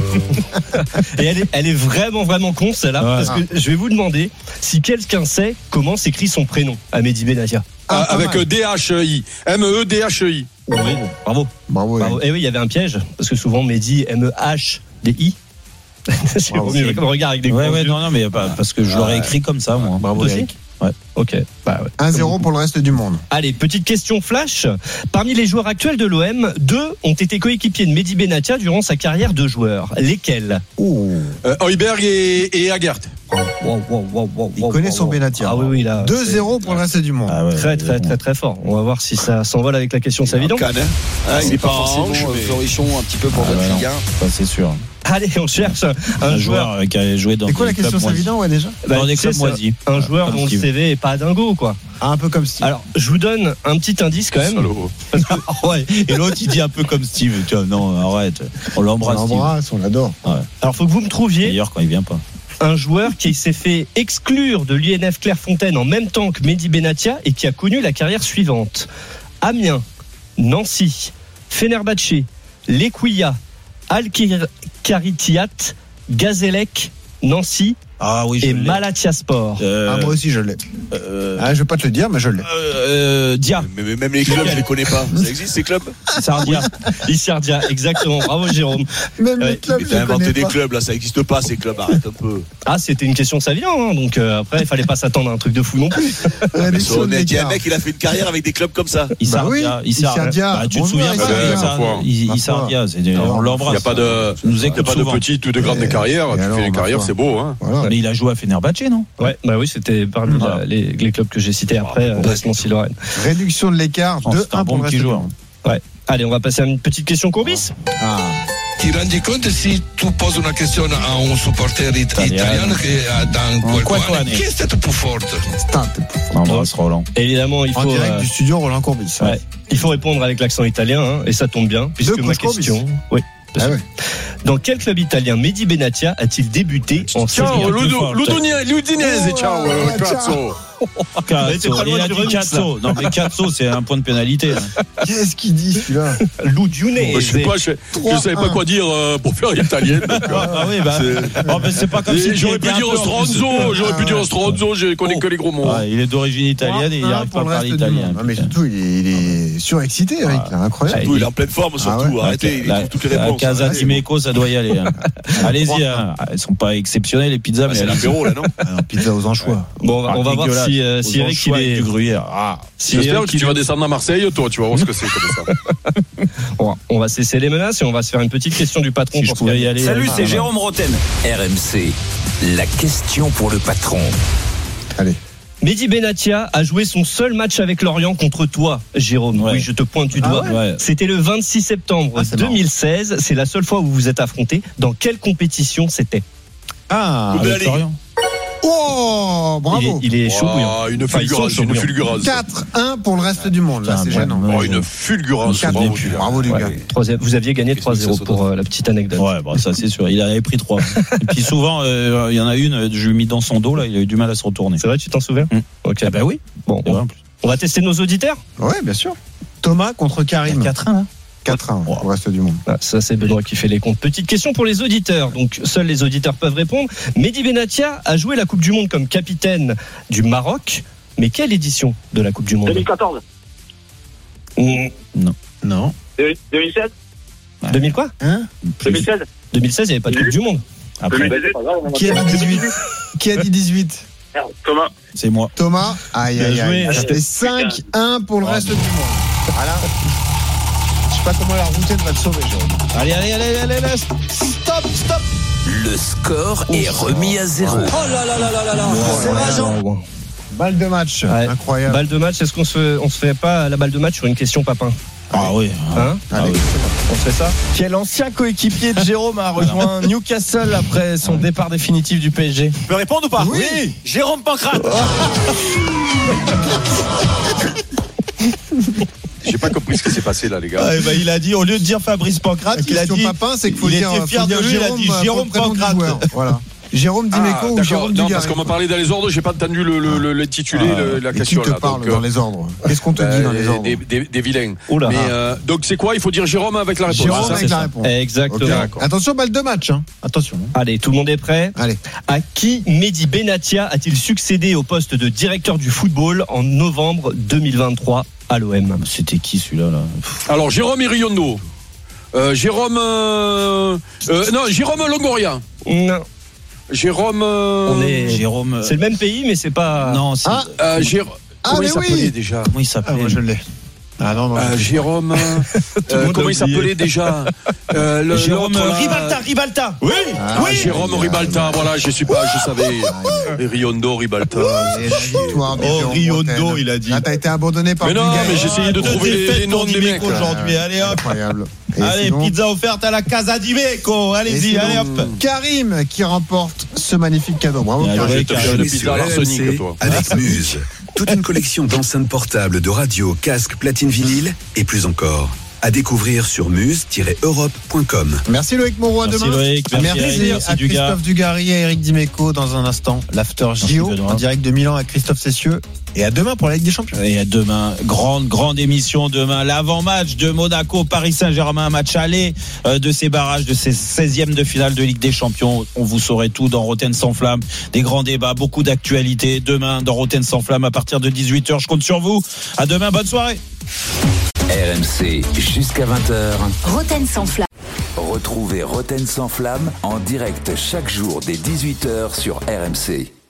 Et elle est, elle est vraiment, vraiment con celle-là, Ouais. parce que je vais vous demander si quelqu'un sait comment s'écrit son prénom à Mehdi Benatia. Ah, pas Avec mal. D H I. M E D H I. Oui, bravo. Bravo. bravo. Et oui, il y avait un piège, parce que souvent Mehdi M E H D I. C'est Bravo. mieux comme regard avec des Ouais, grands ouais, yeux. non, non, mais pas, parce que je l'aurais écrit comme ça, moi. Bravo, Aussi Eric. Ouais. Ok, bah ouais. un zéro pour le reste du monde. Allez, petite question flash. Parmi les joueurs actuels de l'O M, deux ont été coéquipiers de Mehdi Benatia durant sa carrière de joueur. Lesquels? Oh. Euh, Heuberg et, et Hagert. Wow, wow, wow, wow, Il wow, connaît wow, son wow. Benatia. Ah oui, oui, là. deux zéro pour le reste du monde. Ah ouais, Très, très, très, très fort. On va voir si ça s'envole avec la question, c'est évident. Cannes, hein. Ah, il C'est n'est pas pas forcément forcément mais- Florichon un petit peu pour Ah notre ouais, non. Ligue un. Ça, c'est sûr. Allez, on cherche un, Un joueur. joueur qui a joué dans C'est quoi des la question, clubs c'est évident, ouais, déjà? Bah, Dans des tu sais, clubs c'est moisis. Un Ouais, joueur comme dont le Steve. C V est pas dingo, quoi. Ah, un peu comme Steve. Alors, je vous donne un petit indice quand même. Salaud. Ouais, et l'autre, il dit un peu comme Steve. Tu vois, non, arrête. On On l'embrasse, Steve. l'embrasse, on l'adore. Ouais. Alors, faut que vous me trouviez D'ailleurs, quand il vient pas. un joueur qui s'est fait exclure de l'U N F Clairefontaine en même temps que Mehdi Benatia et qui a connu la carrière suivante. Amiens, Nancy, Fenerbahçe, L'Equia, Al-Karitiat, Gazélec, Nancy Ah oui, je et l'ai. Malatyaspor. Euh, Ah, moi aussi, je l'ai. euh, Ah, je vais pas te le dire, mais je l'ai. euh, Dia. Mais, mais même les clubs, je les connais pas. Ça existe ces clubs? Sardia. Isardia, exactement. Bravo Jérôme. Même Ouais, les clubs, Mais je t'as les connais inventé des pas. clubs là, ça existe pas ces clubs, arrête un peu. Ah, c'était une question Savillon, hein, donc euh, après, il fallait pas s'attendre à un truc de fou non plus. Mais Réduction sois de honnête, il y a un l'écart. mec, il a fait une carrière avec des clubs comme ça. Isardia. Bah oui, Isardia. Isardia. Bah, tu te Bonjour, souviens pas Isardia. de Isardia. Ma foi. Is- Ma foi. Isardia, c'est des- Non, on Il l'embrasse. n'y a pas de, Il nous il y a écoute pas de souvent. petite ou de grande Et- carrière. et Tu alors, fais une ma carrière, foi. c'est beau. Hein. Voilà. Mais il a joué à Fenerbahçe, non? Ouais, bah oui, c'était parmi Voilà. la- les, les clubs que j'ai cités après, euh, Brest. Nancy-Lorraine. Réduction de l'écart, Oh, deux c'est un un pour bon le reste petit du joueur. monde. Ouais. Allez, on va passer à une petite question courbis. Ah. Ti rendi conto si tu poses una questione a un supporter it- italiano che ha dans qualche qualche anno, anno. chi è stato più forte? On embrasse Roland. Évidemment, il En faut, direct euh, du studio Roland Courbis. ouais, il faut répondre avec l'accent italien, hein, et ça tombe bien, puisque De ma coach Courbis. question. Oui. Ah ouais. Dans quel club italien Mehdi Benatia a-t-il débuté en Serie Ciao, A? Ludo- Ludonese, Ludinese, ciao, euh, cazzo. Cazzo, pas loin il a du dit remix, Cazzo. Non, mais Cazzo, c'est un point de pénalité. hein. Qu'est-ce qu'il dit celui-là? Ludinese. Bah, je sais pas, je, je savais pas quoi dire euh, pour faire l'italien. donc, euh, Ah oui, bah. c'est- Oh, mais c'est pas comme Et si J'aurais pu dire Stronzo, j'aurais pu dire Stronzo, je connais que les gros mots. Ah, il est d'origine italienne et il Un n'arrive pour pas à le parler reste du italien. monde. Ah, mais surtout, il est, il est surexcité, Eric, là, incroyable. Surtout, il est en pleine forme, surtout. Ah ouais. Arrêtez, il La- trouve toutes les la réponses. Casa Arrêtez. Timeco, ça doit y aller. hein. Allez-y, hein. Elles sont pas exceptionnelles, les pizzas, Ah, mais c'est allez-y. l'apéro, là, non? Ah, pizza aux anchois. Bon, on va, Ah, on va voir dégueulasse. si, euh, si Aux Eric anchois il avec est. du gruyère. Ah. si J'espère Eric, que tu il vas est- descendre à Marseille, toi, tu vas voir ce que c'est comme ça. Bon, on va cesser les menaces et on va se faire une petite question du patron. Si je pour pouvais se y aller. Salut, Ah, c'est bah. Jérôme Roten. R M C, la question pour le patron. Allez. Mehdi Benatia a joué son seul match avec Lorient contre toi, Jérôme. Ouais. Oui, je te pointe du Ah doigt. ouais. C'était le vingt-six septembre Ah, c'est deux mille seize. C'est la seule fois où vous vous êtes affrontés. Dans quelle compétition c'était? Ah, Coupe de la Avec Ligue. Lorient. oh, Il est, bravo. il est chaud bouillant. Oh, une Enfin, ils sont fulgurance, chauds une bouillants. fulgurance. quatre un pour le reste du monde, là, Putain, c'est ouais, gênant. ouais. Oh, une fulgurance. Quatre Bravo, buts. tu gars. Bravo, du Ouais. gars. Troisième- Vous aviez gagné Qu'est-ce que trois zéro ça, pour euh, la petite anecdote. Ouais, bon, ça c'est sûr. Il en avait pris trois. Et puis souvent, euh, il y en a une, je lui ai mis dans son dos, là, il a eu du mal à se retourner. C'est vrai, tu t'en souviens? Mm. Ok. Ah bah oui. Bon, C'est vrai, on, en plus. on va tester nos auditeurs. Ouais, bien sûr. Thomas contre Karim. quatre un, là. quatre un pour le reste du monde. Ah, ça, c'est Benoît qui fait les comptes. Petite question pour les auditeurs. Donc, seuls les auditeurs peuvent répondre. Mehdi Benatia a joué la Coupe du Monde comme capitaine du Maroc. Mais quelle édition de la Coupe du Monde? deux mille quatorze. Mm, Non. Non. deux mille seize. deux mille quoi? Hein? deux mille seize. deux mille seize, il n'y avait pas de Coupe du Monde. Après, Qui a dit dix-huit? Qui a dit dix-huit? Thomas. c'est moi. Thomas. Aïe, Bien aïe, joué. aïe. Ça fait cinq un pour le Ah, reste du monde. Voilà. Je sais pas comment la routine va te sauver, Jérôme. Allez, allez, allez, allez, allez. Stop, stop. Le score est remis à zéro. Oh là là là là là là. C'est rageant. Ouais. Balle de match. Ouais. Incroyable. Balle de match, est-ce qu'on se, on se fait pas la balle de match sur une question Papin? Ah oui. Hein Ah oui. On fait ça. Quel ancien coéquipier de Jérôme a rejoint Newcastle après son départ définitif du P S G? Tu peux répondre ou pas? Oui. oui. Jérôme Pancrate. J'ai pas compris ce qui s'est passé là, les gars. Ah, bah, il a dit, au lieu de dire Fabrice Pancrate, La il a question dit. Papin, c'est qu'il faut il dire, était fier faut de dire lui, il a Jérôme, dit Jérôme pour le prénom du Pancrate. joueur. Voilà. Jérôme Dimeco Ah, ou d'accord. Jérôme Non, Dugarry? parce qu'on m'a parlé dans les ordres, j'ai pas entendu le, le, le, l'intitulé, Ah, le, la et question qui te là. parle donc, dans euh, les ordres? Qu'est-ce qu'on te bah, dit dans les ordres? Des, des, des vilains. Oula. Mais, euh, donc c'est quoi? Il faut dire Jérôme avec la réponse. Jérôme Ça, avec c'est la ça. réponse. Exactement. Okay. Attention, balle de match. Hein. Attention. Allez, tout le monde est prêt? Allez. À qui Mehdi Benatia a-t-il succédé au poste de directeur du football en novembre deux mille vingt-trois à l'O M? C'était qui celui-là là Alors Jérôme Iriondo. Euh, Jérôme. Euh, euh, non, Jérôme Longoria. Non. Jérôme. Euh, On est. Jérôme. C'est le même pays, mais c'est pas. Non, c'est. Ah, euh, Jér... Ah, Comment mais il s'appelait oui. déjà? Comment il Ah, s'appelait moi je l'ai. Ah non, non. Euh, Jérôme. euh, monde comment a il s'appelait oublié. déjà? euh, le, Jérôme l'autre, là, Ribalta, Ribalta. Oui, Ah, oui. Jérôme Ribalta. Voilà, je suis pas, je savais. Riondo, Ribalta. Et la victoire du Oh, Jérôme Riondo, Bretagne. il a dit. Là, t'as été abandonné par Mais non, Bulgarie. mais j'essayais de Deux trouver les, défaites les noms pour des mecs. Dimeco aujourd'hui. Allez hop. Incroyable. Et Allez, sinon- pizza offerte à la Casa Dimeco. Et Allez-y, sinon, allez hop. Karim qui remporte ce magnifique cadeau. Bravo, Bien Karim. joué, Je te fais une pizza à l'arsenic, toi. Avec Muse. Toute une collection d'enceintes portables, de radios, casques, platines vinyle et plus encore. À découvrir sur muse tiret europe point com. Merci Loïc Moreau, à Merci demain. Loïc, merci merci, Eric, merci à Dugas. Christophe Dugarry et Eric Dimeco dans un instant. L'After J O Benoît. en direct de Milan à Christophe Cessieux. Et à demain pour la Ligue des Champions. Et à demain, grande, grande émission demain. L'avant-match de Monaco, Paris Saint-Germain, match aller euh, de ces barrages, de ces seizièmes de finale de Ligue des Champions. On vous saurait tout dans Rotten sans flamme. Des grands débats, beaucoup d'actualités. Demain, dans Rotten sans flamme, à partir de dix-huit heures. Je compte sur vous. À demain, bonne soirée. R M C jusqu'à vingt heures. Roten sans flamme. Retrouvez Rotten sans flamme en direct chaque jour dès dix-huit heures sur R M C.